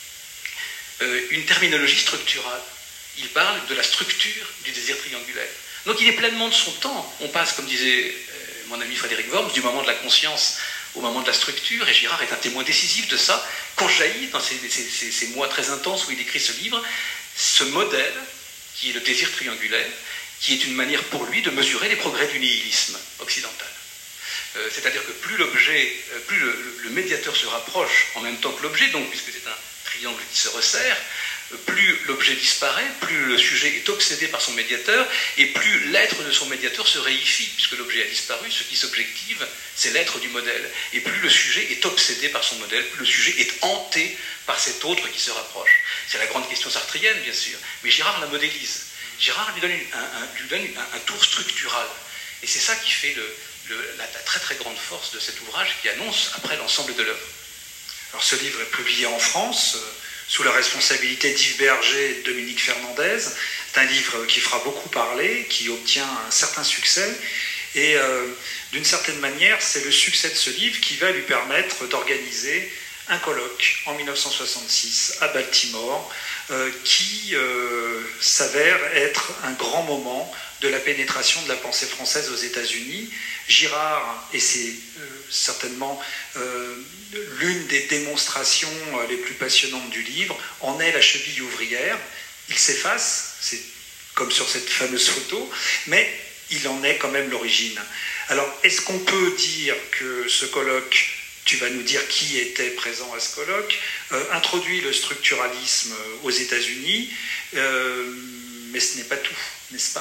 euh, une terminologie structurale. Il parle de la structure du désir triangulaire. Donc il est pleinement de son temps. On passe, comme disait euh, mon ami Frédéric Worms, du moment de la conscience au moment de la structure, et Girard est un témoin décisif de ça, quand jaillit dans ces, ces, ces, ces mois très intenses où il écrit ce livre, ce modèle qui est le désir triangulaire, qui est une manière pour lui de mesurer les progrès du nihilisme occidental. Euh, c'est-à-dire que plus l'objet, euh, plus le, le, le médiateur se rapproche en même temps que l'objet, donc puisque c'est un triangle qui se resserre, euh, plus l'objet disparaît, plus le sujet est obsédé par son médiateur, et plus l'être de son médiateur se réifie, puisque l'objet a disparu, ce qui s'objective, c'est l'être du modèle. Et plus le sujet est obsédé par son modèle, plus le sujet est hanté par cet autre qui se rapproche. C'est la grande question sartrienne, bien sûr, mais Girard la modélise. Girard lui donne, une, un, un, lui donne un, un tour structural. Et c'est ça qui fait le, le, la, la très très grande force de cet ouvrage qui annonce après l'ensemble de l'œuvre. Alors ce livre est publié en France, euh, sous la responsabilité d'Yves Berger et de Dominique Fernandez. C'est un livre qui fera beaucoup parler, qui obtient un certain succès. Et euh, d'une certaine manière, c'est le succès de ce livre qui va lui permettre d'organiser un colloque en mille neuf cent soixante-six à Baltimore euh, qui euh, s'avère être un grand moment de la pénétration de la pensée française aux États-Unis. Girard, et c'est euh, certainement euh, l'une des démonstrations euh, les plus passionnantes du livre, en est la cheville ouvrière. Il s'efface, c'est comme sur cette fameuse photo, mais il en est quand même l'origine. Alors, est-ce qu'on peut dire que ce colloque, tu vas nous dire qui était présent à ce colloque, euh, introduit le structuralisme aux États-Unis, euh, mais ce n'est pas tout, n'est-ce pas ?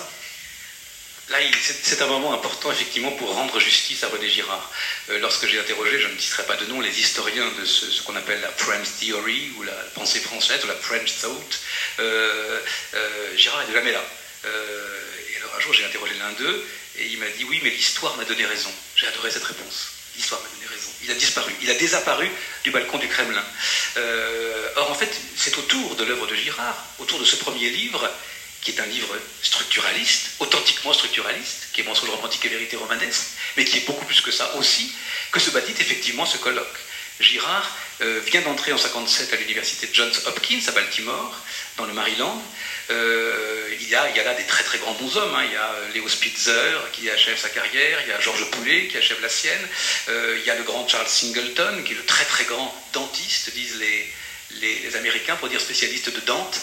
Là, c'est un moment important, effectivement, pour rendre justice à René Girard. Euh, lorsque j'ai interrogé, je ne citerai pas de nom, les historiens de ce, ce qu'on appelle la French Theory, ou la pensée française, ou la French Thought, euh, euh, Girard est jamais là. Euh, et alors, un jour, j'ai interrogé l'un d'eux, et il m'a dit, oui, mais l'histoire m'a donné raison. J'ai adoré cette réponse. L'histoire m'a donné raison. Il a disparu. Il a désapparu du balcon du Kremlin. Euh, or, en fait, c'est autour de l'œuvre de Girard, autour de ce premier livre, qui est un livre structuraliste, authentiquement structuraliste, qui est Mensonge romantique et vérité romanesque, mais qui est beaucoup plus que ça aussi, que se bâtit effectivement ce colloque. Girard euh, vient d'entrer en cinquante-sept à l'université de Johns Hopkins à Baltimore, dans le Maryland. Euh, il, y a, il y a là des très très grands bons hommes, hein. Il y a Léo Spitzer qui achève sa carrière, il y a Georges Poulet qui achève la sienne, euh, il y a le grand Charles Singleton qui est le très très grand dentiste, disent les, les, les Américains, pour dire spécialiste de Dante.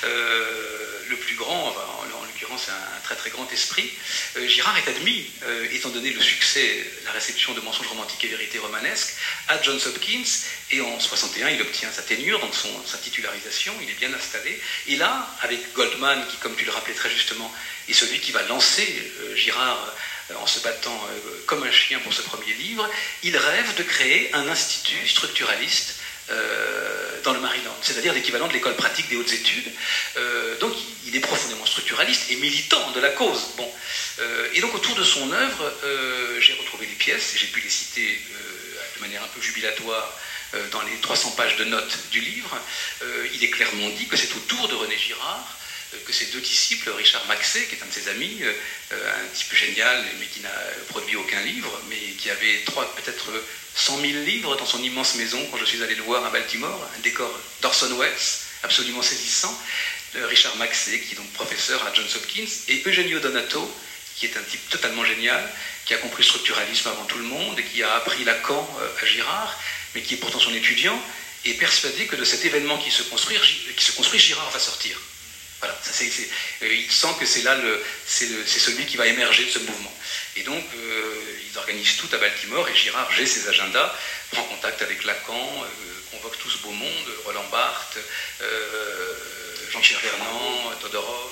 Euh, le plus grand, enfin, en, en l'occurrence un, un très très grand esprit. Euh, Girard est admis, euh, étant donné le succès, la réception de Mensonges romantiques et vérité romanesque, à Johns Hopkins, et en soixante et un, il obtient sa ténure, donc son, sa titularisation, il est bien installé. Et là, avec Goldman, qui, comme tu le rappelais très justement, est celui qui va lancer euh, Girard euh, en se battant euh, comme un chien pour ce premier livre, il rêve de créer un institut structuraliste Euh, dans le Maryland, c'est-à-dire l'équivalent de l'école pratique des hautes études. Euh, donc il est profondément structuraliste et militant de la cause. Bon. Euh, et donc autour de son œuvre, euh, j'ai retrouvé les pièces, et j'ai pu les citer euh, de manière un peu jubilatoire euh, dans les trois cents pages de notes du livre. Euh, il est clairement dit que c'est autour de René Girard que ses deux disciples, Richard Maxey, qui est un de ses amis, euh, un type génial, mais qui n'a produit aucun livre, mais qui avait trois, peut-être cent mille livres dans son immense maison quand je suis allé le voir à Baltimore, un décor d'Orson Welles, absolument saisissant. Euh, Richard Maxey, qui est donc professeur à Johns Hopkins, et Eugenio Donato, qui est un type totalement génial, qui a compris le structuralisme avant tout le monde, et qui a appris Lacan euh, à Girard, mais qui est pourtant son étudiant, et persuadé que de cet événement qui se construit, qui se construit Girard va sortir. Voilà, ça, c'est, c'est, euh, il sent que c'est là le, c'est, le, c'est celui qui va émerger de ce mouvement. Et donc, euh, ils organisent tout à Baltimore, et Girard, j'ai ses agendas, prend contact avec Lacan, euh, convoque tout ce beau monde, Roland Barthes, euh, Jean-Pierre Vernant, Todorov,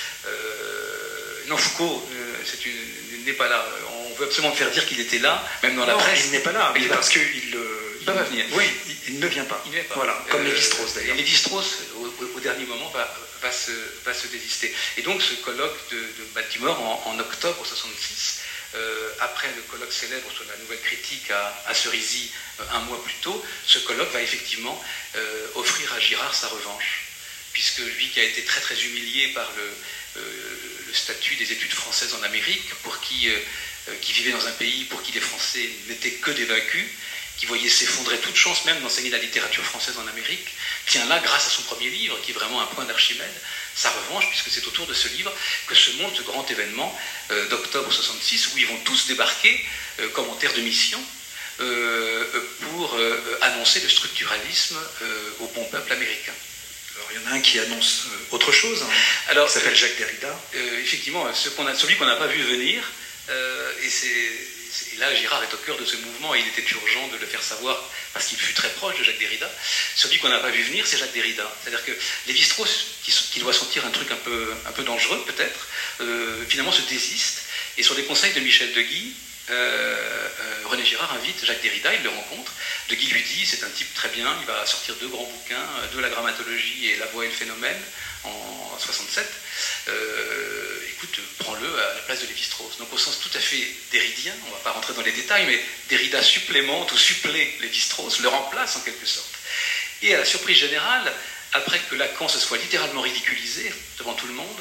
euh, non, Foucault, euh, c'est une, n'est pas là. On veut absolument faire dire qu'il était là, même dans la non, presse. Il n'est pas là, mais parce qu'il il ne peut pas venir. Oui, il, il ne vient pas. Il ne vient pas. Voilà, comme euh, Lévi-Strauss d'ailleurs. Et Lévi-Strauss, au, au, au dernier moment, va, va, se, va se désister. Et donc, ce colloque de, de Baltimore en, en octobre soixante-six, euh, après le colloque célèbre sur la nouvelle critique à, à Cerisy euh, un mois plus tôt, ce colloque va effectivement euh, offrir à Girard sa revanche, puisque lui qui a été très très humilié par le, euh, le statut des études françaises en Amérique, pour qui, euh, qui vivait dans un pays pour qui les Français n'étaient que des vaincus, qui voyait s'effondrer toute chance même d'enseigner la littérature française en Amérique, tient là, grâce à son premier livre, qui est vraiment un point d'Archimède, sa revanche, puisque c'est autour de ce livre que se monte ce grand événement euh, d'octobre soixante-six, où ils vont tous débarquer euh, comme en terre de mission euh, pour euh, annoncer le structuralisme euh, au bon peuple américain. Alors, il y en a un qui annonce euh, autre chose, hein, Alors, qui s'appelle Jacques Derrida. Euh, effectivement, ce qu'on a, celui qu'on n'a pas vu venir, euh, et c'est... Et là, Girard est au cœur de ce mouvement et il était urgent de le faire savoir parce qu'il fut très proche de Jacques Derrida. Celui qu'on n'a pas vu venir, c'est Jacques Derrida. C'est-à-dire que Lévi-Strauss, qui, qui doit sentir un truc un peu, un peu dangereux peut-être, euh, finalement se désiste. Et sur les conseils de Michel Deguy, euh, euh, René Girard invite Jacques Derrida, il le rencontre. Deguy lui dit, c'est un type très bien, il va sortir deux grands bouquins, de la grammatologie et la voix et le phénomène, en soixante-sept. Euh, écoute, prends-le à la place de Lévi-Strauss. Donc au sens tout à fait derridien, on ne va pas rentrer dans les détails, mais Derrida supplémente ou supplée Lévi-Strauss, le remplace en quelque sorte. Et à la surprise générale, après que Lacan se soit littéralement ridiculisé devant tout le monde,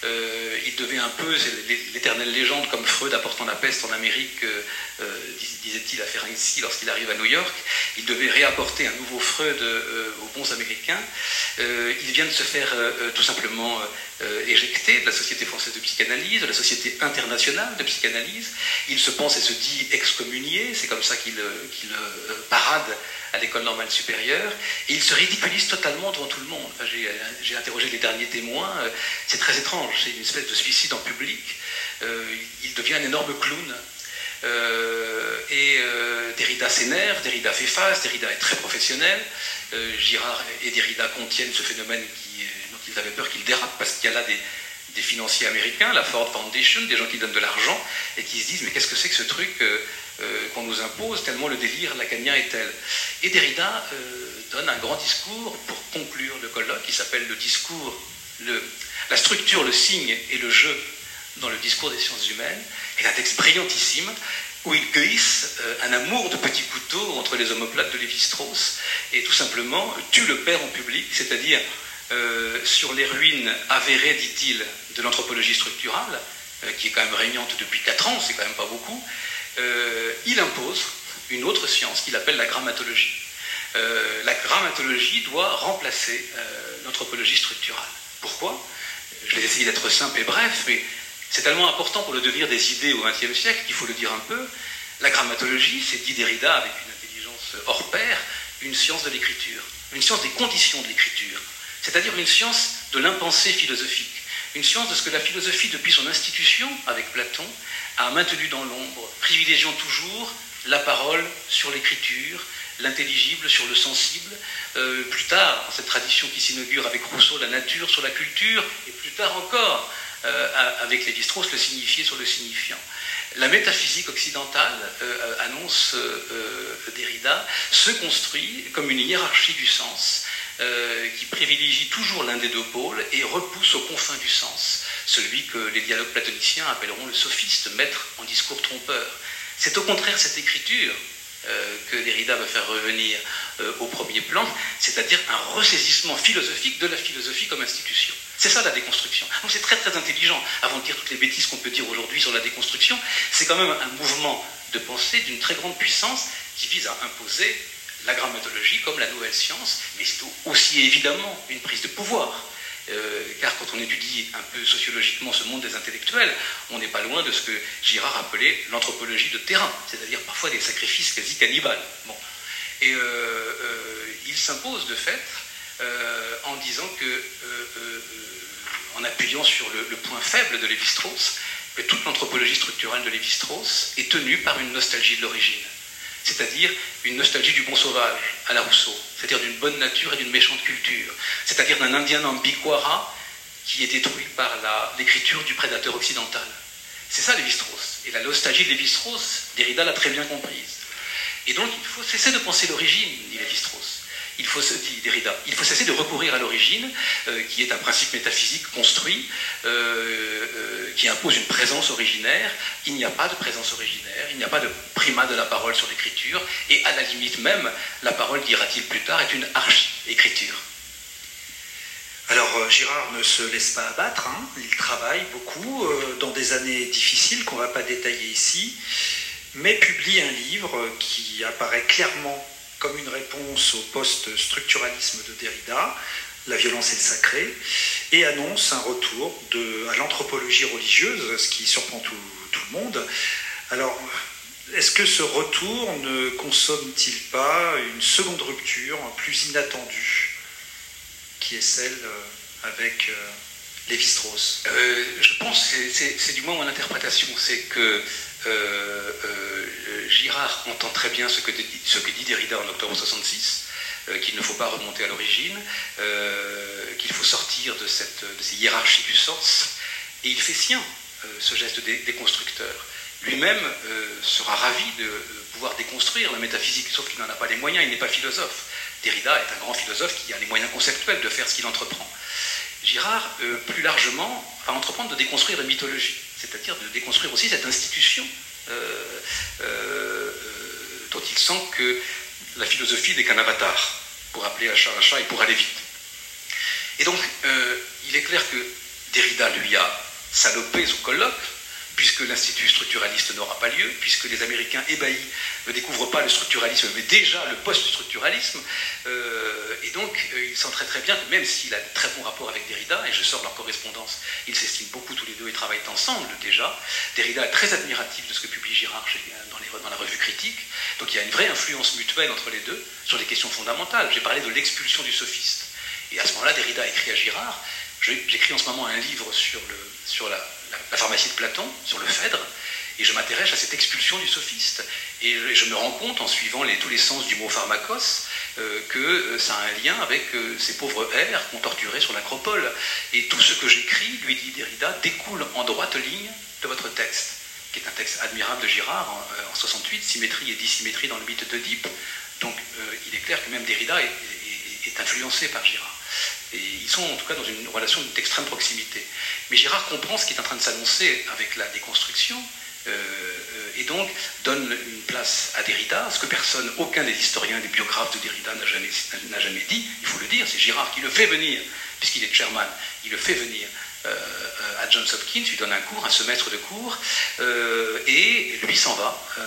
Euh, il devait un peu, c'est l'éternelle légende, comme Freud apportant la peste en Amérique, euh, euh, disait-il à Ferenczi lorsqu'il arrive à New York, il devait réapporter un nouveau Freud euh, aux bons Américains. Euh, il vient de se faire euh, tout simplement euh, éjecter de la Société française de psychanalyse, de la Société internationale de psychanalyse. Il se pense et se dit excommunié, c'est comme ça qu'il qu'il euh, parade à l'école normale supérieure, et il se ridiculise totalement devant tout le monde. Enfin, j'ai interrogé les derniers témoins, euh, c'est très étrange, c'est une espèce de suicide en public. Euh, il devient un énorme clown. Euh, et euh, Derrida s'énerve, Derrida fait face, Derrida est très professionnel. Euh, Girard et Derrida contiennent ce phénomène qui, dont ils avaient peur qu'il dérape, parce qu'il y a là des, des financiers américains, la Ford Foundation, des gens qui donnent de l'argent, et qui se disent, mais qu'est-ce que c'est que ce truc euh, euh, qu'on nous impose, tellement le délire lacanien est tel. Et Derrida euh, donne un grand discours pour conclure le colloque, qui s'appelle le discours, le, la structure, le signe et le jeu dans le discours des sciences humaines, et un texte brillantissime, où il glisse euh, un amour de petit couteau entre les omoplates de Lévi-Strauss, et tout simplement tue le père en public, c'est-à-dire euh, sur les ruines avérées, dit-il, de l'anthropologie structurale, euh, qui est quand même régnante depuis quatre ans, c'est quand même pas beaucoup, euh, il impose une autre science qu'il appelle la grammatologie. Euh, la grammatologie doit remplacer euh, l'anthropologie structurale. Pourquoi? Je vais essayer d'être simple et bref, mais c'est tellement important pour le devenir des idées au vingtième siècle qu'il faut le dire un peu. La grammatologie, c'est, dit Derrida avec une intelligence hors pair, une science de l'écriture, une science des conditions de l'écriture, c'est-à-dire une science de l'impensé philosophique, une science de ce que la philosophie, depuis son institution avec Platon, a maintenu dans l'ombre, privilégiant toujours la parole sur l'écriture, l'intelligible sur le sensible, euh, plus tard, dans cette tradition qui s'inaugure avec Rousseau, la nature sur la culture, et plus tard encore, euh, avec Lévi-Strauss, le signifié sur le signifiant. La métaphysique occidentale, euh, annonce euh, Derrida, se construit comme une hiérarchie du sens, euh, qui privilégie toujours l'un des deux pôles et repousse aux confins du sens, celui que les dialogues platoniciens appelleront le sophiste, maître en discours trompeur. C'est au contraire cette écriture Euh, que Derrida veut faire revenir euh, au premier plan, c'est-à-dire un ressaisissement philosophique de la philosophie comme institution. C'est ça la déconstruction. Donc c'est très très intelligent, avant de dire toutes les bêtises qu'on peut dire aujourd'hui sur la déconstruction, c'est quand même un mouvement de pensée d'une très grande puissance qui vise à imposer la grammatologie comme la nouvelle science, mais c'est aussi évidemment une prise de pouvoir. Euh, car quand on étudie un peu sociologiquement ce monde des intellectuels, on n'est pas loin de ce que Girard appelait l'anthropologie de terrain, c'est-à-dire parfois des sacrifices quasi cannibales. Bon. Et euh, euh, il s'impose de fait euh, en disant que, euh, euh, en appuyant sur le, le point faible de Lévi-Strauss, que toute l'anthropologie structurelle de Lévi-Strauss est tenue par une nostalgie de l'origine, c'est-à-dire une nostalgie du bon sauvage à la Rousseau, c'est-à-dire d'une bonne nature et d'une méchante culture, c'est-à-dire d'un indien ambiquara qui est détruit par l'écriture du prédateur occidental. C'est ça Lévi-Strauss. Et la nostalgie de Lévi-Strauss, Derrida l'a très bien comprise. Et donc il faut cesser de penser l'origine, dit Lévi-Strauss. Il faut, dit Derrida, il faut cesser de recourir à l'origine, euh, qui est un principe métaphysique construit, euh, euh, qui impose une présence originaire. Il n'y a pas de présence originaire, il n'y a pas de primat de la parole sur l'écriture, et à la limite même, la parole, dira-t-il plus tard, est une archi-écriture. Alors Girard ne se laisse pas abattre, hein. Il travaille beaucoup euh, dans des années difficiles qu'on ne va pas détailler ici, mais publie un livre qui apparaît clairement comme une réponse au post-structuralisme de Derrida, La violence et le sacré, et annonce un retour de, à l'anthropologie religieuse, ce qui surprend tout, tout le monde. Alors, est-ce que ce retour ne consomme-t-il pas une seconde rupture plus inattendue, qui est celle avec euh, Lévi-Strauss? euh, Je pense que c'est du moins mon interprétation, c'est que Euh, euh, Girard entend très bien ce que, ce que dit Derrida en octobre soixante-six, euh, qu'il ne faut pas remonter à l'origine, euh, qu'il faut sortir de, cette, de ces hiérarchies du sens, et il fait sien euh, ce geste des, des constructeurs. Lui-même euh, sera ravi de, de pouvoir déconstruire la métaphysique, sauf qu'il n'en a pas les moyens, il n'est pas philosophe. Derrida est un grand philosophe qui a les moyens conceptuels de faire ce qu'il entreprend. Girard, euh, plus largement, va entreprendre de déconstruire la mythologie, c'est-à-dire de déconstruire aussi cette institution euh, euh, dont il sent que la philosophie n'est qu'un avatar, pour appeler un chat un chat et pour aller vite. Et donc, euh, il est clair que Derrida lui a salopé son colloque, puisque l'Institut structuraliste n'aura pas lieu, puisque les Américains ébahis ne découvrent pas le structuralisme, mais déjà le post-structuralisme. Euh, et donc, euh, il sent très très bien que même s'il a de très bons rapports avec Derrida, et je sors leur correspondance, ils s'estiment beaucoup tous les deux et travaillent ensemble déjà. Derrida est très admiratif de ce que publie Girard chez, dans, les, dans la revue Critique. Donc il y a une vraie influence mutuelle entre les deux sur des questions fondamentales. J'ai parlé de l'expulsion du sophiste. Et à ce moment-là, Derrida écrit à Girard. J'écris en ce moment un livre sur, le, sur la, la, la pharmacie de Platon, sur le Phèdre, et je m'intéresse à cette expulsion du sophiste. Et je, je me rends compte, en suivant les, tous les sens du mot pharmakos, euh, que euh, ça a un lien avec euh, ces pauvres hères qu'on torturait sur l'acropole. Et tout ce que j'écris, lui dit Derrida, découle en droite ligne de votre texte, qui est un texte admirable de Girard, en, en soixante-huit, Symétrie et dissymétrie dans le mythe d'Oedipe. Donc euh, il est clair que même Derrida est, est, est influencé par Girard. Et ils sont en tout cas dans une relation d'extrême proximité. Mais Girard comprend ce qui est en train de s'annoncer avec la déconstruction, euh, et donc donne une place à Derrida, ce que personne, aucun des historiens, des biographes de Derrida n'a jamais, n'a jamais dit, il faut le dire, c'est Girard qui le fait venir, puisqu'il est chairman, il le fait venir euh, à Johns Hopkins, lui donne un cours, un semestre de cours, euh, et lui s'en va euh,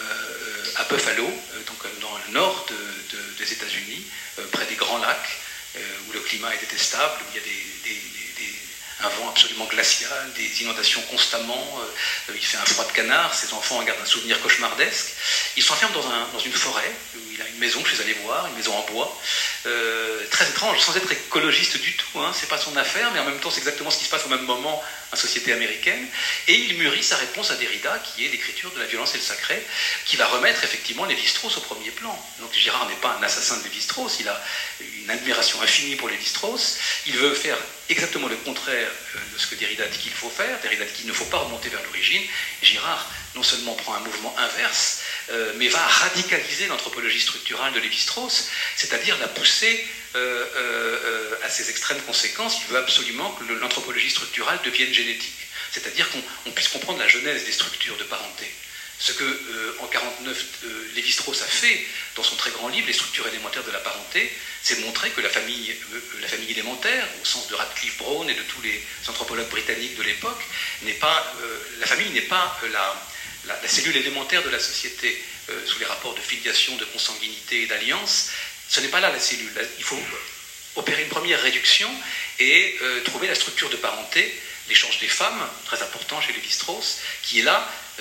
à Buffalo, euh, donc dans le nord de, de, des États-Unis, euh, près des Grands Lacs, Euh, où le climat est détestable, où il y a des, des, des, des, un vent absolument glacial, des inondations constamment, euh, il fait un froid de canard, ses enfants en gardent un souvenir cauchemardesque. Il s'enferme dans, un, dans une forêt, où il a une maison que je suis allé voir, une maison en bois, euh, très étrange, sans être écologiste du tout, hein, c'est pas son affaire, mais en même temps c'est exactement ce qui se passe au même moment en société américaine, et il mûrit sa réponse à Derrida, qui est l'écriture de la violence et le sacré, qui va remettre effectivement Lévi-Strauss au premier plan. Donc Girard n'est pas un assassin de Lévi-Strauss, il a une admiration infinie pour Lévi-Strauss, il veut faire exactement le contraire de ce que Derrida dit qu'il faut faire, Derrida dit qu'il ne faut pas remonter vers l'origine, Girard non seulement prend un mouvement inverse, euh, mais va radicaliser l'anthropologie structurale de Lévi-Strauss, c'est-à-dire la pousser euh, euh, à ses extrêmes conséquences. Il veut absolument que l'anthropologie structurale devienne génétique, c'est-à-dire qu'on on puisse comprendre la genèse des structures de parenté. Ce que, euh, en mille neuf cent quarante-neuf, euh, Lévi-Strauss a fait dans son très grand livre, Les structures élémentaires de la parenté, c'est montrer que la famille, euh, la famille élémentaire, au sens de Radcliffe Brown et de tous les anthropologues britanniques de l'époque, n'est pas, euh, la famille n'est pas euh, la, la, la cellule élémentaire de la société, euh, sous les rapports de filiation, de consanguinité et d'alliance. Ce n'est pas là la cellule. Il faut opérer une première réduction et euh, trouver la structure de parenté, l'échange des femmes, très important chez Lévi-Strauss, qui est là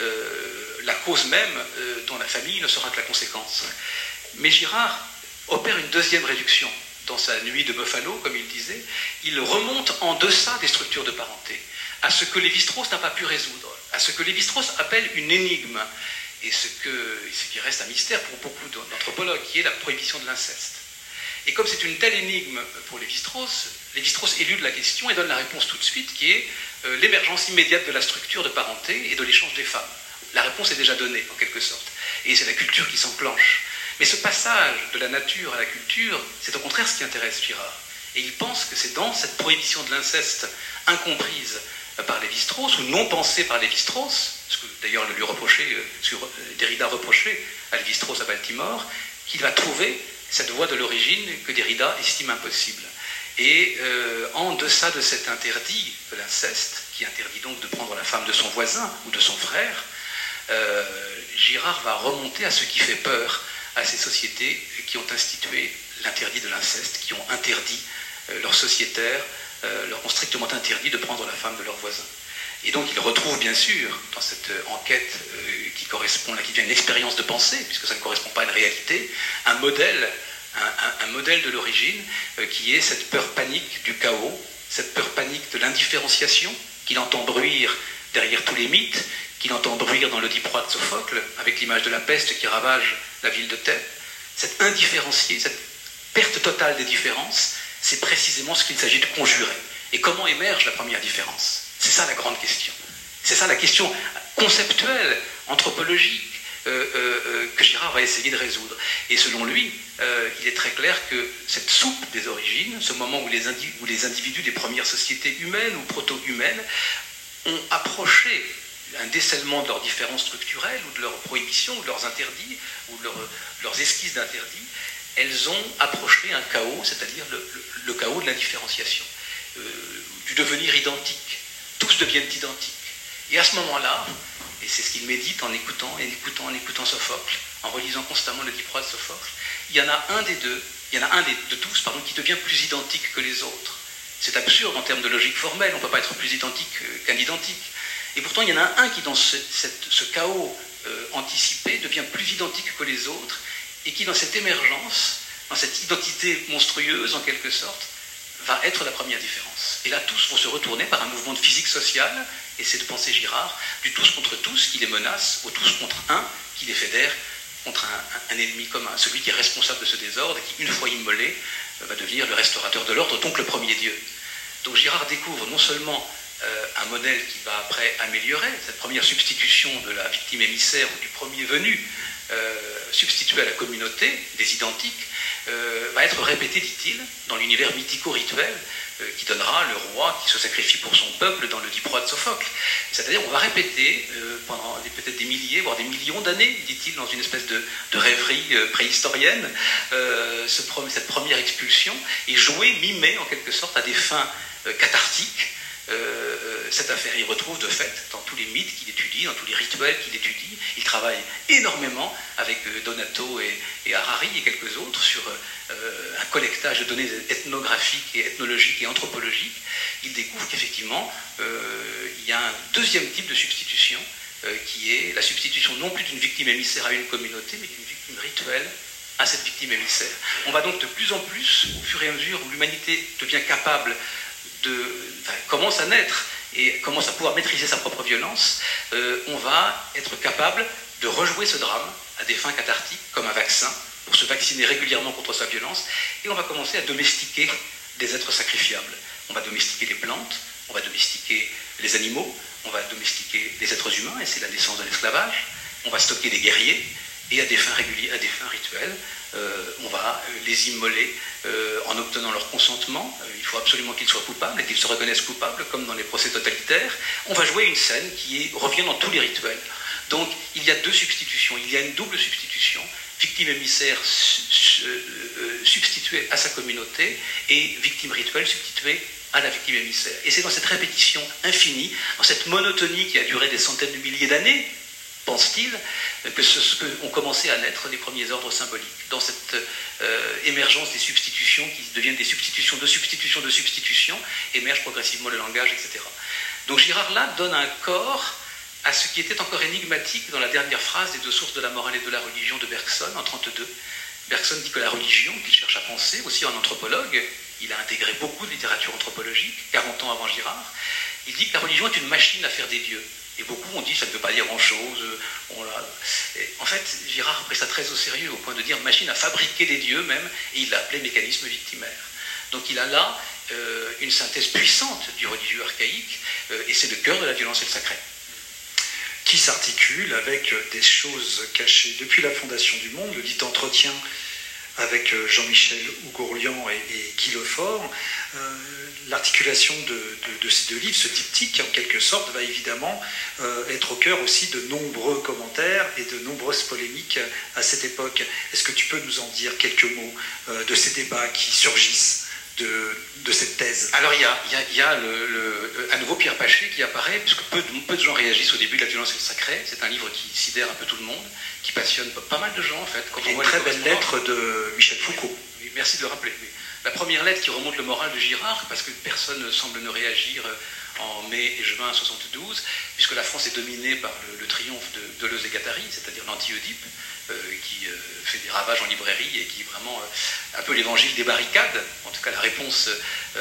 euh, la cause même euh, dont la famille ne sera que la conséquence. Mais Girard opère une deuxième réduction. Dans sa nuit de Buffalo, comme il disait, il remonte en deçà des structures de parenté, à ce que Lévi-Strauss n'a pas pu résoudre, à ce que Lévi-Strauss appelle une énigme, et ce, que, ce qui reste un mystère pour beaucoup d'anthropologues, qui est la prohibition de l'inceste. Et comme c'est une telle énigme pour Lévi-Strauss, Lévi-Strauss élude la question et donne la réponse tout de suite, qui est euh, l'émergence immédiate de la structure de parenté et de l'échange des femmes. La réponse est déjà donnée, en quelque sorte. Et c'est la culture qui s'enclenche. Mais ce passage de la nature à la culture, c'est au contraire ce qui intéresse Girard. Et il pense que c'est dans cette prohibition de l'inceste incomprise par Lévi-Strauss, ou non pensée par Lévi-Strauss, ce que d'ailleurs le lui reprochait, ce que Derrida reprochait à Lévi-Strauss à Baltimore, qu'il va trouver cette voie de l'origine que Derrida estime impossible. Et euh, en deçà de cet interdit de l'inceste, qui interdit donc de prendre la femme de son voisin ou de son frère, euh, Girard va remonter à ce qui fait peur à ces sociétés qui ont institué l'interdit de l'inceste, qui ont interdit euh, leurs sociétaires, euh, leur ont strictement interdit de prendre la femme de leur voisin. Et donc il retrouve bien sûr, dans cette enquête euh, qui correspond, là, qui devient une expérience de pensée, puisque ça ne correspond pas à une réalité, un modèle, un, un, un modèle de l'origine, euh, qui est cette peur panique du chaos, cette peur panique de l'indifférenciation, qu'il entend bruire derrière tous les mythes, qu'il entend bruire dans l'Oedipe-roi de Sophocle, avec l'image de la peste qui ravage la ville de Thèbes. Cette indifférenciée, cette perte totale des différences, c'est précisément ce qu'il s'agit de conjurer. Et comment émerge la première différence ? C'est ça la grande question. C'est ça la question conceptuelle, anthropologique, euh, euh, que Girard va essayer de résoudre. Et selon lui, euh, il est très clair que cette soupe des origines, ce moment où les, indi- où les individus des premières sociétés humaines ou proto-humaines ont approché un décèlement de leurs différences structurelles ou de leurs prohibitions ou de leurs interdits ou de leur, leurs esquisses d'interdits, elles ont approché un chaos, c'est-à-dire le, le, le chaos de la différenciation, euh, du devenir identique. tous deviennent identiques. Et à ce moment-là, et c'est ce qu'il médite en écoutant, et écoutant, en écoutant Sophocle, en relisant constamment le Diproie de Sophocle, il y en a un des deux, il y en a un des, de tous, pardon, qui devient plus identique que les autres. C'est absurde en termes de logique formelle, on ne peut pas être plus identique qu'un identique. Et pourtant, il y en a un qui, dans ce, cette, ce chaos euh, anticipé, devient plus identique que les autres, et qui, dans cette émergence, dans cette identité monstrueuse, en quelque sorte, va être la première différence. Et là, tous vont se retourner par un mouvement de physique sociale, et c'est de penser Girard, du tous contre tous qui les menace, au tous contre un qui les fédère contre un, un ennemi commun, celui qui est responsable de ce désordre, et qui, une fois immolé, va devenir le restaurateur de l'ordre, donc le premier Dieu. Donc Girard découvre non seulement euh, un modèle qui va après améliorer, cette première substitution de la victime émissaire ou du premier venu, euh, substitué à la communauté des identiques, euh, va être répété, dit-il, dans l'univers mythico-rituel euh, qui donnera le roi qui se sacrifie pour son peuple dans le Diproie de Sophocle. C'est-à-dire on va répéter euh, pendant peut-être des milliers, voire des millions d'années, dit-il, dans une espèce de, de rêverie euh, préhistorienne, euh, ce, cette première expulsion, et jouer, mimer en quelque sorte à des fins euh, cathartiques, Euh, cette affaire. Il retrouve de fait dans tous les mythes qu'il étudie, dans tous les rituels qu'il étudie. Il travaille énormément avec euh, Donato et, et Harari et quelques autres sur euh, un collectage de données ethnographiques et ethnologiques et anthropologiques. Il découvre qu'effectivement euh, il y a un deuxième type de substitution euh, qui est la substitution non plus d'une victime émissaire à une communauté, mais d'une victime rituelle à cette victime émissaire. On va donc de plus en plus, au fur et à mesure où l'humanité devient capable de, enfin, commence à naître et commence à pouvoir maîtriser sa propre violence, euh, on va être capable de rejouer ce drame à des fins cathartiques, comme un vaccin, pour se vacciner régulièrement contre sa violence, et on va commencer à domestiquer des êtres sacrifiables. On va domestiquer les plantes, on va domestiquer les animaux, on va domestiquer les êtres humains, et c'est la naissance de l'esclavage, on va stocker des guerriers, et à des fins régulières, à des fins rituelles, euh, on va les immoler euh, en obtenant leur consentement. Euh, il faut absolument qu'ils soient coupables et qu'ils se reconnaissent coupables, comme dans les procès totalitaires. On va jouer une scène qui est, revient dans tous les rituels. Donc il y a deux substitutions, il y a une double substitution, victime émissaire su, euh, substituée à sa communauté et victime rituelle substituée à la victime émissaire. Et c'est dans cette répétition infinie, dans cette monotonie qui a duré des centaines de milliers d'années, pense-t-il, que ce, que ont commencé à naître les premiers ordres symboliques, dans cette euh, émergence des substitutions qui deviennent des substitutions de substitutions de substitutions, émerge progressivement le langage, et cetera. Donc Girard là donne un corps à ce qui était encore énigmatique dans la dernière phrase des deux sources de la morale et de la religion de Bergson en trente-deux. Bergson dit que la religion, qu'il cherche à penser, aussi en anthropologue, il a intégré beaucoup de littérature anthropologique, quarante ans avant Girard, il dit que la religion est une machine à faire des dieux. Et beaucoup ont dit ça ne veut pas dire grand-chose. En fait, Girard a pris ça très au sérieux, au point de dire machine à fabriquer des dieux même, et il l'a appelé mécanisme victimaire. Donc il a là euh, une synthèse puissante du religieux archaïque, euh, et c'est le cœur de la violence et le sacré. Qui s'articule avec des choses cachées depuis la fondation du monde, le dit entretien avec Jean-Michel Ougourlian et, et Guy Lefort. Euh, l'articulation de, de, de ces deux livres, ce diptyque en quelque sorte, va évidemment euh, être au cœur aussi de nombreux commentaires et de nombreuses polémiques à cette époque. Est-ce que tu peux nous en dire quelques mots euh, de ces débats qui surgissent de, de cette thèse? Alors il y a, il y a, il y a le, le, à nouveau Pierre Paché qui apparaît, puisque peu de, peu de gens réagissent au début de La violence et le sacré. C'est un livre qui sidère un peu tout le monde, qui passionne pas mal de gens en fait. Quand il y a une très belle lettre de Michel Foucault. Oui, merci de le rappeler. La première lettre qui remonte le moral de Girard, parce que personne ne semble ne réagir en mai et juin soixante-douze, puisque la France est dominée par le, le triomphe de Deleuze et Guattari, c'est-à-dire l'anti-Oedipe, euh, qui euh, fait des ravages en librairie et qui est vraiment euh, un peu l'évangile des barricades, en tout cas la réponse euh,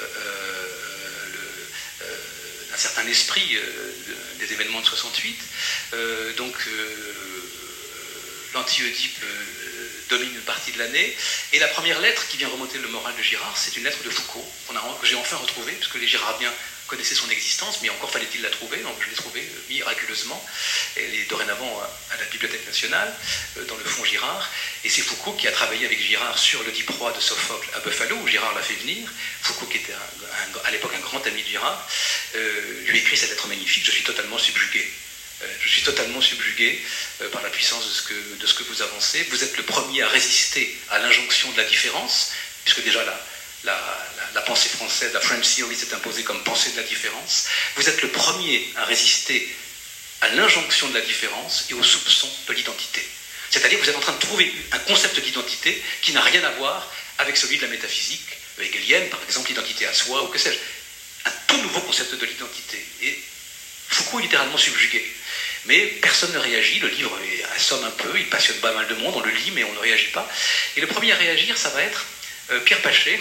euh, euh, d'un certain esprit euh, de, des événements de soixante-huit. Euh, donc euh, l'anti-Oedipe euh, domine une partie de l'année. Et la première lettre qui vient remonter le moral de Girard, c'est une lettre de Foucault, qu'on a, que j'ai enfin retrouvée, puisque les Girardiens connaissaient son existence, mais encore fallait-il la trouver, donc je l'ai trouvée miraculeusement. Elle est dorénavant à la Bibliothèque nationale, dans le fonds Girard, et c'est Foucault qui a travaillé avec Girard sur le Diproie de Sophocle à Buffalo, où Girard l'a fait venir. Foucault, qui était un, un, à l'époque un grand ami de Girard, euh, lui écrit cette lettre magnifique: « Je suis totalement subjugué. Je suis totalement subjugué euh, par la puissance de ce, que, de ce que vous avancez. Vous êtes le premier à résister à l'injonction de la différence, puisque déjà la, la, la, la pensée française, la French Theory s'est imposée comme pensée de la différence. Vous êtes le premier à résister à l'injonction de la différence et au soupçon de l'identité. C'est-à-dire que vous êtes en train de trouver un concept d'identité qui n'a rien à voir avec celui de la métaphysique hegelienne, par exemple l'identité à soi ou que sais-je. Un tout nouveau concept de l'identité. Et Foucault est littéralement subjugué. Mais personne ne réagit, le livre assomme un peu, il passionne pas mal de monde, on le lit mais on ne réagit pas. Et le premier à réagir, ça va être euh, Pierre Pachet,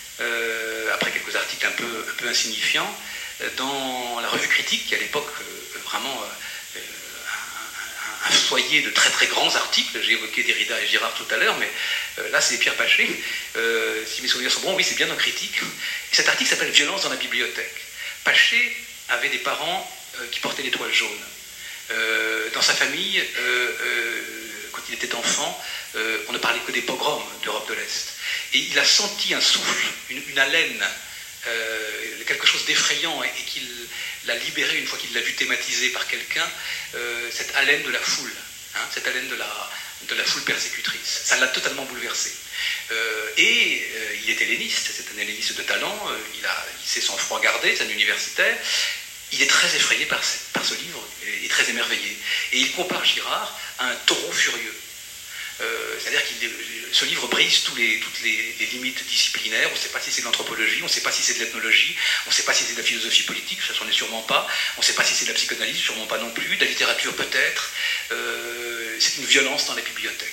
euh, après quelques articles un peu, un peu insignifiants, euh, dans la revue Critique, qui à l'époque euh, vraiment euh, un, un foyer de très très grands articles. J'ai évoqué Derrida et Girard tout à l'heure, mais euh, là c'est Pierre Pachet. Euh, si mes souvenirs sont bons, oui, c'est bien dans Critique. Et cet article s'appelle « Violence dans la bibliothèque ». Pachet avait des parents euh, qui portaient l'étoile jaune. Euh, dans sa famille, euh, euh, quand il était enfant, euh, on ne parlait que des pogroms d'Europe de l'Est. Et il a senti un souffle, une, une haleine, euh, quelque chose d'effrayant, et, et qu'il l'a libéré une fois qu'il l'a vu thématisé par quelqu'un, euh, cette haleine de la foule, hein, cette haleine de la, de la foule persécutrice. Ça l'a totalement bouleversé. Euh, et euh, il est helléniste, c'est un helléniste de talent, euh, il, a, il sait son froid garder, c'est un universitaire. Il est très effrayé par ce, par ce livre, et très émerveillé. Et il compare Girard à un taureau furieux. Euh, c'est-à-dire que ce livre brise tous les, toutes les, les limites disciplinaires. On ne sait pas si c'est de l'anthropologie, on ne sait pas si c'est de l'ethnologie, on ne sait pas si c'est de la philosophie politique, ça n'en est sûrement pas. On ne sait pas si c'est de la psychanalyse, sûrement pas non plus, de la littérature peut-être. Euh, c'est une violence dans la bibliothèque.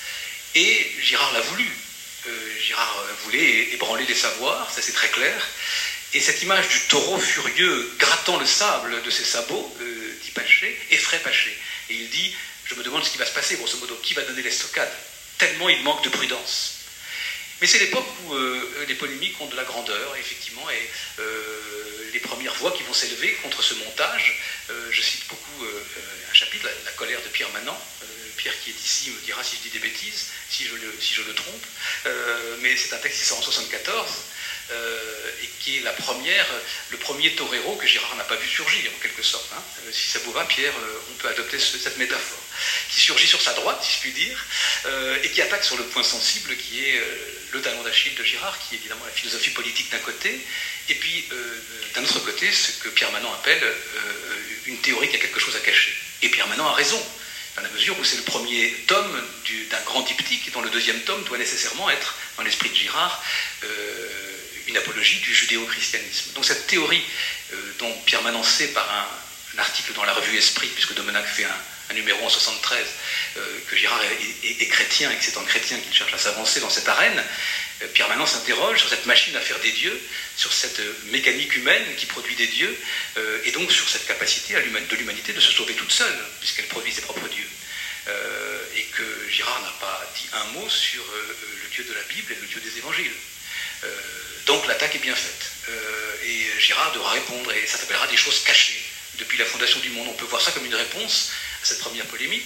Et Girard l'a voulu. Euh, Girard voulait ébranler les savoirs, ça c'est très clair. Et cette image du taureau furieux grattant le sable de ses sabots, euh, dit Pachet, effraie Pachet. Et il dit, je me demande ce qui va se passer, grosso modo, qui va donner l'estocade, tellement il manque de prudence. Mais c'est l'époque où euh, les polémiques ont de la grandeur, effectivement, et euh, les premières voix qui vont s'élever contre ce montage, euh, je cite beaucoup euh, un chapitre, la, la colère de Pierre Manant. euh, Pierre qui est ici me dira si je dis des bêtises, si je le, si je le trompe, euh, mais c'est un texte qui sort en soixante-quatorze, Euh, et qui est la première, le premier torero que Girard n'a pas vu surgir, en quelque sorte. Hein. Euh, si ça vous va, Pierre, euh, on peut adopter ce, cette métaphore. Qui surgit sur sa droite, si je puis dire, euh, et qui attaque sur le point sensible qui est euh, le talon d'Achille de Girard, qui est évidemment la philosophie politique d'un côté, et puis euh, d'un autre côté, ce que Pierre Manant appelle euh, une théorie qui a quelque chose à cacher. Et Pierre Manant a raison, dans la mesure où c'est le premier tome du, d'un grand diptyque, et dont le deuxième tome doit nécessairement être, dans l'esprit de Girard, euh, une apologie du judéo-christianisme. Donc cette théorie euh, dont Pierre Manant sait par un, un article dans la revue Esprit, puisque Domenac fait un, un numéro en soixante-treize, euh, que Girard est, est, est chrétien et que c'est en chrétien qu'il cherche à s'avancer dans cette arène, euh, Pierre Manant s'interroge sur cette machine à faire des dieux, sur cette euh, mécanique humaine qui produit des dieux, euh, et donc sur cette capacité à de l'humanité de se sauver toute seule, puisqu'elle produit ses propres dieux. Euh, et que Girard n'a pas dit un mot sur euh, le Dieu de la Bible et le Dieu des évangiles. Euh, donc l'attaque est bien faite. Euh, et Girard devra répondre, et ça s'appellera des choses cachées. Depuis la fondation du monde, on peut voir ça comme une réponse à cette première polémique,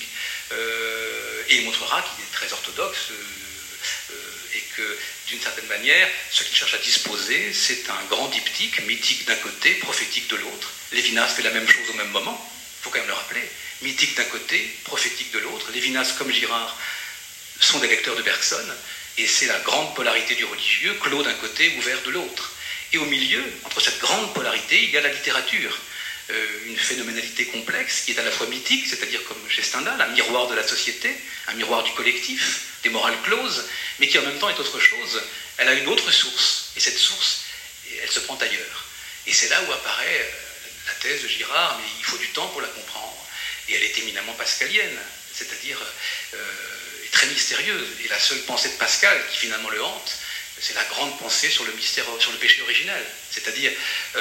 euh, et il montrera qu'il est très orthodoxe, euh, euh, et que d'une certaine manière, ce qu'il cherche à disposer, c'est un grand diptyque, mythique d'un côté, prophétique de l'autre. Lévinas fait la même chose au même moment, il faut quand même le rappeler. Mythique d'un côté, prophétique de l'autre. Lévinas, comme Girard, sont des lecteurs de Bergson, et c'est la grande polarité du religieux, clos d'un côté, ouvert de l'autre. Et au milieu, entre cette grande polarité, il y a la littérature, euh, une phénoménalité complexe qui est à la fois mythique, c'est-à-dire comme chez Stendhal, un miroir de la société, un miroir du collectif, des morales closes, mais qui en même temps est autre chose. Elle a une autre source, et cette source, elle se prend ailleurs. Et c'est là où apparaît la thèse de Girard, mais il faut du temps pour la comprendre. Et elle est éminemment pascalienne, c'est-à-dire euh, très mystérieuse. Et la seule pensée de Pascal, qui finalement le hante, c'est la grande pensée sur le mystère, sur le péché originel. C'est-à-dire euh,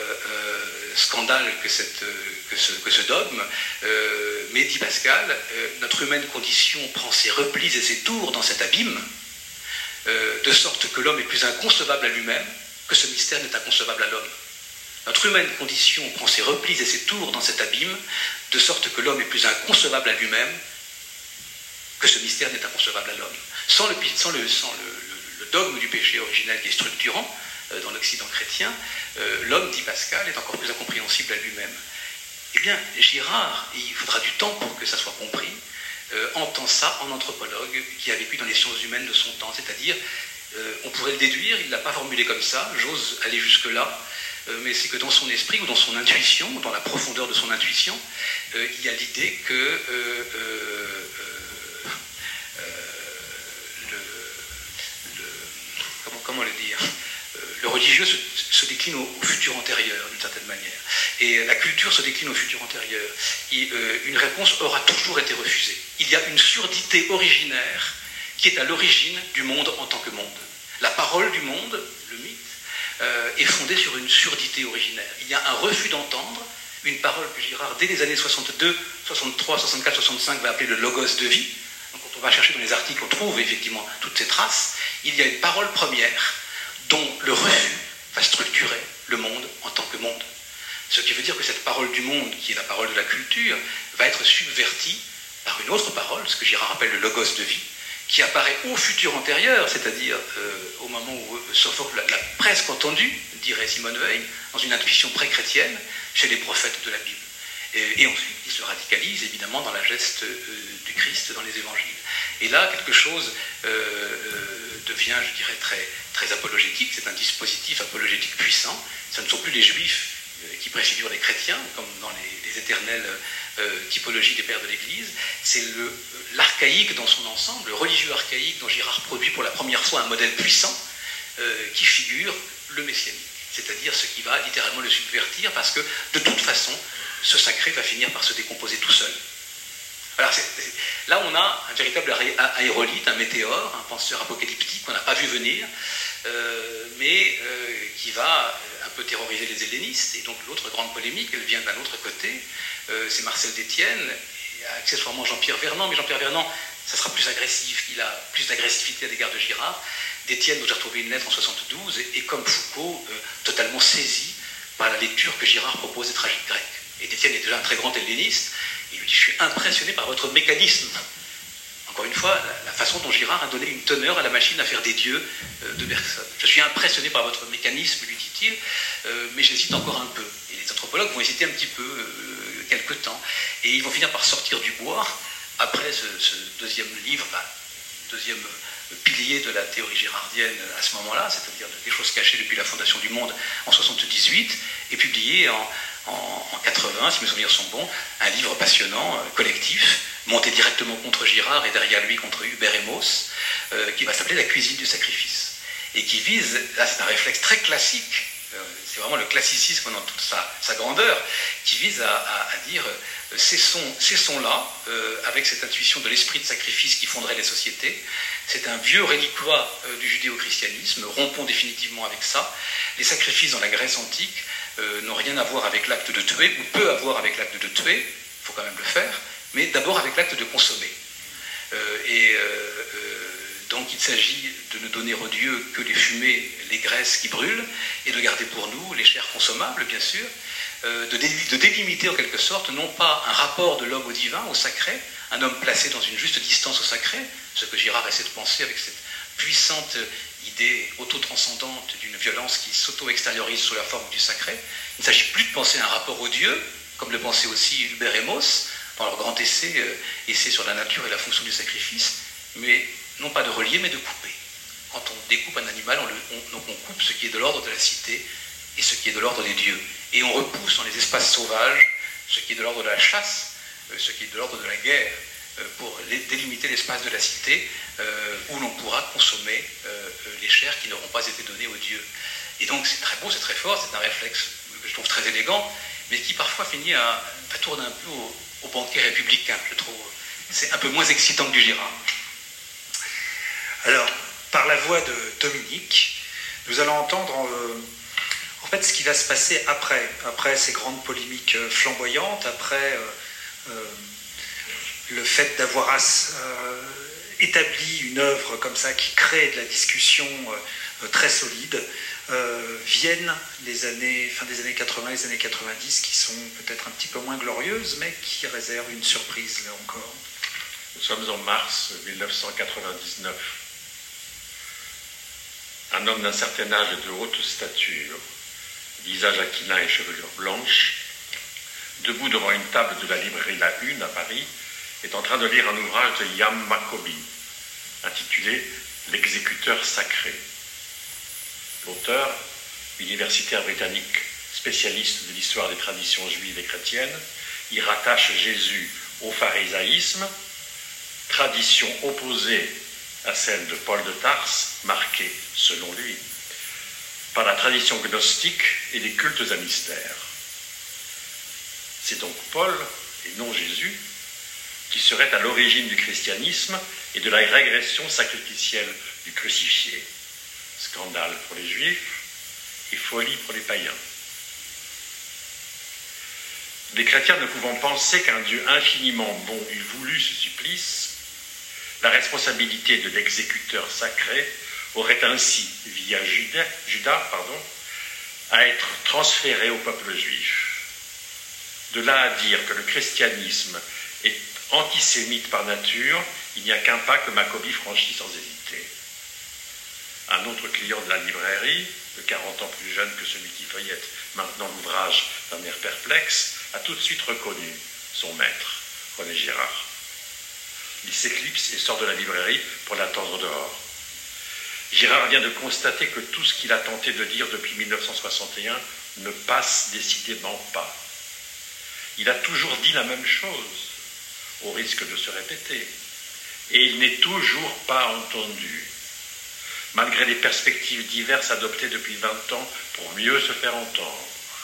euh, scandale que, cette, que, ce, que ce dogme, euh, mais dit Pascal, euh, notre humaine condition prend ses replis et ses tours dans cet abîme, euh, de sorte que l'homme est plus inconcevable à lui-même que ce mystère n'est inconcevable à l'homme. Notre humaine condition prend ses replis et ses tours dans cet abîme, de sorte que l'homme est plus inconcevable à lui-même que ce mystère n'est inconcevable à l'homme. Sans le, sans le, sans le, le, le dogme du péché originel qui est structurant euh, dans l'Occident chrétien, euh, l'homme, dit Pascal, est encore plus incompréhensible à lui-même. Eh bien, Girard, et il faudra du temps pour que ça soit compris, euh, entend ça en anthropologue qui a vécu dans les sciences humaines de son temps, c'est-à-dire euh, on pourrait le déduire, il ne l'a pas formulé comme ça, j'ose aller jusque-là, euh, mais c'est que dans son esprit ou dans son intuition, ou dans la profondeur de son intuition, euh, il y a l'idée que euh, euh, euh, euh, le, le, comment, comment le dire euh, le religieux se, se décline au, au futur antérieur, d'une certaine manière, et la culture se décline au futur antérieur. Et, euh, une réponse aura toujours été refusée. Il y a une surdité originaire qui est à l'origine du monde en tant que monde. La parole du monde, le mythe, euh, est fondée sur une surdité originaire. Il y a un refus d'entendre une parole que Girard, dès les années soixante-deux, soixante-trois, soixante-quatre, soixante-cinq, va appeler le logos de vie. Donc, quand on va chercher dans les articles, on trouve effectivement toutes ces traces. Il y a une parole première dont le refus va structurer le monde en tant que monde. Ce qui veut dire que cette parole du monde, qui est la parole de la culture, va être subvertie par une autre parole, ce que Girard appelle le logos de vie, qui apparaît au futur antérieur, c'est-à-dire euh, au moment où euh, Sophocle l'a presque entendu, dirait Simone Weil, dans une intuition pré-chrétienne, chez les prophètes de la Bible. Et, et ensuite, il se radicalise évidemment dans la geste euh, du Christ dans les évangiles. Et là, quelque chose euh, euh, devient, je dirais, très, très apologétique, c'est un dispositif apologétique puissant. Ce ne sont plus les juifs euh, qui préfigurent les chrétiens, comme dans les, les éternelles euh, typologies des pères de l'Église, c'est le l'archaïque dans son ensemble, le religieux archaïque dont Girard produit pour la première fois un modèle puissant euh, qui figure le messianique, c'est-à-dire ce qui va littéralement le subvertir parce que de toute façon, ce sacré va finir par se décomposer tout seul. Alors, c'est, c'est, là, on a un véritable aérolite, un météore, un penseur apocalyptique qu'on n'a pas vu venir, euh, mais euh, qui va un peu terroriser les hellénistes. Et donc, l'autre grande polémique, elle vient d'un autre côté, euh, c'est Marcel d'Étienne, accessoirement Jean-Pierre Vernant, mais Jean-Pierre Vernant, ça sera plus agressif, il a plus d'agressivité à l'égard de Girard. D'Étienne, dont j'ai retrouvé une lettre en soixante-douze, et, et comme Foucault, euh, totalement saisi par la lecture que Girard propose des tragiques grecs. Et d'Étienne est déjà un très grand helléniste, il lui dit « Je suis impressionné par votre mécanisme ». Encore une fois, la, la façon dont Girard a donné une teneur à la machine à faire des dieux euh, de Bergson. « Je suis impressionné par votre mécanisme », lui dit-il, euh, mais j'hésite encore un peu. Et les anthropologues vont hésiter un petit peu, euh, quelque temps, et ils vont finir par sortir du bois, après ce, ce deuxième livre, enfin, deuxième pilier de la théorie girardienne à ce moment-là, c'est-à-dire des choses cachées depuis la fondation du monde en soixante-dix-huit, et publié en, en, en quatre-vingts, si mes souvenirs sont bons, un livre passionnant, euh, collectif, monté directement contre Girard et derrière lui contre Hubert Emos, euh, qui va s'appeler La cuisine du sacrifice, et qui vise, là c'est un réflexe très classique, euh, c'est vraiment le classicisme dans toute sa, sa grandeur, qui vise à, à, à dire euh, cessons, cessons là, euh, avec cette intuition de l'esprit de sacrifice qui fonderait les sociétés. C'est un vieux reliquat euh, du judéo-christianisme, rompons définitivement avec ça. Les sacrifices dans la Grèce antique euh, n'ont rien à voir avec l'acte de tuer, ou peu à voir avec l'acte de tuer, il faut quand même le faire, mais d'abord avec l'acte de consommer. Euh, et euh, euh, donc il s'agit de ne donner aux dieux que les fumées, les graisses qui brûlent, et de garder pour nous les chairs consommables, bien sûr, euh, de, dé de délimiter en quelque sorte, non pas un rapport de l'homme au divin, au sacré, un homme placé dans une juste distance au sacré, ce que Girard essaie de penser avec cette puissante idée auto-transcendante d'une violence qui s'auto-extériorise sous la forme du sacré. Il ne s'agit plus de penser un rapport au Dieu, comme le pensait aussi Hubert Emos, dans leur grand essai, euh, essai sur la nature et la fonction du sacrifice, mais non pas de relier, mais de couper. Quand on découpe un animal, on, le, on, donc on coupe ce qui est de l'ordre de la cité et ce qui est de l'ordre des dieux. Et on repousse dans les espaces sauvages ce qui est de l'ordre de la chasse, euh, ce qui est de l'ordre de la guerre, euh, pour les, délimiter l'espace de la cité euh, où l'on pourra consommer euh, les chairs qui n'auront pas été données aux dieux. Et donc c'est très beau, c'est très fort, c'est un réflexe que je trouve très élégant, mais qui parfois finit à, à tourner un peu au, au banquet républicain, je trouve. C'est un peu moins excitant que du Girard. Alors, par la voix de Dominique, nous allons entendre euh, en fait ce qui va se passer après, après ces grandes polémiques flamboyantes, après euh, euh, le fait d'avoir euh, établi une œuvre comme ça qui crée de la discussion euh, très solide, euh, viennent les années, fin des années quatre-vingts, les années quatre-vingt-dix, qui sont peut-être un petit peu moins glorieuses, mais qui réservent une surprise là encore. Nous sommes en mars mille neuf cent quatre-vingt-dix-neuf. Un homme d'un certain âge et de haute stature, visage aquilin et chevelure blanche, debout devant une table de la librairie La Une à Paris, est en train de lire un ouvrage de Yam Maccoby, intitulé « l'exécuteur sacré. L'auteur, universitaire britannique, spécialiste de l'histoire des traditions juives et chrétiennes, y rattache Jésus au pharisaïsme, tradition opposée à celle de Paul de Tarse, marquée, selon lui, par la tradition gnostique et les cultes à mystère. C'est donc Paul, et non Jésus, qui serait à l'origine du christianisme et de la régression sacrificielle du crucifié. Scandale pour les juifs et folie pour les païens. Les chrétiens ne pouvant penser qu'un Dieu infiniment bon eût voulu ce supplice, la responsabilité de l'exécuteur sacré aurait ainsi, via Judas, Judas pardon, à être transférée au peuple juif. De là à dire que le christianisme est antisémite par nature, il n'y a qu'un pas que Maccoby franchit sans hésiter. Un autre client de la librairie, de quarante ans plus jeune que celui qui feuillette maintenant l'ouvrage d'un air perplexe, a tout de suite reconnu son maître, René Girard. Il s'éclipse et sort de la librairie pour l'attendre dehors. Girard vient de constater que tout ce qu'il a tenté de dire depuis mille neuf cent soixante et un ne passe décidément pas. Il a toujours dit la même chose, au risque de se répéter, et il n'est toujours pas entendu, malgré les perspectives diverses adoptées depuis vingt ans pour mieux se faire entendre.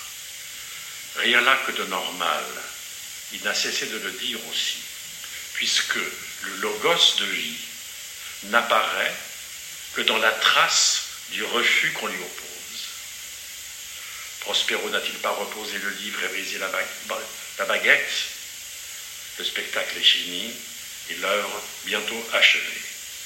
Rien là que de normal, il n'a cessé de le dire aussi, puisque le logos de vie n'apparaît que dans la trace du refus qu'on lui oppose. Prospero n'a-t-il pas reposé le livre et brisé la, ba- la baguette? Le spectacle est fini et l'œuvre bientôt achevée.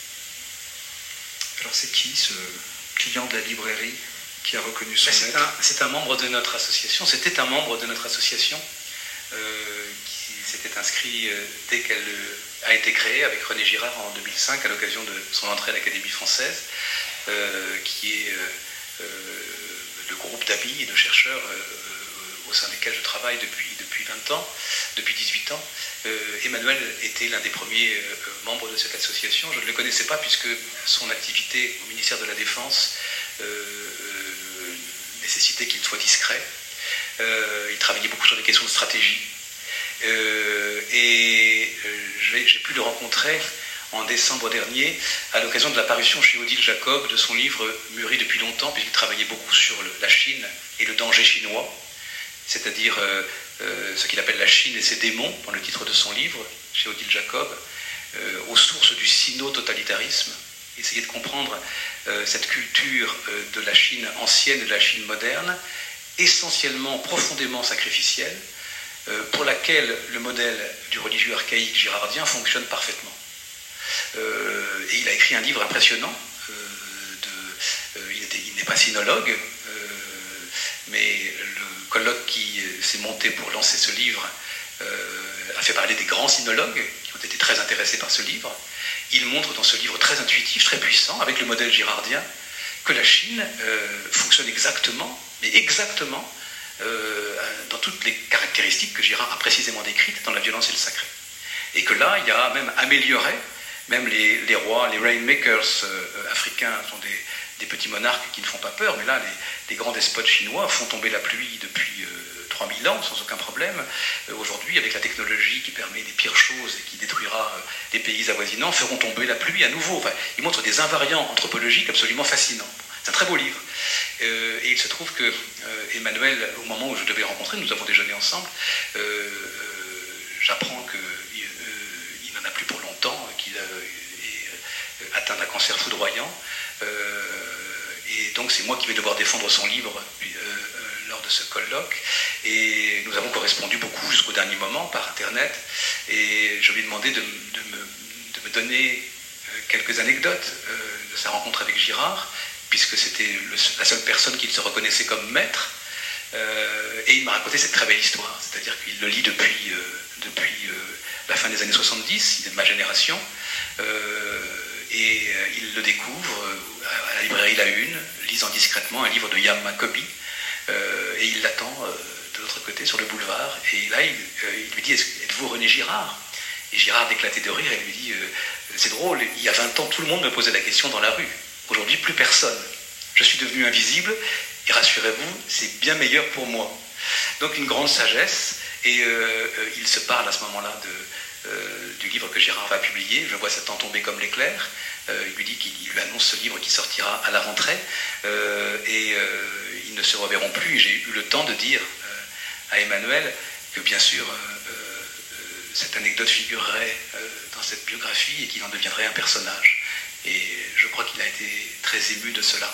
Alors c'est qui ce client de la librairie qui a reconnu son c'est maître? un, c'est un membre de notre association, c'était un membre de notre association euh, qui s'était inscrit euh, dès qu'elle euh, a été créée avec René Girard en deux mille cinq à l'occasion de son entrée à l'Académie française, euh, qui est euh, euh, le groupe d'amis et de chercheurs euh, au sein desquels je travaille depuis, depuis vingt ans, depuis dix-huit ans. Euh, Emmanuel était l'un des premiers euh, membres de cette association. Je ne le connaissais pas puisque son activité au ministère de la Défense euh, euh, nécessitait qu'il soit discret. Euh, il travaillait beaucoup sur des questions de stratégie. Euh, et euh, j'ai, j'ai pu le rencontrer en décembre dernier à l'occasion de la parution chez Odile Jacob de son livre Mûri depuis longtemps, puisqu'il travaillait beaucoup sur le, la Chine et le danger chinois, c'est-à-dire euh, euh, ce qu'il appelle la Chine et ses démons, dans le titre de son livre, chez Odile Jacob, euh, aux sources du sino-totalitarisme, essayer de comprendre euh, cette culture euh, de la Chine ancienne et de la Chine moderne, essentiellement, profondément sacrificielle, euh, pour laquelle le modèle du religieux archaïque girardien fonctionne parfaitement. Euh, et il a écrit un livre impressionnant, euh, de, euh, il, était, il n'est pas sinologue, euh, mais le colloque qui s'est monté pour lancer ce livre euh, a fait parler des grands sinologues qui ont été très intéressés par ce livre. Il montre dans ce livre très intuitif, très puissant, avec le modèle girardien, que la Chine euh, fonctionne exactement, mais exactement, euh, dans toutes les caractéristiques que Girard a précisément décrites dans la violence et le sacré. Et que là, il y a même amélioré, même les, les rois, les rainmakers euh, africains sont des, des petits monarques qui ne font pas peur, mais là, les, les grands despotes chinois font tomber la pluie depuis euh, trois mille ans, sans aucun problème. Euh, aujourd'hui, avec la technologie qui permet des pires choses et qui détruira euh, les pays avoisinants, feront tomber la pluie à nouveau. Enfin, ils montrent des invariants anthropologiques absolument fascinants. C'est un très beau livre. Euh, et il se trouve que euh, Emmanuel, au moment où je devais le rencontrer, nous avons déjeuné ensemble, euh, euh, j'apprends qu'il euh, n'en a plus pour longtemps, qu'il euh, est euh, atteint d'un cancer foudroyant. Euh, et donc c'est moi qui vais devoir défendre son livre euh, euh, lors de ce colloque. Et nous avons correspondu beaucoup jusqu'au dernier moment par Internet. Et je lui ai demandé de, de, me, de me donner quelques anecdotes euh, de sa rencontre avec Girard, puisque c'était le, la seule personne qu'il se reconnaissait comme maître, euh, et il m'a raconté cette très belle histoire, c'est-à-dire qu'il le lit depuis, euh, depuis euh, la fin des années soixante-dix, il est de ma génération, euh, et euh, il le découvre euh, à la librairie La Une, lisant discrètement un livre de Yam Maccoby, euh, et il l'attend euh, de l'autre côté, sur le boulevard, et là il, euh, il lui dit « Êtes-vous René Girard ?» Et Girard éclatait de rire et lui dit euh, c'est drôle, il y a vingt ans, tout le monde me posait la question dans la rue. Aujourd'hui, plus personne. Je suis devenu invisible, et rassurez-vous, c'est bien meilleur pour moi. Donc une grande sagesse, et euh, il se parle à ce moment-là de, euh, du livre que Girard va publier, Je vois Satan tomber comme l'éclair. Euh, il lui dit qu'il lui annonce ce livre qui sortira à la rentrée, euh, et euh, ils ne se reverront plus. J'ai eu le temps de dire euh, à Emmanuel que bien sûr euh, euh, cette anecdote figurerait euh, dans cette biographie et qu'il en deviendrait un personnage. Et je crois qu'il a été très ému de cela.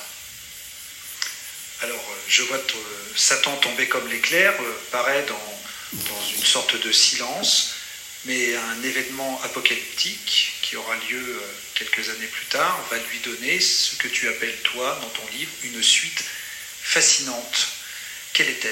Alors, je vois Satan tomber comme l'éclair, euh, paraît dans, dans une sorte de silence, mais un événement apocalyptique qui aura lieu euh, quelques années plus tard va lui donner ce que tu appelles, toi, dans ton livre, une suite fascinante. Quelle est-elle ?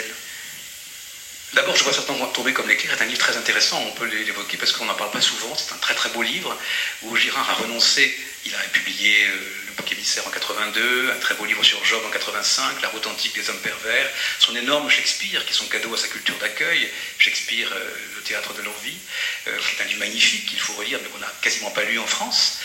D'abord, Je vois Satan tomber comme l'éclair est un livre très intéressant, on peut l'évoquer parce qu'on n'en parle pas souvent, c'est un très très beau livre où Girard a renoncé, il a publié euh, Le Bouc émissaire en quatre-vingt-deux, un très beau livre sur Job en quatre-vingt-cinq, La route antique des hommes pervers, son énorme Shakespeare qui est son cadeau à sa culture d'accueil, Shakespeare, euh, le théâtre de l'envie, euh, qui est un livre magnifique qu'il faut relire mais qu'on n'a quasiment pas lu en France,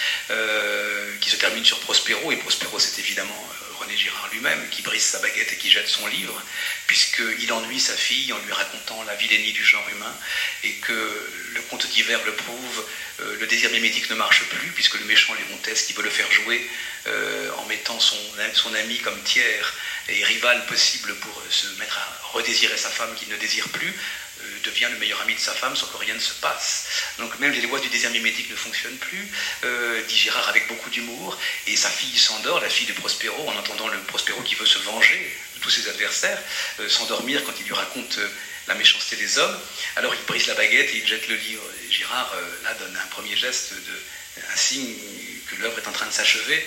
euh, qui se termine sur Prospero, et Prospero c'est évidemment euh, René Girard lui-même, qui brise sa baguette et qui jette son livre, puisqu'il ennuie sa fille en lui racontant la vilainie du genre humain, et que le conte d'hiver le prouve, euh, le désir mimétique ne marche plus, puisque le méchant Léontès, qui veut le faire jouer euh, en mettant son, son ami comme tiers et rival possible pour se mettre à redésirer sa femme qu'il ne désire plus, euh, devient le meilleur ami de sa femme sans que rien ne se passe. Donc même les lois du désir mimétique ne fonctionnent plus, euh, dit Girard avec beaucoup d'humour, et sa fille s'endort, la fille de Prospero, en entendant le Prospero qui veut se venger de tous ses adversaires, euh, s'endormir quand il lui raconte euh, la méchanceté des hommes. Alors il brise la baguette et il jette le livre. Et Girard, euh, là, donne un premier geste, de, un signe que l'œuvre est en train de s'achever.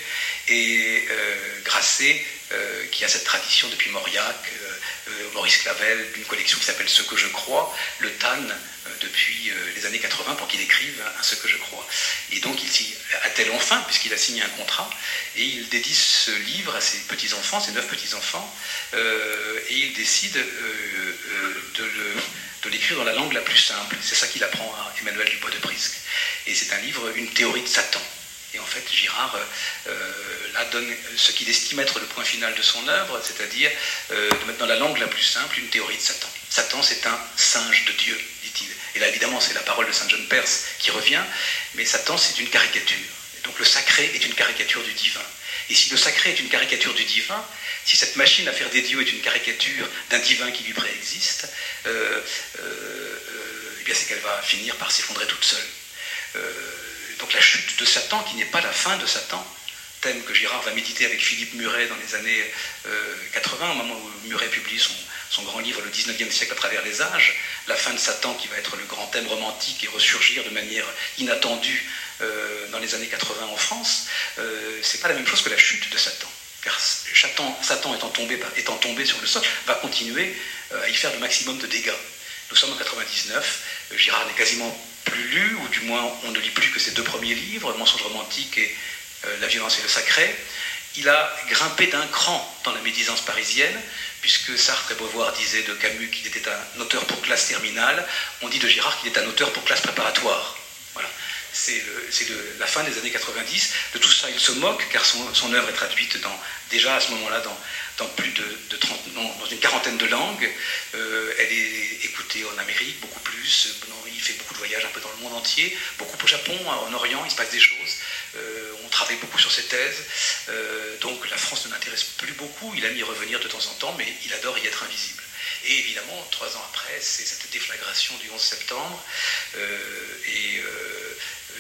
Et euh, Grasset, euh, qui a cette tradition depuis Mauriac, euh, euh, Maurice Clavel, d'une collection qui s'appelle Ce que je crois, le tanne euh, depuis euh, les années quatre-vingts pour qu'il écrive un Ce que je crois. Et donc il s'y attelle enfin, puisqu'il a signé un contrat, et il dédie ce livre à ses petits-enfants, ses neuf petits-enfants, euh, et il décide euh, euh, de, le, de l'écrire dans la langue la plus simple. C'est ça qu'il apprend à Emmanuel Dubois de Prisque. Et c'est un livre, une théorie de Satan. Et en fait, Girard euh, là donne ce qu'il estime être le point final de son œuvre, c'est-à-dire euh, de mettre dans la langue la plus simple une théorie de Satan. Satan, c'est un singe de Dieu, dit-il. Et là, évidemment, c'est la parole de Saint John Perse qui revient, mais Satan, c'est une caricature. Et donc le sacré est une caricature du divin. Et si le sacré est une caricature du divin, si cette machine à faire des dieux est une caricature d'un divin qui lui préexiste, euh, euh, euh, eh bien c'est qu'elle va finir par s'effondrer toute seule. Euh, donc la chute de Satan, qui n'est pas la fin de Satan, thème que Girard va méditer avec Philippe Muret dans les années euh, quatre-vingts, au moment où Muret publie son, son grand livre Le dix-neuvième siècle à travers les âges, la fin de Satan qui va être le grand thème romantique et ressurgir de manière inattendue euh, dans les années quatre-vingts en France, euh, c'est pas la même chose que la chute de Satan. Car Satan, Satan étant, tombé, étant tombé sur le sol, va continuer euh, à y faire le maximum de dégâts. Nous sommes en quatre-vingt-dix-neuf, Girard n'est quasiment plus lu, ou du moins on ne lit plus que ses deux premiers livres, Mensonge romantique et euh, La violence et le sacré. Il a grimpé d'un cran dans la médisance parisienne, puisque Sartre et Beauvoir disaient de Camus qu'il était un auteur pour classe terminale, on dit de Girard qu'il est un auteur pour classe préparatoire. Voilà. C'est, le, c'est le, la fin des années quatre-vingt-dix. De tout ça, il se moque, car son, son œuvre est traduite dans, déjà à ce moment-là dans, dans plus de, de trente, non, dans une quarantaine de langues. Euh, elle est écoutée en Amérique, beaucoup plus. Non, il fait beaucoup de voyages un peu dans le monde entier, beaucoup au Japon, en Orient, il se passe des choses. Euh, on travaille beaucoup sur ses thèses. Euh, donc la France ne l'intéresse plus beaucoup. Il aime y revenir de temps en temps, mais il adore y être invisible. Et évidemment, trois ans après, c'est cette déflagration du onze septembre. Euh, et euh,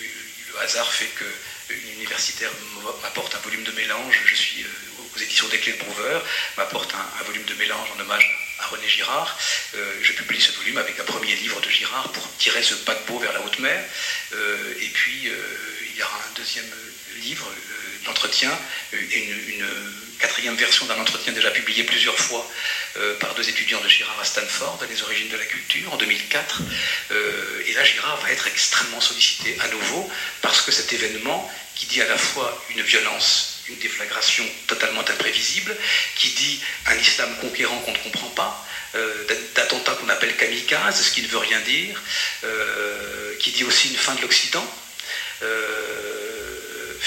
le hasard fait qu'une universitaire m'apporte un volume de mélange. Je suis aux éditions des Clés de Brouwer, m'apporte un, un volume de mélange en hommage à René Girard. Euh, je publie ce volume avec un premier livre de Girard pour tirer ce paquebot vers la haute mer. Euh, et puis, euh, il y aura un deuxième livre, euh, d'entretien, et une, une quatrième version d'un entretien déjà publié plusieurs fois euh, par deux étudiants de Girard à Stanford, Les origines de la culture, en deux mille quatre. Euh, et là, Girard va être extrêmement sollicité à nouveau, parce que cet événement, qui dit à la fois une violence, une déflagration totalement imprévisible, qui dit un islam conquérant qu'on ne comprend pas, euh, d'attentats qu'on appelle kamikazes, ce qui ne veut rien dire, euh, qui dit aussi une fin de l'Occident, euh,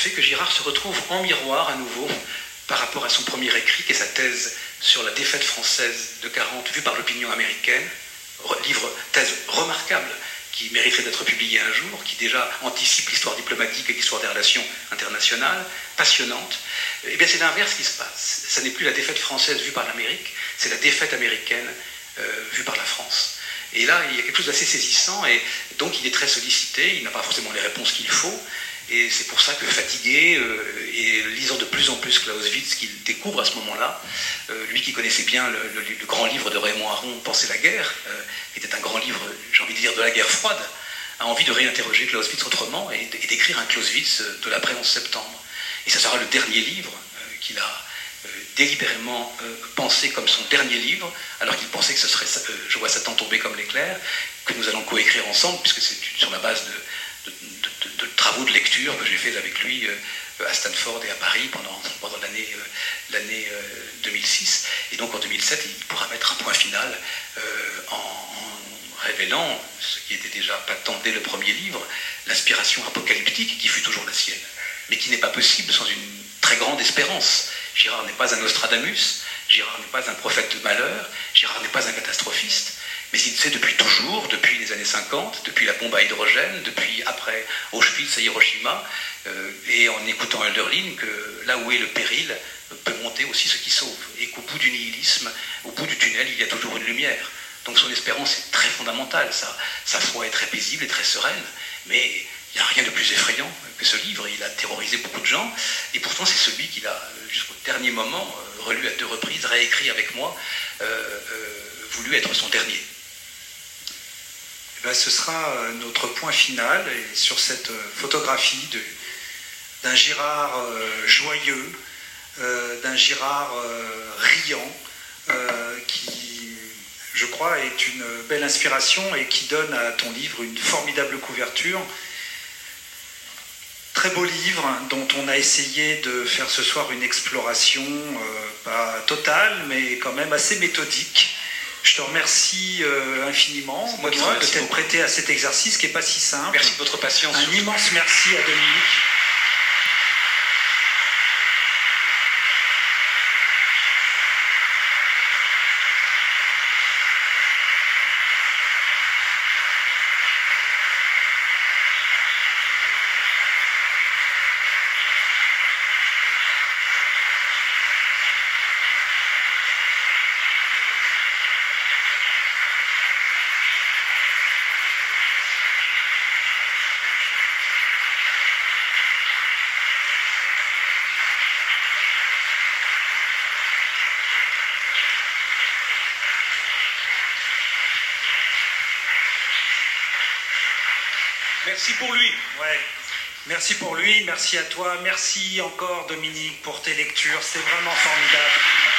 fait que Girard se retrouve en miroir à nouveau par rapport à son premier écrit, qui est sa thèse sur la défaite française de quarante vue par l'opinion américaine, livre, thèse remarquable, qui mériterait d'être publié un jour, qui déjà anticipe l'histoire diplomatique et l'histoire des relations internationales, passionnante. Eh bien, c'est l'inverse qui se passe. Ce n'est plus la défaite française vue par l'Amérique, c'est la défaite américaine euh, vue par la France. Et là, il y a quelque chose d'assez saisissant, et donc il est très sollicité, il n'a pas forcément les réponses qu'il faut, et c'est pour ça que fatigué, euh, et lisant de plus en plus Clausewitz, qu'il découvre à ce moment-là, euh, lui qui connaissait bien le, le, le grand livre de Raymond Aron, Penser la guerre, euh, qui était un grand livre, j'ai envie de dire, de la guerre froide, a envie de réinterroger Clausewitz autrement, et, et d'écrire un Clausewitz de l'après onze septembre. Et ça sera le dernier livre euh, qu'il a euh, délibérément euh, pensé comme son dernier livre, alors qu'il pensait que ce serait euh, Je vois Satan tomber comme l'éclair, que nous allons coécrire ensemble, puisque c'est sur la base de, de, de, de, de travaux de lecture que j'ai fait avec lui euh, à Stanford et à Paris pendant, pendant l'année euh, l'année euh, deux mille six. Et donc en deux mille sept, il pourra mettre un point final euh, en, en révélant, ce qui était déjà patent dès le premier livre, l'aspiration apocalyptique qui fut toujours la sienne, mais qui n'est pas possible sans une très grande espérance. Girard n'est pas un Nostradamus, Girard n'est pas un prophète de malheur, Girard n'est pas un catastrophiste, mais il sait depuis toujours, depuis les années cinquante, depuis la bombe à hydrogène, depuis après Auschwitz à Hiroshima, euh, et en écoutant Hölderlin, que là où est le péril, peut monter aussi ce qui sauve, et qu'au bout du nihilisme, au bout du tunnel, il y a toujours une lumière. Donc son espérance est très fondamentale, sa, sa foi est très paisible et très sereine, mais il n'y a rien de plus effrayant que ce livre. Il a terrorisé beaucoup de gens, et pourtant c'est celui qu'il a, jusqu'au dernier moment, relu à deux reprises, réécrit avec moi, euh, euh, voulu être son dernier. Ben, ce sera notre point final, et sur cette photographie de, d'un Girard euh, joyeux, euh, d'un Girard euh, riant, euh, qui, je crois, est une belle inspiration et qui donne à ton livre une formidable couverture. Très beau livre dont on a essayé de faire ce soir une exploration, euh, pas totale, mais quand même assez méthodique. Je te remercie euh, infiniment, moi, de t'être prêté à cet exercice qui n'est pas si simple. Merci de votre patience. Un immense merci à Dominique. Merci pour lui. Ouais. Merci pour lui, merci à toi, merci encore Dominique pour tes lectures, c'est vraiment formidable.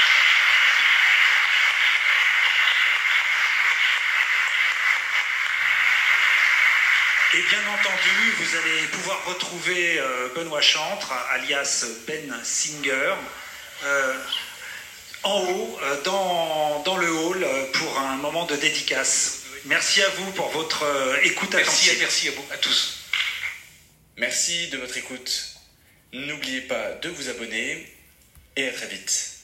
Et bien entendu, vous allez pouvoir retrouver euh, Benoît Chantre, alias Ben Singer, euh, en haut, euh, dans, dans le hall, euh, pour un moment de dédicace. Merci à vous pour votre euh, écoute attentive. Merci, merci à vous, à tous. Merci de votre écoute. N'oubliez pas de vous abonner et à très vite.